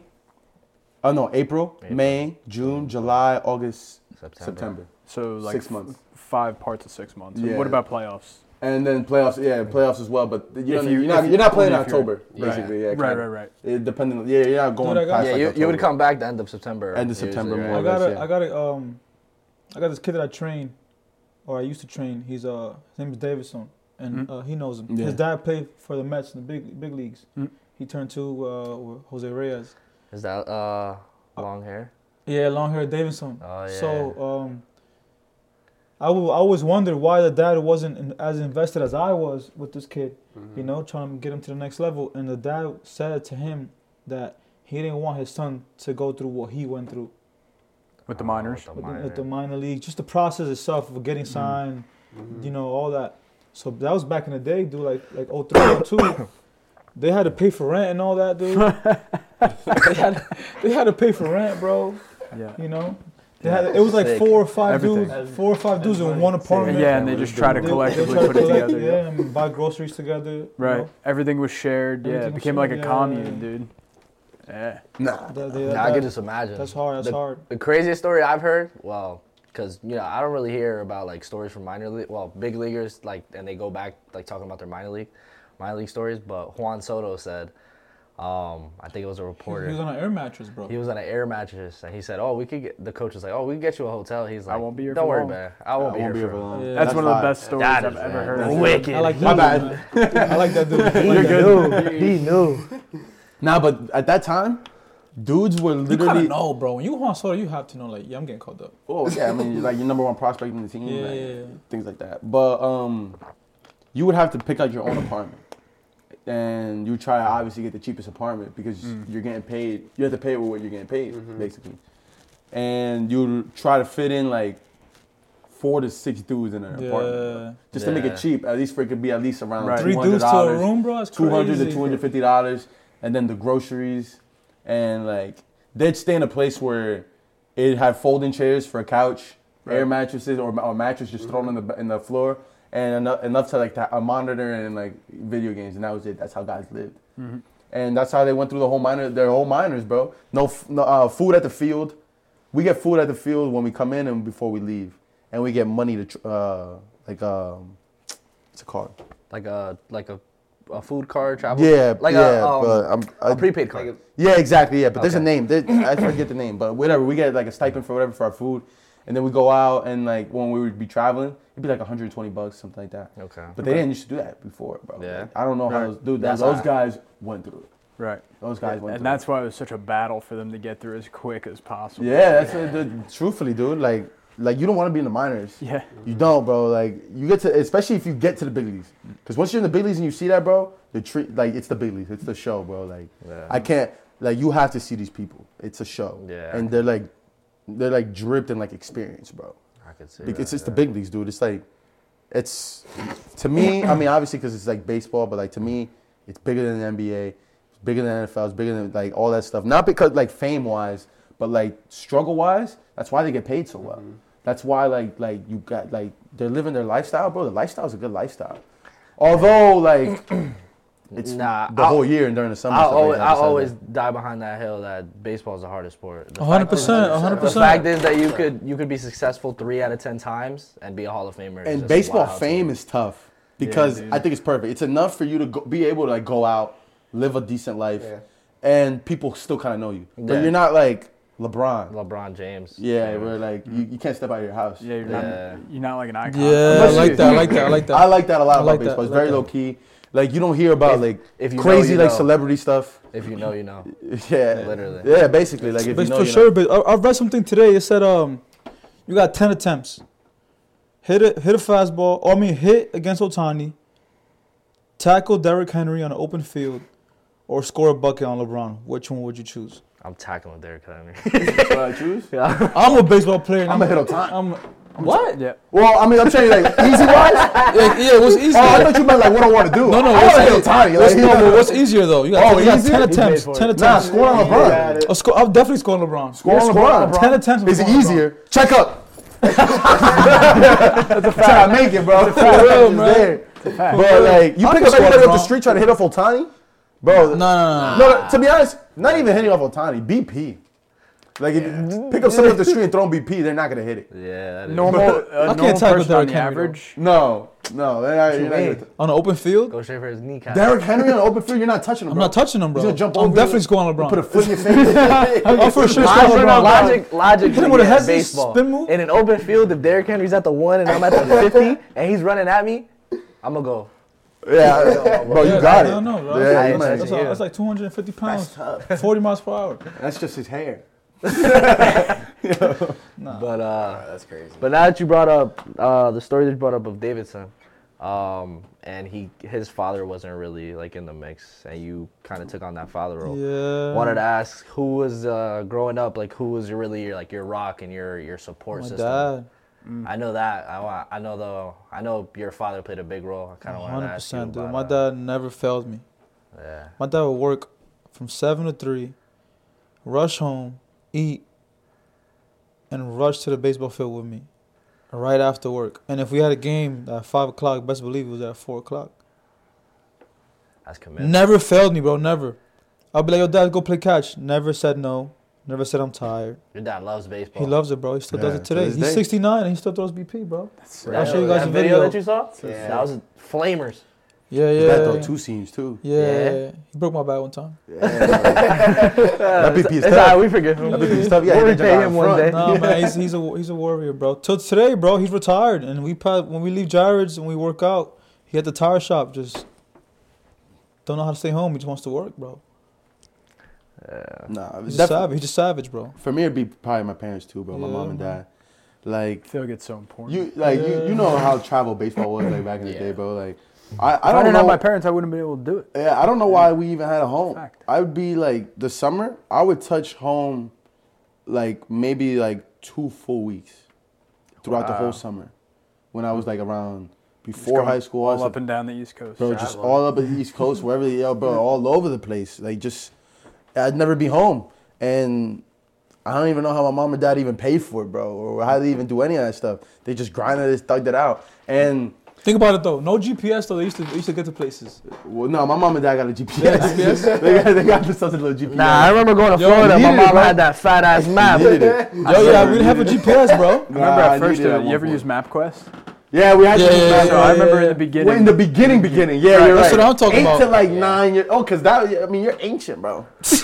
oh no, April, April. May, June, July, August, September. September. So like Six f- months. five parts of six months. And Yeah. What about playoffs? And then playoffs, yeah, playoffs as well. But you If know, you- you, are not, if- you're not playing in only if you're- October, Right. basically. Yeah, Right, kinda. right, right. It depending, yeah, you're not going Dude, I got- past Yeah, like you, you would October. come back the end of September. End of usually, September, right? more I or got less, a, yeah. I got a, um, I got this kid that I train, or I used to train. He's uh, his name is Davison, and Mhm. uh, he knows him. Yeah. His dad played for the Mets in the big big leagues. Mhm. He turned to uh, with Jose Reyes. Is that uh long hair? Yeah, long hair Davison. Oh yeah. So um, I will I always wondered why the dad wasn't in, as invested as I was with this kid. Mm-hmm. You know, trying to get him to the next level. And the dad said to him that he didn't want his son to go through what he went through. With the Oh, minors. with with the the, with the minor. minor league, just the process itself of getting Mm. signed, Mm-hmm. you know, all that. So that was back in the day, dude. Like like oh three, oh two, they had to pay for rent and all that, dude. they had they had to pay for rent, bro. Yeah. You know, they had it was like Sick. four or five Everything. dudes, four or five dudes in one apartment. Yeah, and they just try to They- they collectively try to put it collect, together. yeah, and buy groceries together. you Right. know. Everything was shared. Yeah, Everything it was became like a shared, yeah, commune, yeah. dude. Yeah. Nah. That- they- Nah, I that- can just imagine. that's hard. That's the, hard. The craziest story I've heard, well, because you know I don't really hear about like stories from minor league, well, big leaguers like, and they go back like talking about their minor league, minor league stories. But Juan Soto said, um, I think it was a He reporter. was on an air mattress, bro. He was on an air mattress, and he said, "Oh, we could get." The coach was like, "Oh, we can get you a hotel." He's I like, won't be here Don't for worry, long." man. I won't, I be, won't here be for here for long." long. Yeah. That's That's one of the hard. best stories That I've is, ever man, heard. that's of. wicked. I like My him, bad. man. I like that dude. I He like that dude. knew. He knew. Nah, but at that time, dudes were You kind literally. of know, bro. When you Juan Soto, you have to know, like, yeah, I'm getting called up. Oh yeah, I mean, like your number one prospect in the team, Yeah, like, yeah, yeah. things like that. But um, you would have to pick out your own apartment, and you try to obviously get the cheapest apartment because Mm. you're getting paid. You have to pay with what you're getting paid, Mhm. basically. And you try to fit in like four to six dudes in an apartment, Yeah. just to make Yeah. it cheap. At least for it could be at least around Right. Three two hundred dudes to a dollars, room, bro. That's two hundred crazy. to two hundred fifty dollars, and then the groceries, and like they'd stay in a place where it had folding chairs for a couch, air Right. mattresses, or a mattress just thrown in the in the floor, and enough, enough to like to, a monitor and like video games, and that was it. That's how guys lived, Mhm. and that's how they went through the whole minor, their whole minors, bro. No, f- no uh, food at the field. We get food at the field when we come in and before we leave, and we get money to tr- uh like um, what's it called? Like a like a, a food card travel. Yeah, Like yeah, a, um, but I'm, I, a prepaid card. Like yeah, exactly. Yeah, but there's a Okay. name. There, I forget the name, but whatever. We get like a stipend for whatever for our food, and then we go out and like when we would be traveling, it'd be like one hundred twenty bucks, something like that. Okay. But they didn't used to do that before, bro. Yeah. Like, I don't know how Right. those dude. That's those hot. guys went through it. Right. Those guys went And through that's why it was such a battle for them to get through as quick as possible. it. Yeah, that's what, dude, truthfully, dude. Like, like you don't want to be in the minors. Yeah. You don't, bro. Like you get to, especially if you get to the big leagues. Because once you're in the big leagues and you see that, bro, the treat like it's the big leagues. It's the show, bro. Like Yeah. I can't. Like you have to see these people. It's a show. Yeah. And they're like, they're like dripped in like experience, bro. I could see Bec- that, It's just yeah. the big leagues, dude. It's like, it's to me. I mean, obviously, because it's like baseball, but like to me, it's bigger than the N B A. It's bigger than N F L. It's bigger than like all that stuff. Not because like fame wise, but like struggle wise. That's why they get paid so well. Mm-hmm. That's why like like you got like they're living their lifestyle, bro. The lifestyle is a good lifestyle. Although like it's Nah, the I'll- whole year and during the summer. I stuff like always, that, I besides always that. die behind that hill that baseball is the hardest sport. The A hundred fact is- percent, a hundred The percent. fact is that you could you could be successful three out of ten times and be a Hall of Famer. is And just baseball wild to fame me. is tough because dude. I think it's perfect. It's enough for you to go, be able to like go out, live a decent life, Yeah. and people still kind of know you. But Yeah. you're not like LeBron. LeBron James. Yeah, where like you, you can't step out of your house. Yeah, you're Yeah. not you're not like an icon. Yeah, I Unless like you- that. I like that. I like that. I like that a lot I about like that, baseball. It's I like very that. low key. Like you don't hear about If- like if you know, crazy you like know. celebrity stuff. If you know, you know. Yeah, Literally. Yeah, basically like if But you know, for you sure, know. but I, I read something today. It said um, you got ten attempts. Hit a hit a fastball. Or I mean, hit against Otani. Tackle Derrick Henry on an open field, or score a bucket on LeBron. Which one would you choose? I'm tackling Derrick Henry. What I choose. I'm a baseball player. and I'm gonna hit Otani. I'm, what? Yeah. Well, I mean, I'm saying like easy wise. Yeah, yeah, what's easier? Oh, I thought you meant like what I want to do. No, no, I what's, want to hit Otani. what's, Like, no, but what's easier though? You got, Oh, you got easier? ten He attempts. paid for Ten it. Nah, attempts. score on LeBron. I'll, score, I'll definitely score on LeBron. Score on LeBron. Ten attempts. Is it on LeBron. easier? Check up. That's a fact. Try to make it, bro. For real, man. But like, you I pick can up score anybody off the LeBron. street trying to hit off Otani, bro. No, no, no, no. No, no, to be honest, not even hitting off Otani. B P. Like, if you pick up someone off the street and throw them B P, they're not gonna hit it. Yeah, that is. Normal, a can't normal tackle person on Derrick the Henry, though. average. No, no, they're not, you're not mean? gonna On an open field, Go straight for his kneecap. Derrick Henry on the open field, you're not touching him. I'm bro. not touching him, bro. He's gonna jump I'm over definitely you, scoring on LeBron. Put a foot in your face. I'm for sure scoring Logic, on LeBron. logic, logic. Hit him with a yeah, head baseball. spin move. In an open field, if Derrick Henry's at the one and I'm at the fifty and he's running at me, I'm gonna go. Yeah, bro, you got it. No, no, bro. Yeah, I you ain't might- touching That's, you. all, that's like two hundred fifty pounds, forty miles per hour. That's just his hair. But uh, That's crazy. but now that you brought up uh, the story that you brought up of Davidson, um, and he his father wasn't really like in the mix, and you kind of took on that father role. Yeah. Wanted to ask who was uh, growing up, like who was your really your, like your rock and your your support My system. dad. I know that. I wa- I know though. I know your father played a big role. I kind of wanted hundred to ask you percent, dude. about, My uh, dad never failed me. Yeah. My dad would work from seven to three, rush home, eat, and rush to the baseball field with me, right after work. And if we had a game at five o'clock, best believe it was at four o'clock. That's commitment. Never failed me, bro. Never. I'll be like, yo, dad, go play catch. Never said no. Never said I'm tired. Your dad loves baseball. He loves it, bro. He still does Yeah, it to today. this He's day. sixty-nine and he still throws B P, bro. That- I'll show you guys that a video video. that you saw. Yeah. That was Flamers. Yeah, yeah. His dad yeah. throw two seams too. Yeah, Yeah. he broke my back one time. That B P is It's tough. alright, we forgive him. That B P is tough. Yeah, We'll he did repay jump out him in one front. day. No, man, he's, he's a he's a warrior, bro. Till today, bro, he's retired, and we pa- when we leave Jared's and we work out, he at the tire shop just don't know how to stay home. He just wants to work, bro. Nah, He's def- just savage. He's just savage, bro. for me it'd be probably my parents too, bro. My Yeah, mom and man. dad. Like I feel like it's so important. you, like you, Yeah. you know how travel baseball was like back in the Yeah. day, bro. Like I, I if I don't didn't know. have my parents, I wouldn't have been able to do it. Yeah, I don't know why we even had a home. Fact. I would be like the summer. I would touch home, like maybe like two full weeks throughout the Wow. whole summer, when I was like around Just before going high school. I all was up and down the East Coast. bro, just travel. all up at the East Coast, wherever, yo, bro, all over the place. Like just, I'd never be home, and I don't even know how my mom and dad even paid for it, bro, or how they even do any of that stuff. They just grinded it, thugged it out, and. Think about it though. No G P S though. They used to they used to get to places. Well, no, my mom and dad got a G P S. Yeah, G P S? they got, they got themselves a little G P S. Nah, I remember going to Yo, Florida. you My needed it, mom bro. had that fat ass map. Needed it. Yo, yeah, we didn't have a G P S, bro. I remember Nah, I at first, needed uh, that you ever one use MapQuest? Yeah, we had Yeah, to. yeah, do yeah, So that. I remember in yeah. the beginning. Well, in the beginning, beginning. Yeah, Right, you're that's right. what I'm talking Eight about. to like nine years. Oh, cause that. I mean, you're ancient, bro.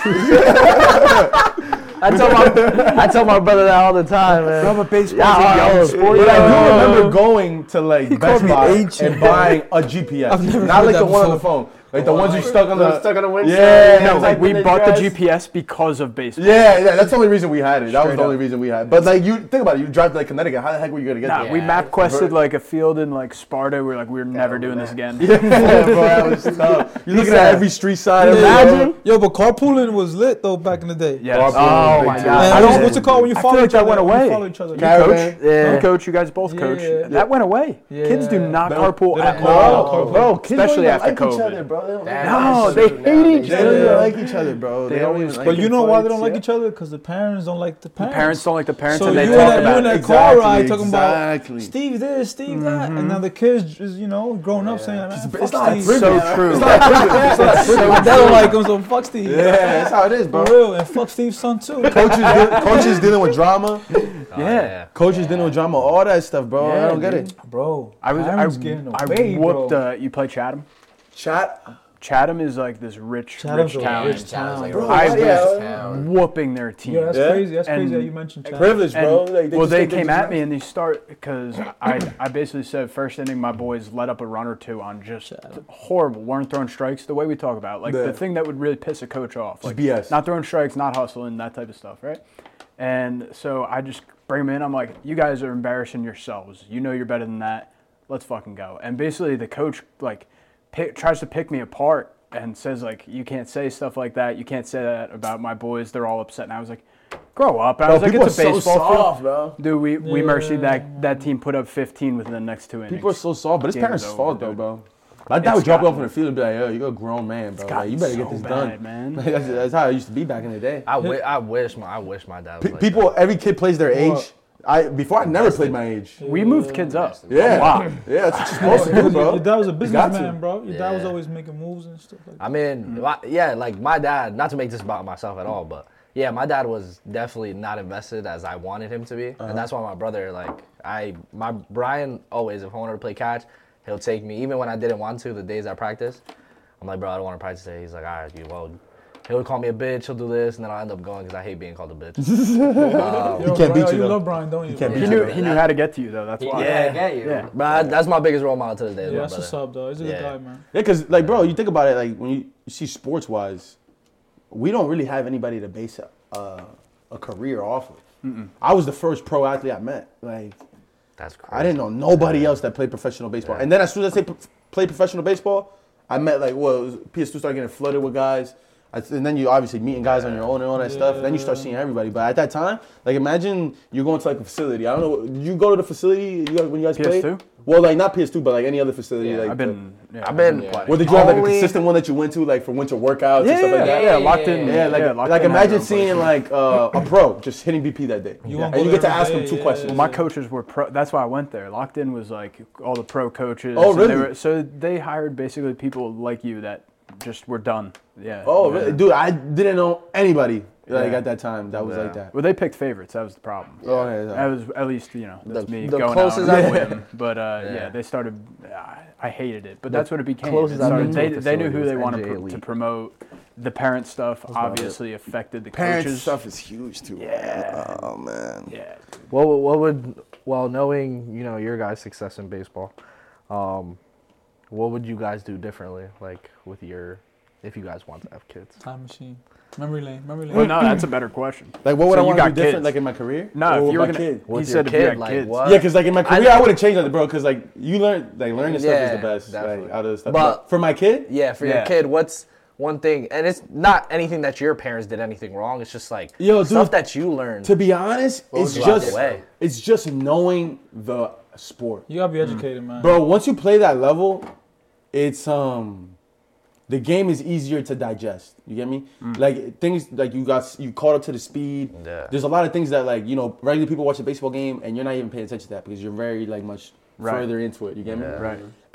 I tell my I tell my brother that all the time, man. No, but baseball's Yeah, a young oh, sport. But I though. do remember going to like Best called me Buy ancient. and buying a G P S. I've never Not heard like that the one on the before. phone, like the ones you stuck on Those the. stuck on the windshield. Yeah, No, type like we in bought the address. G P S because of baseball. Yeah, yeah, that's the only reason we had it. That was Straight the only up. reason we had it. But like, you think about it, you drive to like Connecticut. How the heck were you gonna get Nah, there? we Yeah, map quested ver- like a field in like Sparta. We are like, we're never doing this again. Yeah, bro, that was tough. You're looking at every street side. every Imagine. road. Yo, but carpooling was lit though back in the day. Yes. Carpool, Oh, big my time. God. Man, I what's, don't- what's it called when you I follow feel like each other? that went When you away. follow each other. Caravan. Coach, Yeah. you coach, you guys both coach. Yeah. That went away. Kids do Yeah. not They don't- carpool they at don't all. carpool. Bro, kids Especially don't even after like each COVID. other, bro. They don't, That- No, that's they true hate now. each they other. don't even Yeah. like each other, bro. They They don't always- even like But you know why they don't fights, like yeah. each other? Because the parents don't like the The parents. parents don't like the parents, So and you they in talk that, you about in that it. car Exactly, ride talking exactly. about Steve this, Steve that, and now the kids just you know growing up saying, man, It's fuck not Steve. trivial. So true. It's not trivial. It's not trivial. They don't like him, so fuck Steve. Yeah, that's how it is, For bro. real, and fuck Steve's son too. Coaches, deal- coaches dealing with drama. Yeah. Coaches dealing with drama. All that stuff, bro. Yeah, I don't get dude. it. Bro, I was I, parents getting I away, whooped. bro. Uh, you play Chatham? Chat. Chatham is like this rich, Chathams rich a town. rich Sounds town, like a bro. I rich was town. whooping their team. Yeah, that's Yeah? crazy. That's crazy And- that you mentioned Chad. Privilege, bro. And- Like, they well, just they think came just at me and they start because I I basically said first inning my boys let up a run or two on just horrible, weren't throwing strikes the way we talk about, like Yeah. the thing that would really piss a coach off, like B S. not throwing strikes, not hustling, that type of stuff, right? And so I just bring them in. I'm like, you guys are embarrassing yourselves. You know you're better than that. Let's fucking go. And basically the coach like pick, tries to pick me apart and says like, you can't say stuff like that. You can't say that about my boys. They're all upset. And I was like, grow up. And I Bro, was like, people it's a are so baseball soft, field. bro. Dude, we, we mercied Yeah. that that team put up fifteen within the next two innings. People are so soft, but it's Game parents' is over, fault, though, dude. bro. My dad It's would drop you off gotten- in the field and be like, yo, you're a grown man, bro. Like, you better so get this bad, done. man. that's, that's how it used to be back in the day. I, wi- I wish my I wish my dad was P- like people, that. every kid plays their age. I Before, I never played my age. We moved kids up. Yeah. A lot. Yeah, that's what you're supposed to do, Your bro. dad was a got businessman, to. bro. Your dad was Yeah. always making moves and stuff like that. I mean, my, yeah, like my dad. Not to make this about myself at all, but yeah, my dad was definitely not invested as I wanted him to be, Uh-huh. and that's why my brother, like, I, my Brian always, if I wanted to play catch, he'll take me, even when I didn't want to. The days I practice, I'm like, bro, I don't want to practice today. He's like, all right, you well. He'll call me a bitch. He'll do this, and then I'll end up going because I hate being called a bitch. Um, Yo, can't beat Brian, you, you though. love Brian, don't you? can't bro? beat He you. knew he knew how to get to you though. That's why. Yeah, I get you. Yeah. But I- that's my biggest role model to this day. is Yeah, my that's what's brother. up, though. He's a good Yeah. guy, man. Yeah, because, like, bro, you think about it, like, when you, you see sports wise, we don't really have anybody to base a, uh, a career off of. I was the first pro athlete I met. Like, That's crazy. I didn't know nobody else that played professional baseball. And then as soon as I say p- played professional baseball, I met, like, well, it was, P S two started getting flooded with guys. I, and then you obviously meeting guys on your own and all that stuff. Then you start seeing everybody. But at that time, like, imagine you're going to, like, a facility. I don't know. Did you go to the facility you guys, when you guys P S two? played? Well, like, not P S two, but, like, any other facility. Yeah, like I've been. Yeah, I've been- playing. Well, did you have like a Only- consistent one that you went to, like for winter workouts and Yeah, stuff like yeah, that? yeah, Yeah, locked yeah, in. Yeah, like, locked like in imagine at one seeing place. like uh, a pro just hitting B P that day, You won't and go you get to there ask every him day, two yeah, questions. Well, my coaches were pro. That's why I went there. Locked in was like all the pro coaches. Oh, and they really? were- so they hired basically people like you that just were done. Yeah. Oh, yeah. really? Dude, I didn't know anybody like Yeah. at that time that was Yeah. like that. Well, they picked favorites. That was the problem. Oh, yeah, yeah. That was at least you know that's The- me the going closest out on I've- a whim. But uh, yeah. Yeah. they started. I, I hated it, but that's what it became. closest It I've started- been to they, a they knew facility who was they wanted N J pr- to Elite. promote. The parent stuff about it. obviously affected the Parents coaches. stuff is huge too. Yeah. Oh man. Yeah. What would- what would well knowing you know your guys' success in baseball, um, what would you guys do differently like with your if you guys want to have kids? Time machine. Memory lane. Memory lane. Well, no, that's a better question. Like, what would So I you want to do got different, kids. like in my career? No, Or if with you were my gonna, kid? he With said your if you kid, had like kids. what? Yeah, because like in my career, I- I, would have changed that, bro. Because like you learn, like learning stuff is Yeah, the best. Like definitely. out of the stuff. But- But for my kid, Yeah, for Yeah. your kid, what's one thing? And it's not anything that your parents did anything wrong. It's just like Yo, dude, stuff that you learned. to be honest, it's would you just take away? it's just knowing the sport. You gotta be educated, man. Bro, once you play that level, it's um the game is easier to digest. You get me? Like things like you got you caught up to the speed. Yeah. There's a lot of things that like, you know, regular people watch a baseball game and you're not even paying attention to that because you're very like much Right. further into it. You get me? Yeah. Right.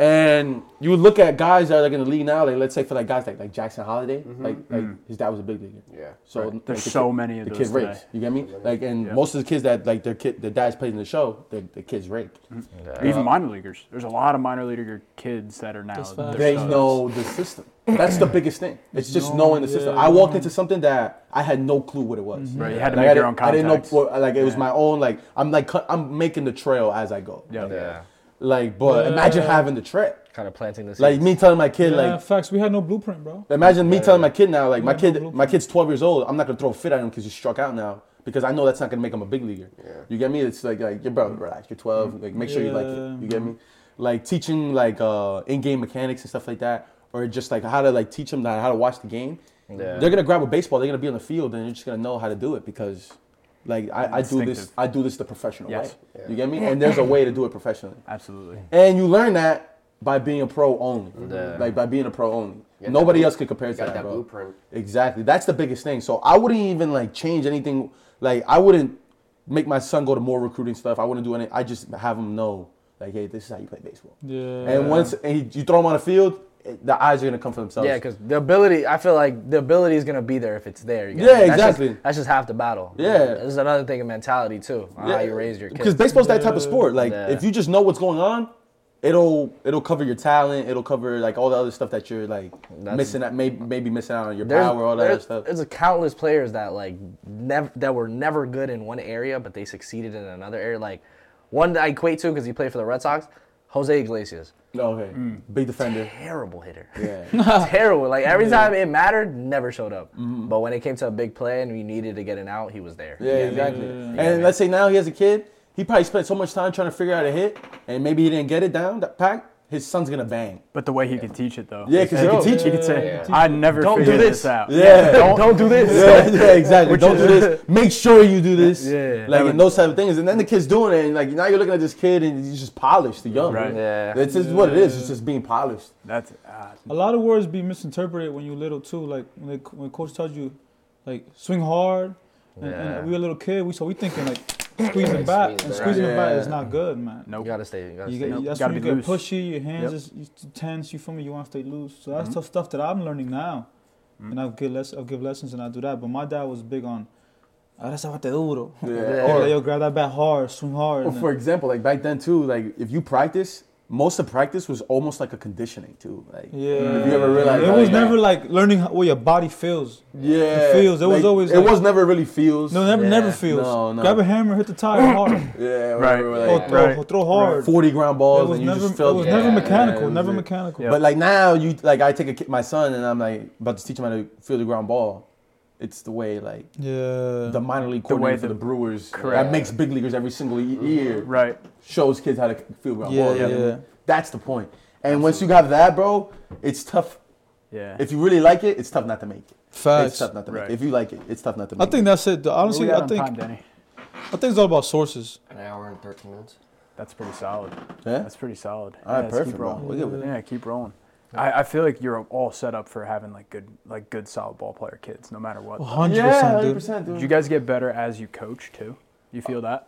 And you look at guys that are like in the league now, like let's say for like guys like like Jackson Holiday, like like his dad was a big leaguer. Yeah. So Right. like, There's the so kid- many of the those kid today. rakes. You get me? Like and Yeah. most of the kids that like their kid, their dads played in the show, the the kids rake. Even minor leaguers. There's a lot of minor leaguer kids that are now. That's they're facts. They studs. know the system. That's the biggest thing. It's just No, knowing the system. yeah, I walked no. into something that I had no clue what it was. Right, you had to Like, make I your own didn't- I didn't contacts. know what- like it was Yeah. my own like I'm like cut- I'm making the trail as I go. Yeah. Yeah. Like, but Yeah. imagine having the trail. Kind of planting the seeds. Like me telling my kid, Yeah, like, facts. We had no blueprint, bro. imagine me telling my kid now, like, my Yeah, kid, no my kid's twelve years old. I'm not gonna throw a fit at him because he struck out now because I know that's not gonna make him a big leaguer. Yeah. You get me? It's like, like, your bro, relax. You're twelve. Like, make sure you like it. Yeah. You get me? Like teaching like uh, in-game mechanics and stuff like that, or just like how to like teach them how to watch the game. Yeah. They're gonna grab a baseball. They're gonna be on the field, and they're just gonna know how to do it because, like, I, I do this. Instinctive. I do this the professional Yes. way. You get me? And there's a way to do it professionally. Absolutely. And you learn that by being a pro only. Yeah. Like by being a pro only. You got Nobody that- else can compare You to got that, that bro. blueprint. Exactly. That's the biggest thing. So I wouldn't even like change anything. Like I wouldn't make my son go to more recruiting stuff. I wouldn't do anything. I just have him know, like, hey, this is how you play baseball. Yeah. And once and he, you throw him on the field, it- the eyes are gonna come for themselves. Yeah, because the ability, I feel like the ability is gonna be there if it's there. You get Yeah, me? That's exactly. Just, that's just half the battle. Yeah. There's another thing in mentality too, on how you raise your kids. Because baseball's that type of sport. Like Yeah. if you just know what's going on, it'll it'll cover your talent. It'll cover like all the other stuff that you're like That's- missing out, maybe maybe missing out on your There's, power, all that other there's, stuff. there's a countless players that like never that were never good in one area, but they succeeded in another area. Like one that I equate to because he played for the Red Sox, Jose Iglesias, Okay, big defender. terrible hitter. Yeah. Terrible. Like every time it mattered, never showed up. But when it came to a big play and we needed to get an out, he was there. Yeah, You get me? exactly. Yeah. And let's say now he has a kid, he probably spent so much time trying to figure out a hit, and maybe he didn't get it down that pack. His son's gonna bang. But the way he could teach it, though. Yeah, because he can teach He you. could say, Yeah. I never Don't do figured this. this out. Yeah. Don't don't do this. Yeah, yeah, exactly. Don't do this. Make sure you do this. Yeah. Like and those type of things. And then the kid's doing it, and like now you're looking at this kid, and he's just polished, the young. Right. Yeah. That's just what it is. It's just being polished. That's uh, A lot of words be misinterpreted when you're little too. Like when, they, when coach tells you, like swing hard, and, Yeah. and we a little kid, we so we thinking like squeezing back, Squeeze and back. squeezing the bat Yeah. is not good, man. nope. You gotta stay. You gotta You stay. get, Nope. that's Gotta when be you get loose. pushy, your hands Yep. is is tense. You feel me? You want to stay loose. So that's tough stuff that I'm learning now, and I'll give less, I'll give lessons and I do that. But my dad was big on, ahora se bate duro. Yeah. Or Or, like, yo, grab that bat hard, swing hard. or and for example, like back then too, like if you practice, most of practice was almost like a conditioning too. Like yeah, If you ever realized it that, was like- never like learning how, what your body feels. yeah, feels. It was always it like- was never really feels. No, never, Yeah. never feels. No, no. Grab a hammer, hit the tire hard. Yeah, Right. or, Or like, throw, Right. throw hard. forty ground It balls, was and you never, just felt it was Yeah, never yeah, mechanical. it was never it. mechanical. Yeah. But like now, you like I take a, ki- my son and I'm like about to teach him how to field the ground ball. It's the way like Yeah. the minor league The way coordinator for the- the Brewers Correct. that makes big leaguers every single ye- year Right. shows kids how to field ground Yeah, balls. yeah, you know? yeah. That's the point. And once you got that, bro, it's tough. Yeah. If you really like it, it's tough not to make it. It's Facts. tough not to make Right. it. If you like it, it's tough not to I make think it. that's it. What we Honestly, got I on think time, Danny? I think it's all about sources. An hour and thirteen minutes. That's pretty solid. Yeah? That's pretty solid. All right, Yeah, let's perfect, keep bro. rolling. We're good with it. Yeah, keep rolling. I, I feel like you're all set up for having like good, like good solid ball player kids, no matter what. though. hundred Yeah, percent, hundred dude. percent, Did dude. you guys get better as you coach too? You feel that?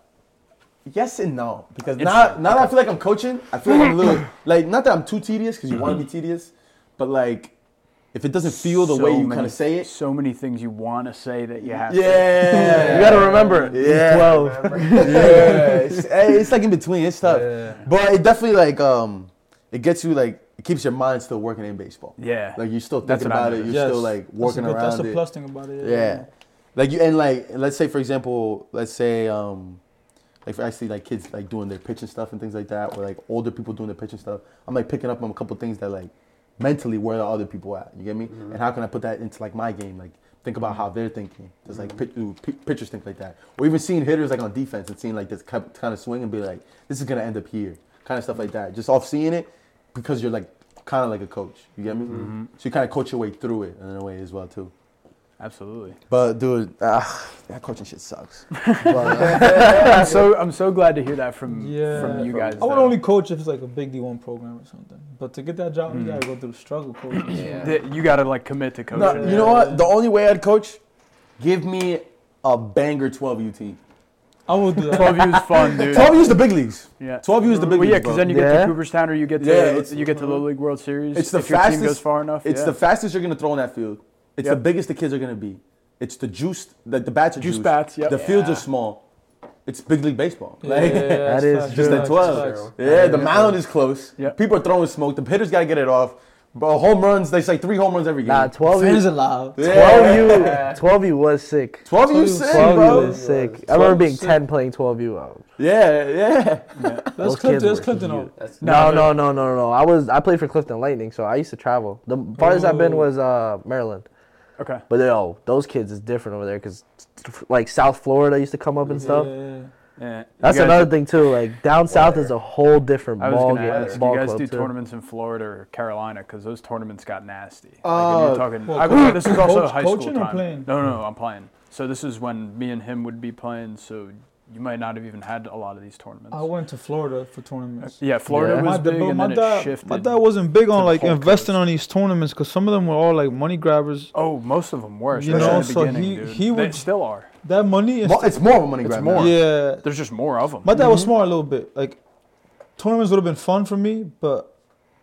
Yes and no, because It's- now, now that I feel like I'm coaching, I feel like I'm a little like not that I'm too tedious because you want to be tedious, but like if it doesn't feel the So way you many- kind of say it, So many things you want to say that you have. yeah, You gotta remember it. Yeah. twelve. yeah, it's, eh, it's like in between. It's tough, Yeah. but it definitely like um, it gets you like it keeps your mind still working in baseball. To. Yeah. Like you're still That's thinking what I about it. You're noticed. still like working that's a good, around That's the it. plus thing about it. Yeah. Like you and like let's say for example, let's say um like if I see like kids like doing their pitching stuff and things like that, or like older people doing their pitching stuff, I'm like picking up on a couple things that like mentally where are other people at? You get me? And how can I put that into like my game? Like think about how they're thinking. Just like pitch, ooh, p- pitchers think like that, or even seeing hitters like on defense and seeing like this kind of swing and be like, this is gonna end up here, kind of stuff like that. Just off seeing it because you're like kind of like a coach. You get me? So you kind of coach your way through it in a way as well too. Absolutely. But dude, ah, that coaching shit sucks. I'm so I'm so glad to hear that from Yeah. from you guys. I would though. only coach if it's like a big D one program or something. But to get that job, you gotta go through the struggle coaching. Yeah. That you got to like commit to coaching. No, you know what? The only way I'd coach, give me a banger twelve U T. I will do that. twelve U is fun, dude. twelve U is the big leagues. Yeah. twelve U is the big Well, yeah, leagues, because bro. then you get Yeah. to Cooperstown or you get to Yeah, it's- you get to the League World Series. It's the if your fastest. team goes far enough. It's yeah. the fastest you're gonna throw in that field. It's Yep. the biggest the kids are gonna be. It's the juice. The, the bats are Juice juice. bats, yep. The fields Yeah. are small. It's big league baseball. Yeah, Like, yeah, yeah, That that's is facts, just true. at facts, twelve. facts. Yeah, the mound is close. Yep. People are throwing smoke. The hitters gotta get it off. But home runs, they say three home runs every game. Nah, twelve Fans U. are loud. Yeah. twelve U. twelve U was sick. twelve U twelve sick, twelve U bro. was sick. I twelve remember being was sick. ten playing twelve U. Oh. Yeah, yeah. That's Those Clifton. kids That's were Clifton. huge. though. That's No, no, no, no, no. I was I played for Clifton Lightning, so I used to travel. The farthest I've been Oh. was uh, Maryland. okay. But yo, those kids is different over there because like South Florida used to come up and stuff. Yeah, yeah, yeah. Yeah. That's You guys- another thing too. Like down south is a whole different I was ball gonna game. ask, do Ball you guys club do too. tournaments in Florida or Carolina? Because those tournaments got nasty. Like, Uh, when you're talking, well, I, co- this is also coach- high school coaching or time. playing? No, no, no, I'm playing. So this is when me and him would be playing. So you might not have even had a lot of these tournaments. I went to Florida for tournaments. Yeah, Florida Yeah. was My, big, but and my then dad, it shifted. my dad wasn't big on the like whole investing coast. on these tournaments because some of them were all like money grabbers. Oh, most of them were. You especially know, in the so beginning, he- dude. he They would- still are. That money is Mo- It's more of a money It's grab. more. now. yeah. There's just more of them. My dad was smart a little bit. Like tournaments would have been fun for me, but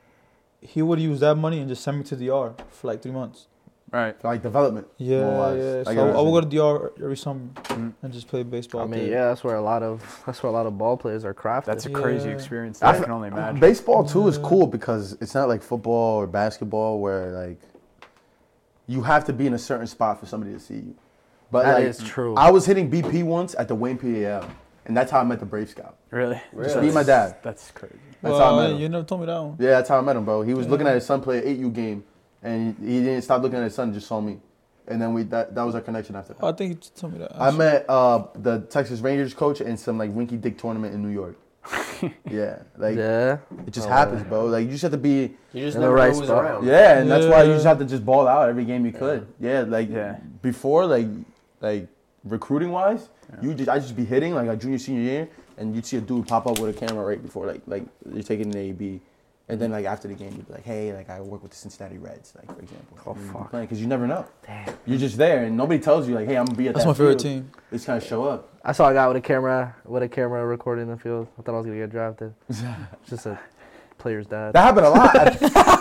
he would use that money and just send me to D R for like three months. Right. Like development. Yeah, more or less. yeah. I So get I, what I you're would go to D R every summer Mm. and just play baseball. I mean, there. yeah, that's where a lot of that's where a lot of ball players are crafted. That's a crazy Yeah. experience. I I f- can only imagine. Baseball too is cool because it's not like football or basketball where like you have to be in a certain spot for somebody to see you. But That like, is true. I was hitting B P once at the Wayne P A L, and that's how I met the Brave Scout. Really? Just me and my dad. That's crazy. That's Well, how I met man, him. you never told me that one. Yeah, that's how I met him, bro. He was looking at his son play an eight U game, and he didn't stop looking at his son, just saw me, and then we that that was our connection after that. I think you told me that. I met uh, the Texas Rangers coach in some like Winky Dick tournament in New York. Yeah, like yeah. it just Oh, happens, bro. Like you just have to be. You just In the never right know who's spot. around. Yeah, and that's why you Yeah. just have to just ball out every game you could. Yeah, like Yeah. before, like like recruiting wise, you just I just be hitting like a junior senior year, and you'd see a dude pop up with a camera right before like like you're taking an A B, and then like after the game you'd be like, hey, like I work with the Cincinnati Reds, like for example. Oh, fuck. Because you never know. Damn. You're just there, and nobody tells you like, hey, I'm gonna be at That's that my favorite field. team. They just kind of show up. I saw a guy with a camera with a camera recording the field. I thought I was gonna get drafted. It's just a player's dad. That happened a lot. I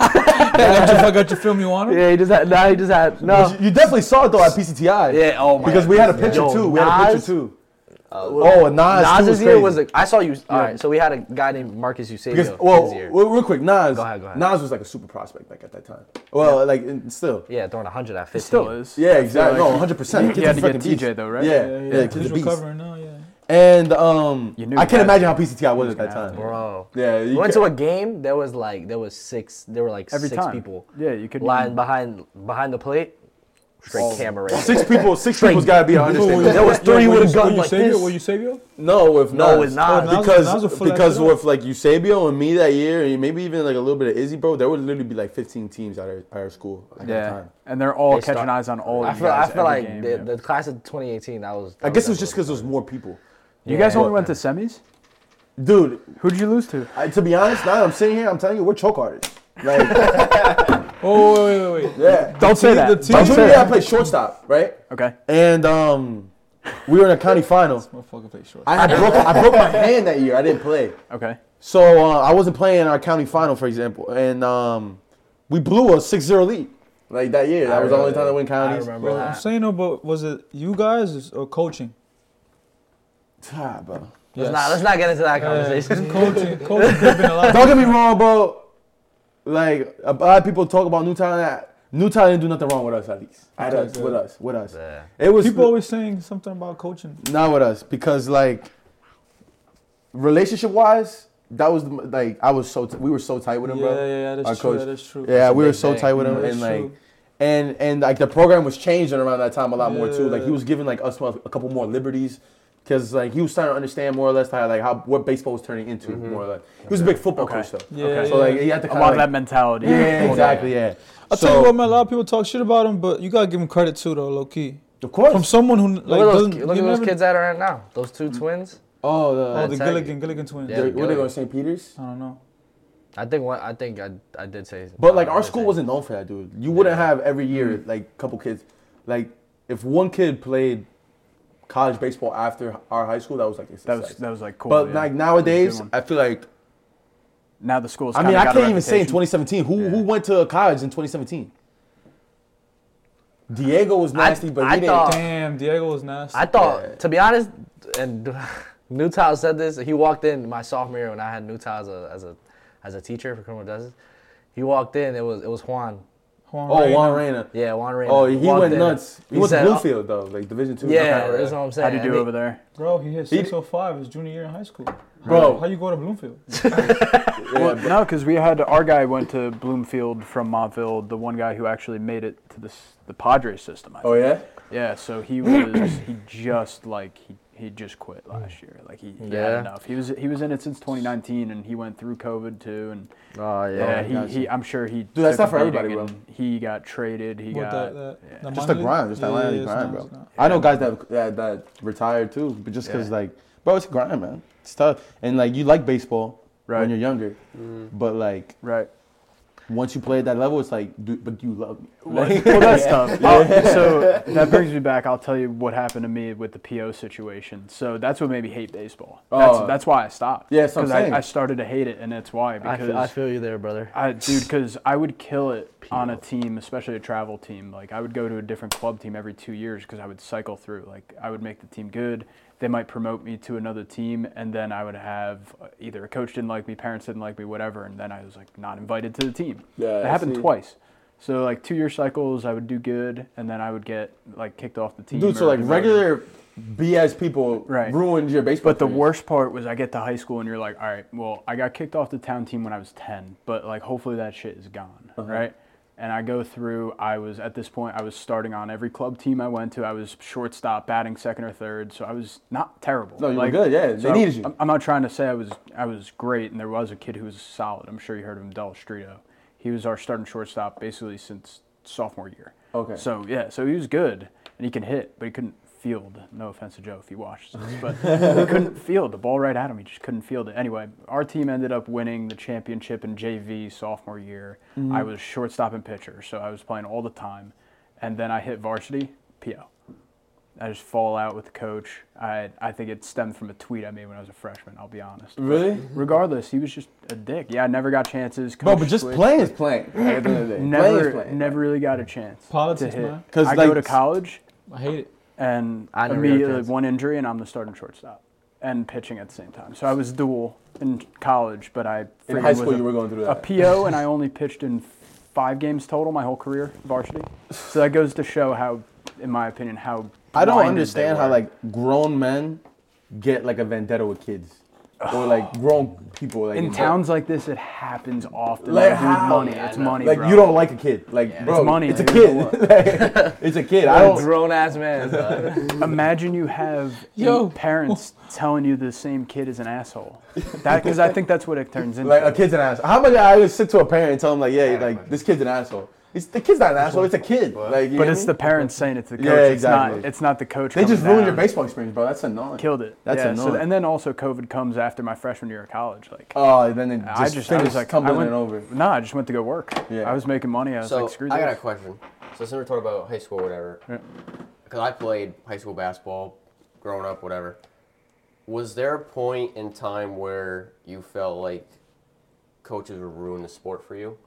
got, your, I got your film you wanted? Yeah, he just had. Nah, he just had. No. you definitely saw it though at P C T I. Yeah. Oh my. Because we had a picture Yo, too. We had a picture Nas- too. Uh, Oh, and Nas, too Nas's was year crazy. was. A, I saw you. All right. So we had a guy named Marcus Eusebio. Because, his well, year. well, real quick, Nas, Go ahead, go ahead. Nas was like a super prospect like at that time. Well, like in- still. Yeah, throwing a hundred at It fifteen. still is. Yeah, exactly. like No, one hundred percent. He had to get T J though, right? Yeah, Yeah, yeah, yeah. kid's He's a beast. recovering now, yeah. And um, You knew I he can't had imagine to. how P C T I was He at was that gonna time. have to. Bro. Yeah, We you went ca- to a game. There was like there was six. There were like Every six time. people Yeah, you could. lying behind behind the plate. Straight Oh. camera. Right six people. Six Straight- people's gotta be a understatement. There was three with a gun like Eusebio? this. Were Eusebio? No, with No, Nas. with Nas. Nas- Because Nas was full because acted with like Eusebio and me that year, and maybe even like a little bit of Izzy, bro, there would literally be like fifteen teams at our, at our school at that Yeah, time. and they're all They catching start- eyes on all I of you feel. I guys feel every like game, the, yeah. the class of twenty eighteen. That was. I that guess it was definitely just because there was more people. You guys Yeah. only went to semis. Dude, Who'd you lose to? I, to be honest, now that I'm sitting here, I'm telling you, we're choke artists. Like, Oh, wait, wait, wait, wait. yeah. Don't say that. the team- My Don't say junior year, I that. played shortstop, right? Okay. And um, we were in a county final. Motherfucker play short. I had broke, I broke my hand that year. I didn't play, Okay. so uh, I wasn't playing in our county final, for example. And um, we blew a six zero lead, like that year. That was the only time I win I counties. remember Bro, I'm that. saying no, but was it you guys or coaching? Ah, bro. Let's not. Let's not get into that Yeah, conversation. coaching, coaching could have been a lot. Don't get me wrong, bro. Like a lot of people talk about Newtown. That Newtown didn't do nothing wrong with us, at least. At Okay, us, good. with us, with us. Yeah. It was People always saying something about coaching. not with us because like relationship wise, that was the, like I was so t- we were so tight with him, Yeah, bro. yeah, yeah, that's Our true. coach. That is true. Yeah, a we were big so thing. tight with him, Yeah, and that's like, true. and and like the program was changing around that time a lot more too. Like he Yeah. was giving like us a couple more liberties, because like he was starting to understand more or less how like how what baseball was turning into more or less. He was a big football Okay. coach though. Yeah, Okay. So like he had to A kind lot of of that mentality. yeah, Pulled exactly, yeah. I'll So- tell you what, man. A lot of people talk shit about him, but you gotta give him credit too, though, low key. Of course. From someone who Look like at those, doesn't. ki- look he at those never- kids that are in now. Those two twins. oh, Oh, the, the That's Gilligan, Gilligan twins. Yeah. they're- what are they going to Saint Peter's? I don't know. I think one. I think I. I did say. But like uh, our I did school say- wasn't known for that, dude. You wouldn't Yeah. have every year like a couple kids. Like if one kid played college baseball after our high school, that was like a That was success. that was like cool. But yeah. like That nowadays, was a good one. I feel like now the schools. I mean kinda I got a can't even say in reputation. twenty seventeen who Yeah. who went to college in twenty seventeen. Diego was nasty, but he I didn't. thought- Damn, Diego was nasty. I thought, Yeah. to be honest, and Newtown said this. He walked in my sophomore year when I had Newtown as a as a as a teacher for criminal justice. He walked in. It was it was Juan. Juan Oh, Reyna. Juan Reyna. Yeah, Juan Reyna. Oh, he Walked went in. nuts. He, He went said, to oh, Bluefield though, like Division Two. Yeah, Okay, that's what I'm saying. How'd you And do he- over there? Bro, he hit He- six oh five his junior year in high school. Bro. How you go to Bloomfield? Well, no, because we had our guy went to Bloomfield from Montville, the one guy who actually made it to this the Padres system. I Oh think. yeah. Yeah, so he was he just like he he just quit last year. Like he, he Yeah. had enough. He was he was in it since twenty nineteen, and he went through COVID too. And Oh yeah, yeah. he, gotcha. he I'm sure he. Dude, that's took not for a beating, everybody, bro. and He got traded. He What, got that- that- yeah. the Just minor the league? grind, just that Yeah, minor yeah, league it's grind, not- bro. it's not. I know guys that, that that retired too, but just because Yeah. like, bro, it's a grind, man. It's tough, and like you like baseball Right. when you're younger, but like right. once you play at that level, it's like, do, but you love me. Well, Like, well, that's tough. I'll- So that brings me back. I'll tell you what happened to me with the P O situation. So that's what made me hate baseball. That's, Oh. that's why I stopped. Yeah, that's what I'm 'Cause I, saying. I started to hate it, and that's why. I, Because f- I feel you there, brother. I, dude, because I would kill it on a team, especially a travel team. Like I would go to a different club team every two years because I would cycle through. Like I would make the team good. They might promote me to another team, and then I would have uh, either a coach didn't like me, parents didn't like me, whatever, and then I was like not invited to the team. Yeah, That happened see. twice. So like two year cycles, I would do good, and then I would get like kicked off the team. dude, so or like demoted. regular B S people Right. ruined your baseball. But the careers. worst part was I get to high school and you're like, all right, well, I got kicked off the town team when I was ten, but like hopefully that shit is gone, Uh-huh. right? And I go through, I was, at this point, I was starting on every club team I went to. I was shortstop, batting second or third, so I was not terrible. No, you were good, yeah. They needed you. I'm, I'm not trying to say I was I was great, and there was a kid who was solid. I'm sure you heard of him, Del Strito. He was our starting shortstop basically since sophomore year. Okay. So, yeah, so he was good, and he can hit, but he couldn't field. No offense to Joe if he watched this, but he couldn't field the ball right at him. He just couldn't field it. Anyway, our team ended up winning the championship in J V sophomore year. Mm-hmm. I was shortstop and pitcher, so I was playing all the time. And then I hit varsity, P O. I just fall out with the coach. I I think it stemmed from a tweet I made when I was a freshman, I'll be honest. But Really? regardless, he was just a dick. Yeah, I never got chances. Bro, Coach but just switched. playing is playing. At the end of the day. Playing Never, is playing. never really got a chance Politics, to hit. man. 'Cause, I go like, to college I hate it. and I never got a immediately chance. one injury and I'm the starting shortstop and pitching at the same time. So I was dual in college, but I In freaking high school, was a, you were going through a that. P O and I only pitched in five games total my whole career varsity. So that goes to show how, in my opinion, how I don't blinded they understand how were. like grown men get like a vendetta with kids, or like grown people. Like in towns like this, it happens often. Like Dude, how? money, Yeah, it's I know. money, like bro. you don't like a kid. Like bro, It's money, It's a like, kid. Like, it's a kid. I I'm a don't. grown ass man. son. Imagine you have Yo. eight parents telling you the same kid is an asshole. That because I think that's what it turns into. Like a kid's an asshole. How many I would sit to a parent and tell them like, yeah, like this kid's an asshole. It's the kid's not an asshole. It's a kid. Like, you but know it's what the I mean? parents saying it to the coach. Yeah, It's exactly. not. It's not the coach. They just coming ruined your down. baseball experience, bro. That's annoying. Killed it. That's yeah, so, annoying. and then also COVID comes after my freshman year of college. Like Oh, then it just, I just I finished was like I tumbling went it over. No, I just went to go work. Yeah. I was making money. I was So like, screw I got a this. question. So since we're talking about high school or whatever, Yeah. because I played high school basketball, growing up, whatever. Was there a point in time where you felt like coaches would ruin the sport for you?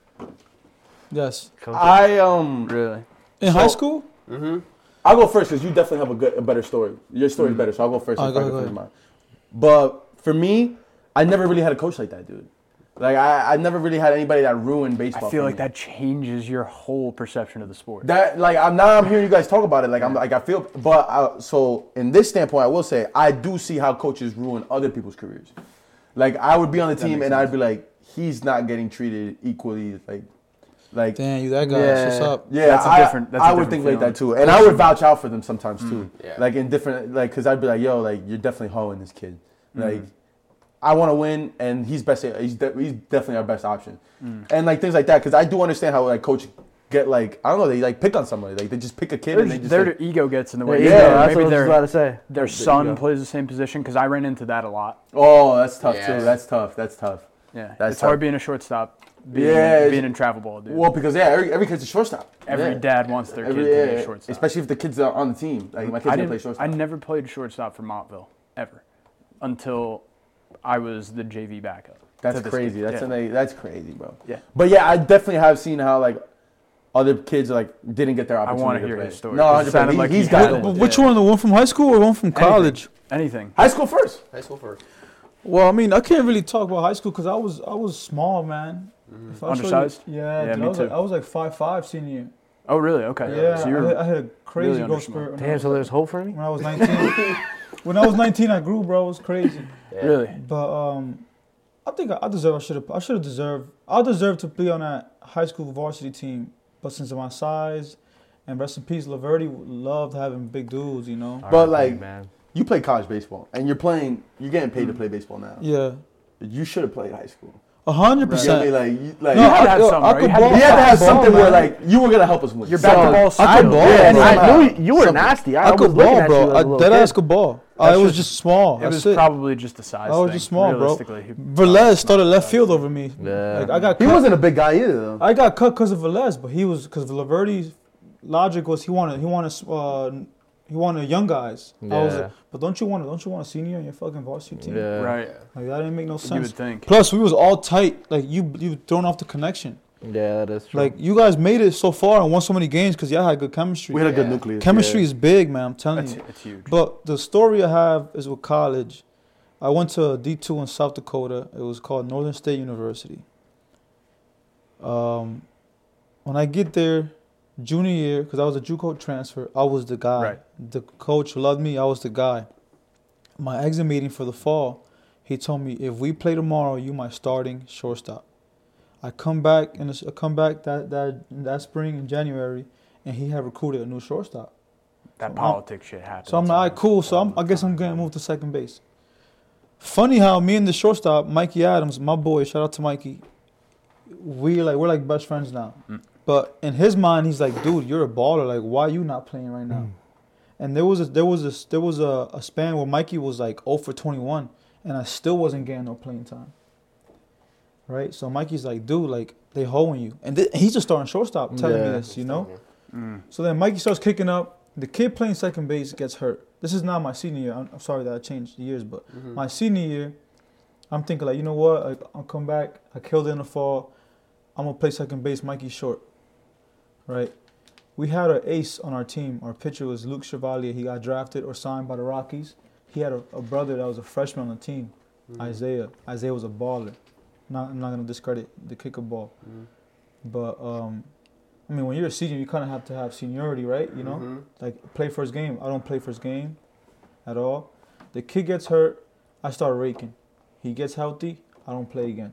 Yes. I um, Really? In So- high school? Mm-hmm. I'll go first because you definitely have a good, a better story. Your story's better, so I'll go first. Oh, and go try to ahead, finish go mine. But for me, I never really had a coach like that, dude. Like I, I never really had anybody that ruined baseball. I feel for like me. that changes your whole perception of the sport. That like I'm now I'm hearing you guys talk about it. Like I'm like I feel, but I, so in this standpoint, I will say I do see how coaches ruin other people's careers. Like I would be on the team and I'd be like, he's not getting treated equally. Like, like Damn, you that guy. Yeah. What's up? yeah, That's a I, different- that's a I would different think like that feeling. too, and I would vouch out for them sometimes too. Yeah. Like in different, like because I'd be like, yo, like you're definitely hoeing this kid. Mm. Like I want to win, and he's best. He's de- he's definitely our best option, Mm. and like things like that. Because I do understand how like coach get like I don't know they like pick on somebody. Like they just pick a kid and they just their like, ego gets in the way. Yeah, Yeah, Maybe that's what I was their, about to say. their The son ego. plays the same position because I ran into that a lot. oh that's tough Yeah. too. That's tough. That's tough. Yeah, That's it's hard tough. being a shortstop being, Yeah, being in travel ball, dude. Well, because yeah, every, every kid's a shortstop. Every yeah. dad wants their Every, kid to be yeah, a shortstop. especially if the kids are on the team. Like my kids I didn't didn't. play shortstop. I never played shortstop for Montville ever, until I was the J V backup. That's to this crazy. kid. That's yeah. an, that's crazy, bro. Yeah. But yeah, I definitely have seen how like other kids like didn't get their I opportunity. want to to hear play. his story. No, 'cause it one hundred percent. sounded He, like he's he got had it. it. But which Yeah. one? The one from high school or the one from Anything. college? Anything. High school first. High school first. Well, I mean, I can't really talk about high school because I was I was small, man. If I show you- Undersized? yeah, Yeah, dude, me I was like too. I was like five five senior year. Oh, really? Okay. Yeah, So I, you're hit, I hit a crazy really growth undersmart. spurt. When I Damn, was, so there's hope for me? when I was nineteen. When I was nineteen, I grew, bro. It was crazy. Yeah. really. But um, I think I, I deserve. I should have. I should have deserved. I deserve to be on that high school varsity team. But since of my size, and rest in peace, Laverty loved having big dudes. You know. But, R I P, like- man. You play college baseball, and you're playing. You're getting paid to play baseball now. Yeah. You should have played high school. A hundred You know percent. what I mean? Like, you, like No, You had to I- have yo, something, I bro. could You had to ball. you had to have ball, something where man. like you were gonna help us win. You're So, back to ball. I could style. ball. Yeah, and somehow. I knew you were Something. nasty. I, I was could looking ball, at bro. you as a I little dead kid. ass could ball. I That's was just- just small. It That's was it. probably just a size I was thing. just small, bro. Realistically, he- Velez started left field over me. Yeah. Like I got He cut. wasn't a big guy either, though. I got cut because of Velez, but he was because Laverty's logic was he wanted he wanted uh, he wanted young guys. I was Yeah. like, but don't you want don't you want a senior on your fucking varsity team? Yeah. Right. Like that didn't make no You sense. would think. Plus, we was all tight. Like you you thrown off the connection. Yeah, that is true. Like you guys made it so far and won so many games because y'all had good chemistry. We had a good Yeah. nucleus. Chemistry yeah. is big, man. I'm telling That's you. it's huge. But the story I have is with college. I went to D two in South Dakota. It was called Northern State University. Um, when I get there, junior year, because I was a JUCO transfer, I was the guy. Right. The coach loved me. I was the guy. My exit meeting for the fall, he told me, if we play tomorrow, you my starting shortstop. I come back and I come back that that that spring in January, and he had recruited a new shortstop. that so I'm- politics shit happens. So I'm like, all right, cool. So I'm, I guess I'm getting moved to second base. Funny how me and the shortstop, Mikey Adams, my boy, shout out to Mikey. We like we're like best friends now. Mm. But in his mind, he's like, dude, you're a baller. Like, why you not playing right now? And there was a, there was a there was a, a span where Mikey was like oh for twenty-one, and I still wasn't getting no playing time. Right. So Mikey's like, dude, like they holding you, and th- he's just starting shortstop, telling me Yeah. this, you know. Mm. So then Mikey starts kicking up. The kid playing second base gets hurt. This is not my senior year. I'm, I'm sorry that I changed years, but my senior year, I'm thinking like, you know what? Like, I'll come back. I killed it in the fall. I'm gonna play second base. Mikey's short, right? We had an ace on our team. Our pitcher was Luke Chevalier. He got drafted or signed by the Rockies. He had a, a brother that was a freshman on the team, Isaiah. Isaiah was a baller. Not, I'm not gonna discredit the kicker ball, but um, I mean, when you're a senior, you kind of have to have seniority, right? You know, Mhm. like play first game. I don't play first game at all. The kid gets hurt. I start raking. He gets healthy. I don't play again.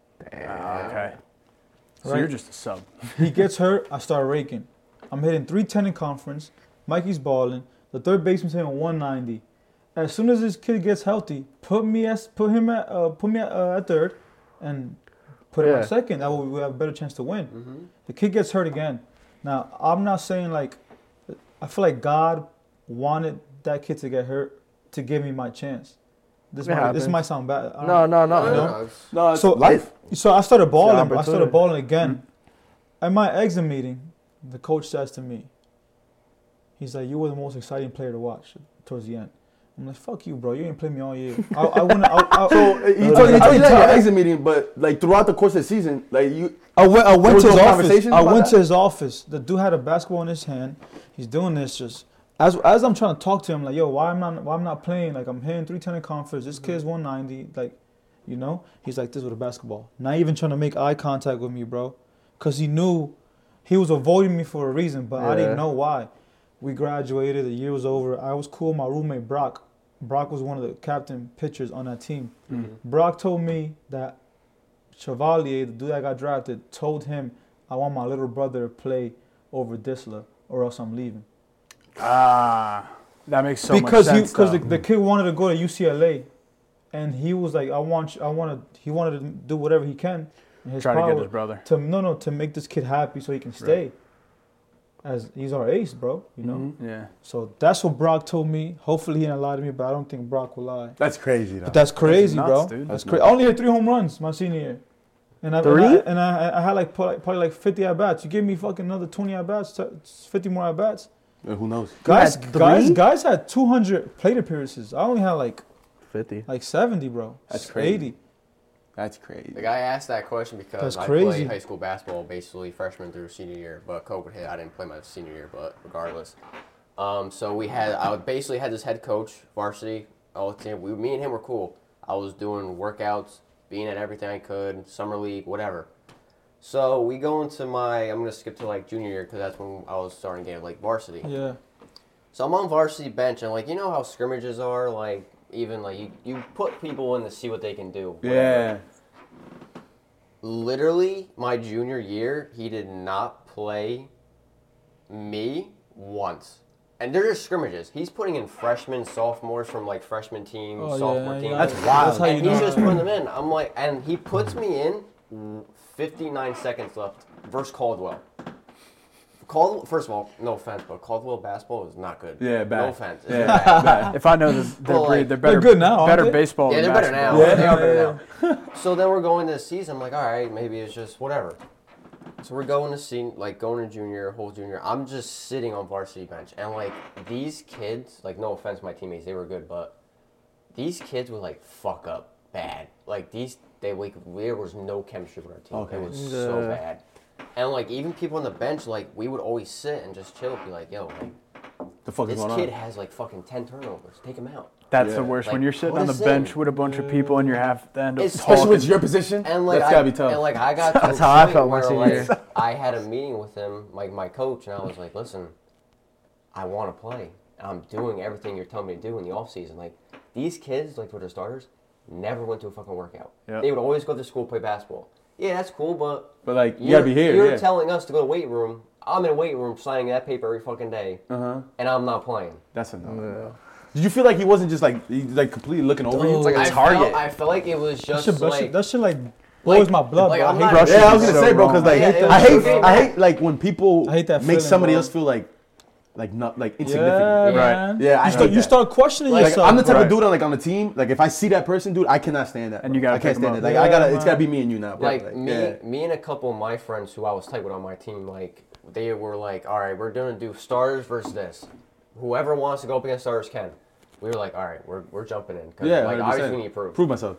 Ah, okay. So Right. you're just a sub. He gets hurt. I start raking. I'm hitting three ten in conference. Mikey's balling. The third baseman's hitting one ninety. As soon as this kid gets healthy, put me as put him at uh, put me at, uh, at third, and put him Yeah. at second. That way we have a better chance to win. Mm-hmm. The kid gets hurt again. Now, I'm not saying like, I feel like God wanted that kid to get hurt to give me my chance. This It might, this happens. might sound bad. I don't- no, no, no. You know? No, it's- No, it's So life. So I started balling. I started opportunity. balling again. At my exit meeting, the coach says to me, he's like, "You were the most exciting player to watch towards the end." I'm like, "Fuck you, bro. You ain't played me all year." I, I went. I, I, So uh, he No, told, he I told you can that tell- at your exit meeting, but like throughout the course of the season, like you, I went, I went was to his no office. conversations I about went that? to his office. The dude had a basketball in his hand. He's doing this just as as I'm trying to talk to him, like, yo, why I'm not why I'm not playing? Like I'm hitting three ten in conference. This kid's one ninety. Like, you know, he's like this with a basketball. Not even trying to make eye contact with me, bro, because he knew he was avoiding me for a reason, but I Yeah. didn't know why. We graduated. The year was over. I was cool. My roommate Brock. Brock was one of the captain pitchers on that team. Brock told me that Chevalier, the dude that got drafted, told him, I want my little brother to play over Disla or else I'm leaving. Ah, that makes so because much he, sense. because the, though. the kid wanted to go to U C L A, and he was like, I want, you- I want to, he wanted to do whatever he can in his Try to power get his brother. to no, no, to make this kid happy so he can stay. As he's our ace, bro, you know. Yeah. So that's what Brock told me. Hopefully he didn't lie to me, but I don't think Brock will lie. that's crazy though. But that's crazy, nuts, bro. dude. That's That's crazy. nuts. I only hit three home runs my senior year And I, Three? and I, and I, I had like probably, probably like fifty at bats. You give me fucking another twenty at bats, fifty more at bats. Uh, Who knows? Guys, had guys, three? guys had two hundred plate appearances. I only had like fifty. like seventy, bro. That's crazy. eighty. That's crazy. Like I asked that question because That's I crazy. played high school basketball basically freshman through senior year, but COVID hit. I didn't play my senior year, but regardless. Um, so we had, I basically had this head coach, varsity, all the team. We, me and him were cool. I was doing workouts, being at everything I could, summer league, whatever. So we go into my, I'm going to skip to like junior year because that's when I was starting getting like varsity. Yeah. So I'm on varsity bench and like, you know how scrimmages are, like even like you, you put people in to see what they can do. Whatever. Yeah. Literally, my junior year, he did not play me once. And they're just scrimmages. He's putting in freshmen, sophomores from like freshman team, Oh, sophomore yeah, team. yeah. That's wild. That's how And you he's know. just putting them in. I'm like, and he puts me in fifty-nine seconds left versus Caldwell. Caldwell, first of all, no offense, but Caldwell basketball is not good. Yeah, bad. No offense. It's Yeah, bad. bad. If I know this, they're, Well, like, they're better. they're good now, aren't Better they? baseball. Yeah, than they're better now. basketball. Yeah, they are yeah, better now. So then we're going this season. I'm like, all right, maybe it's just whatever. So we're going to see, like, going to junior, whole junior. I'm just sitting on varsity bench. And, like, these kids, like, no offense to my teammates, they were good, but these kids would, like, fuck up bad. Like, these, they, like, there was no chemistry with our team. Okay. It was so Yeah. bad. And, like, even people on the bench, like, we would always sit and just chill, be like, yo, like, The fuck is this going kid on? has, like, fucking ten turnovers. Take him out. That's Yeah. the worst. Like, when you're sitting put on the us in. bench with a bunch of people and you're half the end of It's- Especially talking. with your position. And like That's I, gotta be tough. And like I got to That's a how I point felt my where, senior like, year. I had a meeting with him, like my coach, and I was like, "Listen, I want to play. I'm doing everything you're telling me to do in the off season. Like these kids, like for the starters, never went to a fucking workout. Yeah. They would always go to school play basketball. Yeah, that's cool, but But like, you you're, gotta be here. You're yeah. telling us to go to weight room. I'm in a weight room signing that paper every fucking day, Uh huh. and I'm not playing. That's a no. Did you feel like he wasn't just like he, like completely looking over you? It's like a I target. Felt, I felt like it was That just shit, that like shit, that shit like boils my blood, like, bro. I'm I not- hate, Russian Yeah, I was gonna so say, bro, because wrong. like Yeah, it I was hate so I bad. hate like when people I hate that make feeling, somebody bro. else feel like like not like yeah, insignificant. man. Yeah, I you, start, hate you that. start questioning Like yourself. I'm the type Right. of dude on like on the team. Like if I see that person, dude, I cannot stand that. And bro. you gotta I can't pick 'em stand it. up. Like Yeah, I gotta, it's man. gotta be me and you now, bro. Like, me, yeah. me and a couple of my friends who I was tight with on my team, like they were like, all right, we're gonna do starters versus this. Whoever wants to go up against starters can. We were like, all right, we're we're jumping in. 'Cause, Yeah, like one hundred obviously percent. we need proof. Prove myself.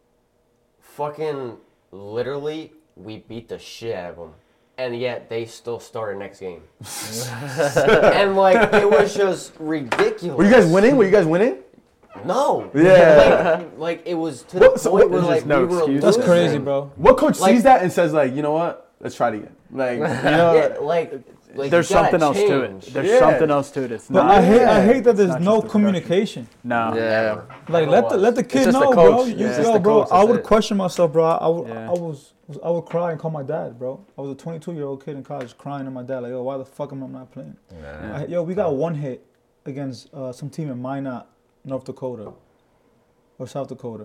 Fucking literally, we beat the shit out of them, and yet they still started next game. And like it was just ridiculous. Were you guys winning? Were you guys winning? No. Yeah. Like, like it was to What- the so point what- where there's like just no we were excuse. That's losing. crazy, bro. What coach Like- sees that and says like, you know what? Let's try it again. Like, you know, Yeah, like, like There's you gotta something else to it. change. There's Yeah. something else to it. It's But not. I hate, I Yeah. hate that It's there's not no just the production. communication. No. Yeah. Like Never let the was. let the kid just the know, coach. bro. You, Yeah. It's yo, just the bro, coach, I that's would it. question myself, bro. I would, Yeah. I was, I would cry and call my dad, bro. I was a twenty-two year old kid in college crying to my dad, like, yo, why the fuck am I not playing? I, yo, we got one hit against uh, some team in Minot, North Dakota, or South Dakota,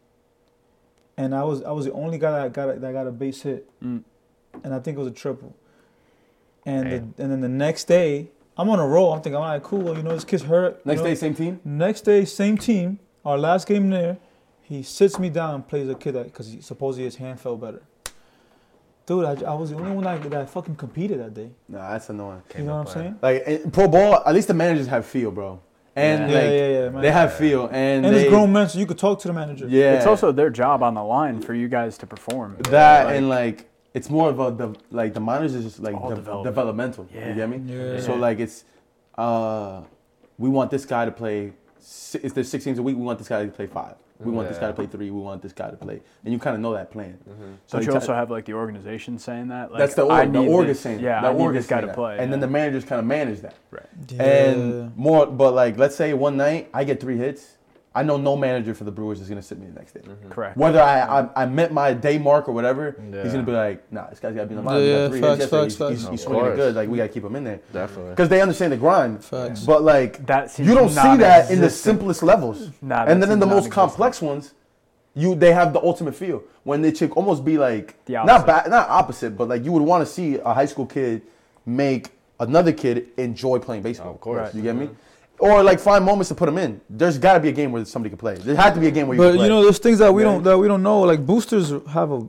and I was I was the only guy that got a, that got a base hit, Mm. and I think it was a triple. And the, and then the next day, I'm on a roll. I'm thinking, all right, cool. You know, this kid's hurt. you next know? day, same team. Next day, same team. Our last game there, he sits me down and plays a kid that because he, supposedly his hand felt better. Dude, I, I was the only one that, that fucking competed that day. Nah, that's annoying. You know what I'm saying? Like in pro ball, at least the managers have feel, bro. And Yeah, like yeah, yeah, man. they have feel, and, And they, it's grown men, so you could talk to the manager. Yeah, It's also their job on the line for you guys to perform. that Like, and like it's more of a the like the minors is just like all de- development. developmental. Yeah. You get me? Yeah. So like it's uh we want this guy to play. si- If there's six games a week, we want this guy to play five. We want this guy to play three. We want this guy to play, and you kind of know that plan. So Don't you you ta- also have like the organization saying that? Like, that's the I org. The need org this- is saying. Yeah, the I need org this is guy saying to that. play. and then yeah. the managers kind of manage that. Right. And more, but like, let's say one night I get three hits. I know no manager for the Brewers is gonna sit me the next day. Correct. Whether I, I I met my day mark or whatever, Yeah. he's gonna be like, nah, this guy's gotta be in the lineup. Yeah, He got three facts, hits yesterday. facts, He's, facts. he's, he's Of swinging it course. good. Like we gotta keep him in there Definitely. because they understand the grind. Facts. But like, That seems you don't see that in the non-existent. simplest levels. Nah, that and then in seems the most non-existent. complex ones, you they have the ultimate feel when they should almost be like The not opposite. ba- not opposite, but like you would want to see a high school kid make another kid enjoy playing baseball. Of course. Right. You get me? Or like find moments to put them in. There's got to be a game where somebody can play. There had to be a game where you But can play. you know, there's things that we Yeah. don't that we don't know. Like boosters have a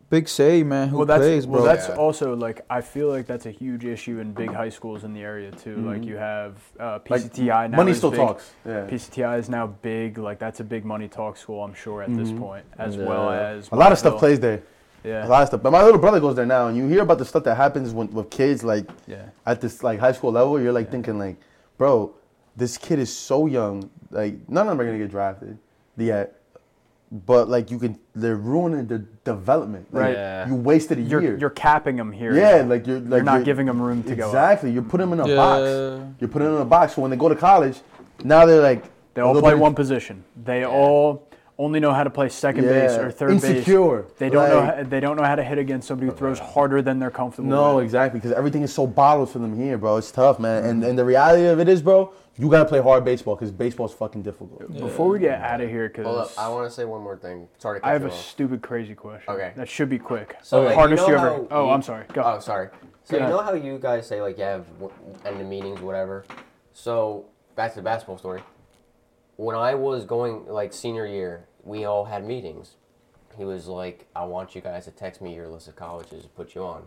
big say, man. Who well, that's plays, bro? well, that's Yeah. also like I feel like that's a huge issue in big high schools in the area too. Like you have uh, P C T I now. Money is still big. talks. Yeah. P C T I is now big. Like that's a big money talk school, I'm sure at this point, as well Yeah. as A lot of stuff Montville. plays there. Yeah, A lot of stuff. But my little brother goes there now, and you hear about the stuff that happens when, with kids like yeah. at this like high school level. You're like thinking like, bro, this kid is so young. Like none of them are gonna get drafted yet. But like you can, they're ruining their development. Like, Right. Yeah. You wasted a You're year. you're capping them here. yeah, like you're like you're not you're- giving them room to go. Up. Exactly. You put them in a Yeah. box. You put them in a box. So when they go to college, now they're like They a all little play bit- one position. They all only know how to play second base Yeah. or third base. Insecure. They don't know. Like- How, they don't know how to hit against somebody who throws harder than they're comfortable. No, with. exactly, because everything is so bottled for them here, bro. It's tough, man. And and the reality of it is, bro, you gotta play hard baseball because baseball's fucking difficult. Before we get out of here, Hold up, because I want to say one more thing. Sorry to cut I have you a off. stupid, crazy question. Okay. That should be quick. So, the like, hardest you you, know ever. how Oh, you- I'm sorry. Go. Oh, sorry. So Go you know ahead. how you guys say like you have w- end of meetings, whatever. So back to the basketball story. When I was going like senior year, we all had meetings. He was like, "I want you guys to text me your list of colleges to put you on."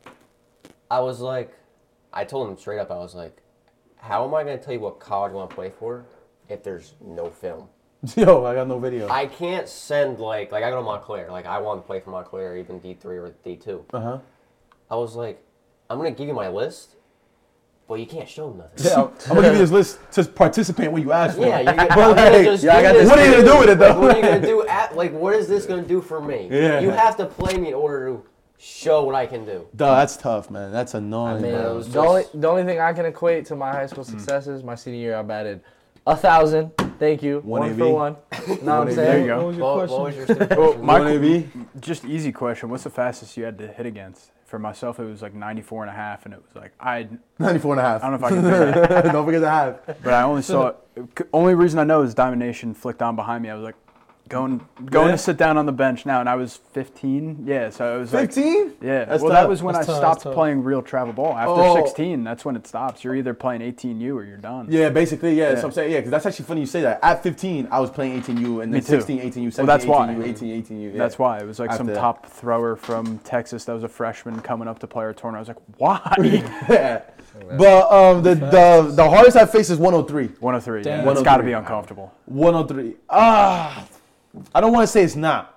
I was like, I told him straight up. I was like, "How am I going to tell you what college I want to play for if there's no film?" Yo, I got no video. I can't send like like I go to Montclair. Like I want to play for Montclair, even D three or D two. Uh huh. I was like, I'm gonna give you my list, but you can't show them nothing. Yeah, I'm gonna give you this list to participate when you ask for Yeah, it. you're gonna, But I'm gonna like, just yeah, I do got this this. What are you for gonna do with it though? Like, what are you gonna do at like what is this gonna do for me? Yeah. You have to play me in order to show what I can do. Duh, that's tough, man. That's annoying, I mean, bro. it was The only, just- the only thing I can equate to my high school successes, my senior year, I batted a thousand. Thank you. One One A V. for one. Know what I'm A V. saying? There you go. What was your What, question? what was your stupid Well, question? my- One A V? Just easy question. What's the fastest you had to hit against? For myself, it was like ninety-four and a half, and it was like I. ninety-four and a half. I don't know if I can do that, Don't forget the half. but I only saw. Only reason I know is Diamond Nation flicked on behind me. I was like, going going Yeah? to sit down on the bench now, and I was fifteen. Yeah, so it was like. fifteen? Yeah, That's well, tough. that was when That's I tough, stopped that's tough. playing real travel ball. After Oh. sixteen, that's when it stops. You're either playing eighteen U or you're done. Yeah, basically, yeah, that's Yeah. what I'm saying. Yeah, because that's actually funny you say that. At fifteen, I was playing eighteen U, and Me then too. sixteen, eighteen U, Well, seventeen, that's why. eighteen U, eighteen, eighteen U. Yeah. That's why. It was like some After that. top thrower from Texas that was a freshman coming up to play our tournament. I was like, why? Yeah. But um, the, the the hardest I faced is one oh three. one oh three. Damn. Yeah, it's got to one oh three. be uncomfortable. one oh three. Ah, I don't want to say it's not,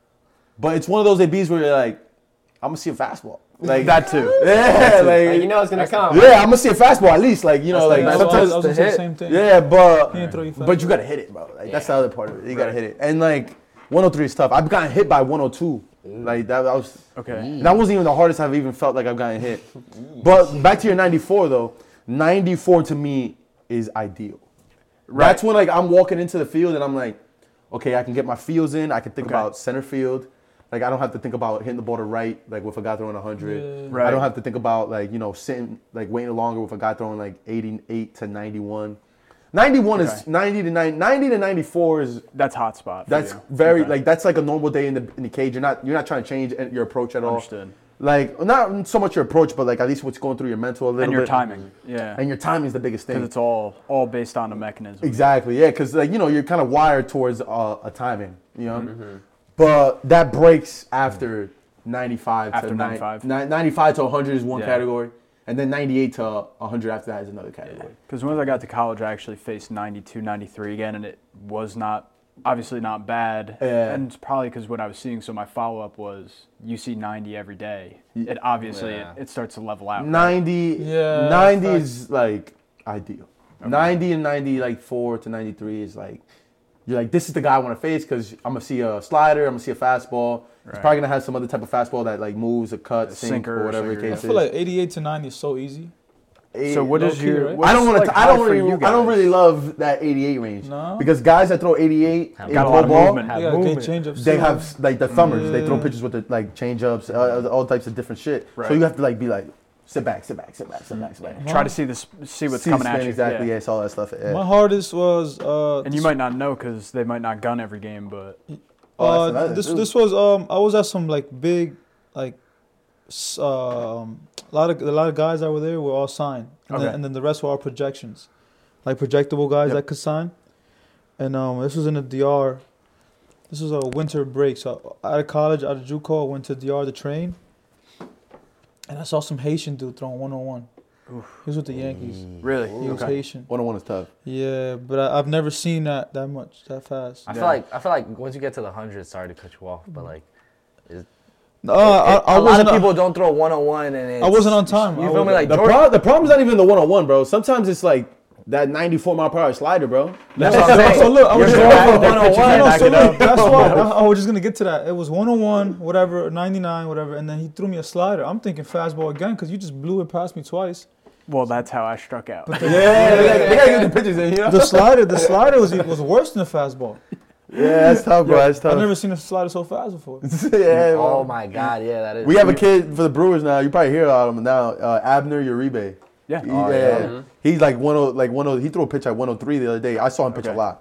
but it's one of those A Bs where you're like, I'm gonna see a fastball. Like That too. Yeah, like, Like, you know it's gonna come. yeah, I'm gonna see a fastball at least. Like you know, like I was, I was, sometimes. I was gonna the say the hit. same thing. Yeah, but He didn't throw you but fast. you gotta hit it, bro. Like that's the Yeah. other part of it. You gotta hit it, and like one oh three is tough. I've gotten hit by one oh two. Like that, that was. Okay. And that wasn't even the hardest I've even felt like I've gotten hit. But back to your ninety-four though, ninety-four to me is ideal. Right. That's when like I'm walking into the field and I'm like, okay, I can get my fields in. I can think Okay. about center field. Like I don't have to think about hitting the ball to right, like with a guy throwing one hundred. Yeah. Right. I don't have to think about like, you know, sitting, like waiting longer with a guy throwing like eighty-eight to ninety-one. ninety-one Okay. is ninety to nine, ninety to ninety-four is That's hot spot. For that's you. very Okay. like that's like a normal day in the in the cage. You're not you're not trying to change your approach at all. Understood. Like not so much your approach, but like at least what's going through your mental a little And your bit. timing. Yeah. And your timing is the biggest Because thing. it's all all based on a mechanism. Exactly, yeah, because like you know you're kind of wired towards uh, a timing, you know. Mm-hmm. But that breaks after ninety-five After to nine- ninety-five? ni- ninety-five to one hundred is one Yeah. category, and then ninety-eight to one hundred after that is another category. Because once I got to college, I actually faced ninety-two, ninety-three again, and it was not, obviously not bad. Yeah. And it's probably because what I was seeing, so my follow-up was, you see ninety every day. It obviously, Yeah. it, it starts to level out. right? ninety, Yeah, ninety facts. is like ideal. ninety and ninety, like four to ninety-three is like, you're like, this is the guy I want to face because I'm going to see a slider, I'm going to see a fastball. He's Right. probably going to have some other type of fastball that like moves, a cut, sink, sinker or or whatever the sinker, I case feel is. like eighty-eight to ninety is so easy. So what Low is key, your, right? what's I don't want like to. I high don't for really. you I don't guys? really love that eighty-eight range No? because guys that throw eighty-eight in Got a pro lot of ball, movement. They Have got great movement. change ups. they too. have like the thumbers. They throw Yeah. pitches with the like change ups, uh, all types of different shit. So Right. you have to like be like, sit back, sit back, sit back, sit back, sit back. Try to see this, see what's See the coming at spin you. exactly. Yeah. Yeah, it's all that stuff. Yeah. My hardest was uh And you might not know because they might not gun every game, but Oh, uh that's another this too. this was um I was at some like big like s- um a lot of a lot of guys that were there were all signed, and, then, Okay. and then the rest were all projections, like projectable guys Yep. that could sign. And um this was in the D R, This was a winter break. So out of college, out of JUCO, I went to D R to train. And I saw some Haitian dude throwing one on one. He was with the Yankees. Really? He was Haitian. One on one is tough. Yeah, but I, I've never seen that that much, that fast. I feel like I feel like once you get to the hundred, sorry to cut you off, but like, No, I, I, I a lot wasn't. of people don't throw one on one, and it's, I wasn't on time. You I feel me? was- Like The, Jordan, pro- the problem's not even the one on one, bro. Sometimes it's like that ninety-four mile per hour slider, bro. that's what I'm saying. So look, I was You're just throwing going for one on No, one. no, back so it up. look, that's why I, I was just gonna get to that. It was one on one, whatever, ninety-nine, whatever, and then he threw me a slider. I'm thinking fastball again because you just blew it past me twice. Well, that's how I struck out. Yeah, they gotta get the pictures in, you know? The slider, the slider was was worse than the fastball. Yeah, that's tough, bro. That's tough. I've never seen a slider so fast before. yeah, Oh bro. my God, yeah, that is. We have a kid for the Brewers now. You probably hear about him now. Uh, Abner Uribe. Yeah. He- Oh, yeah, yeah. he's like one oh, like one oh. He threw a pitch at one oh three the other day. I saw him pitch Okay. a lot.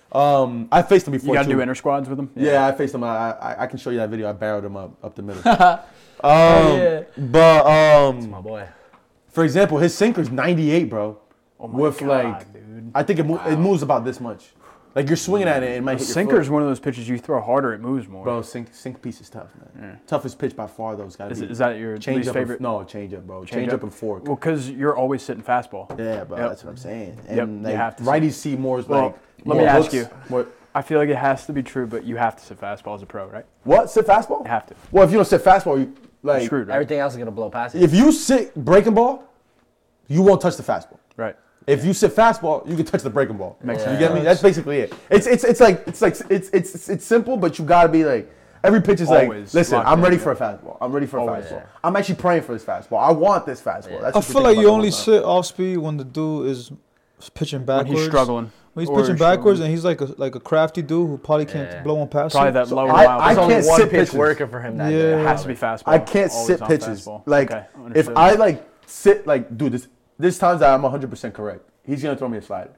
Um, I faced him before. You got to too. do inter squads with him? Yeah, I faced him. I, I I can show you that video. I barreled him up up the middle. um, yeah. but um, my boy. for example, his sinker's ninety-eight, bro. Oh my with God, like, dude. I think it, mo- it moves about this much. Like you're swinging at it, it might hit your Sinker's foot. one of those pitches you throw harder, it moves more. Bro, sink sink piece is tough, man. Toughest pitch by far, though. It's gotta Is, be. is that your change least up favorite? And, no, change up, bro. Change, Change up up? and fork. Well, because you're always sitting fastball. Yeah, bro. Yep. That's what I'm saying. Yep, And you like, have to righties see more as Well, like. let more me ask hooks, you. more- I feel like it has to be true, but you have to sit fastball as a pro, right? what? Sit fastball? You have to. Well, if you don't sit fastball, you You're like. screwed, right? Everything else is gonna blow past you. If you sit breaking ball, you won't touch the fastball. Right. If you sit fastball, you can touch the breaking ball. Makes You sense. get me? That's basically it. It's it's it's like it's like it's it's it's, it's simple, but you gotta be like every pitch is like, Always listen, locked I'm in, ready yeah. for a fastball. I'm ready for a Always. fastball. I'm actually praying for this fastball. I want this fastball. That's I what feel think like about you the only whole time. sit off speed when the dude is pitching When backwards. he's struggling. When he's Or pitching he's backwards struggling. and he's like a like a crafty dude who probably can't Yeah. blow one past Probably you. that lower I- wild. I There's only can't one sit pitch pitches. working for him that Yeah. day. It has to be fastball. I can't Always sit on pitches. fastball. Like Okay, if understood. I like sit like dude, this there's times that I'm one hundred percent correct. He's gonna throw me a slider.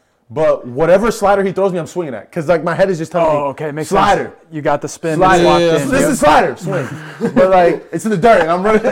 But whatever slider he throws me, I'm swinging at. Cause like my head is just telling me, Oh, okay, makes slider. sense. You got the spin. Slider. it's locked Yeah, in. This Yep. is slider, swing. But like it's in the dirt and I'm running.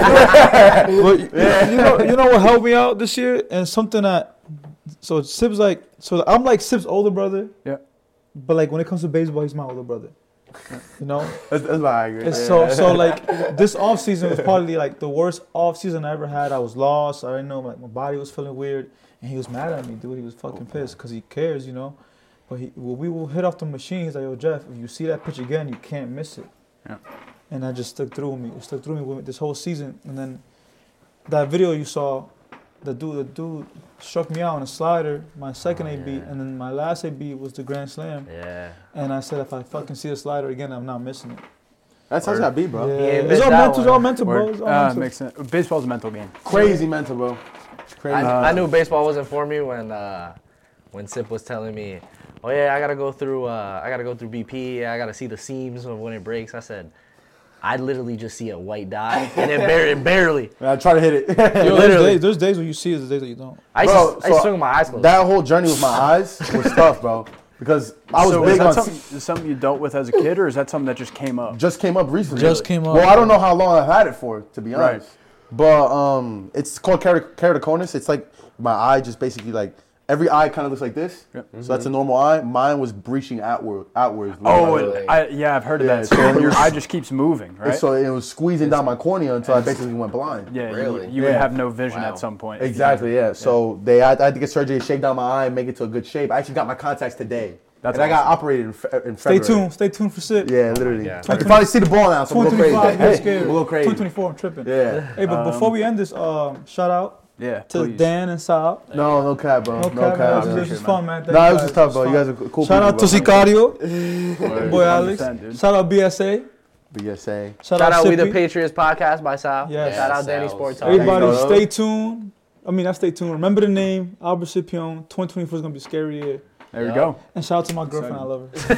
But you know, you know what helped me out this year, and something that so Sip's like, so I'm like Sip's older brother. Yeah. But like when it comes to baseball, he's my older brother. You know, That's, that's why I agree. it's so so like this off season was probably like the worst off season I ever had. I was lost. I didn't know, like my body was feeling weird, and he was mad at me, dude. He was fucking pissed because he cares, you know. But he, when we will hit off the machine, he's like, "Yo, Jeff, if you see that pitch again, you can't miss it." Yeah. And that just stuck through me. It stuck through me with this whole season. And then that video you saw, the dude, the dude struck me out on a slider, my second Oh, A B, yeah. and then my last A B was the grand slam. Yeah. And I said, if I fucking see a slider again, I'm not missing it. That's how it's gotta be, bro. Yeah, He ain't it's missed all that mental. It's all one. mental, bro. Word. It's all Uh, mental. makes sense. Baseball's a mental game. Crazy mental, bro. Crazy. I, I knew baseball wasn't for me when uh, when Sip was telling me, "Oh yeah, I gotta go through. Uh, I gotta go through B P. I gotta see the seams of when it breaks." I said, "I literally just see a white dot, and it, bar- it barely." I try to hit it. Yo, there's, literally. days, there's days when you see it, there's days that you don't. I used, Bro, to, I used to so swing with my eyes closed. That whole journey with my eyes was tough, bro. Because I was so big is that on. something, is something you dealt with as a kid, or is that something that just came up? Just came up recently. Just came up. Well, I don't know how long I've had it for, to be Right. honest. But um, it's called kerato- keratoconus. It's like my eye just basically like every eye kind of looks like this. Yep. So that's a normal eye. Mine was breaching outward, outwards. Oh, Literally. it, I, yeah, I've heard of Yeah, that. so So it your was- eye just keeps moving, right? So it was squeezing down my cornea until I basically went blind. yeah, you- Really? you, would Yeah. have no vision Wow. at some point. Exactly, yeah. So they had, I had to get surgery to shave down my eye and make it to a good shape. I actually got my contacts today. That's and I got awesome. operated in, fe- in Stay February. tuned. Stay tuned for Sip. Yeah, literally. Yeah. I can finally see the ball now, so we'll go crazy. twenty twenty-five, Hey, get scared. we'll go crazy. twenty twenty-four, I'm tripping. Yeah. Hey, but before we end this, um, shout out Yeah, to please. Dan and Sal. No, no cap, bro. No No, cap, cap. man. This was fun, man. Thank Nah, you it was guys. just tough, bro. It You was guys are fun. cool Shout out to people, bro. Sicario, boy Alex. one hundred percent, dude. Shout out B S A. B S A. Shout, Shout out We the Sippy. Patriots podcast by Sal. Yes. Shout out Yes, Danny Sal's. Sport Talk. Everybody, There you go. stay tuned. I mean, not stay tuned. Remember the name, Albert Scipion. twenty twenty-four is gonna be a scary year. There you Yeah. go. And shout out to my girlfriend. I love her.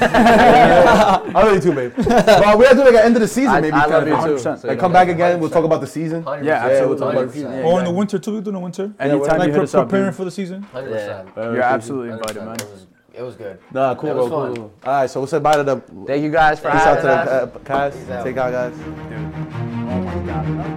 I love you too, babe. Well, we have to do like an end of the season, I, maybe. I kind love of you thing. too. one hundred percent. So Like you come know. back again. We'll talk about the season. one hundred Yeah, percent. absolutely. we'll talk about the Yeah, season. Or in the exactly. winter too. We do in the winter. Anytime Like you hit pre- us up, preparing dude. for the season. one hundred percent. You're absolutely invited, man. It was, it was good. Nah, cool, It bro. was Cool. fun. cool. All right, so we'll say bye to the. Thank you guys for Peace out having to us. the uh, cast. Peace out. Take out, guys. Dude. Oh my God.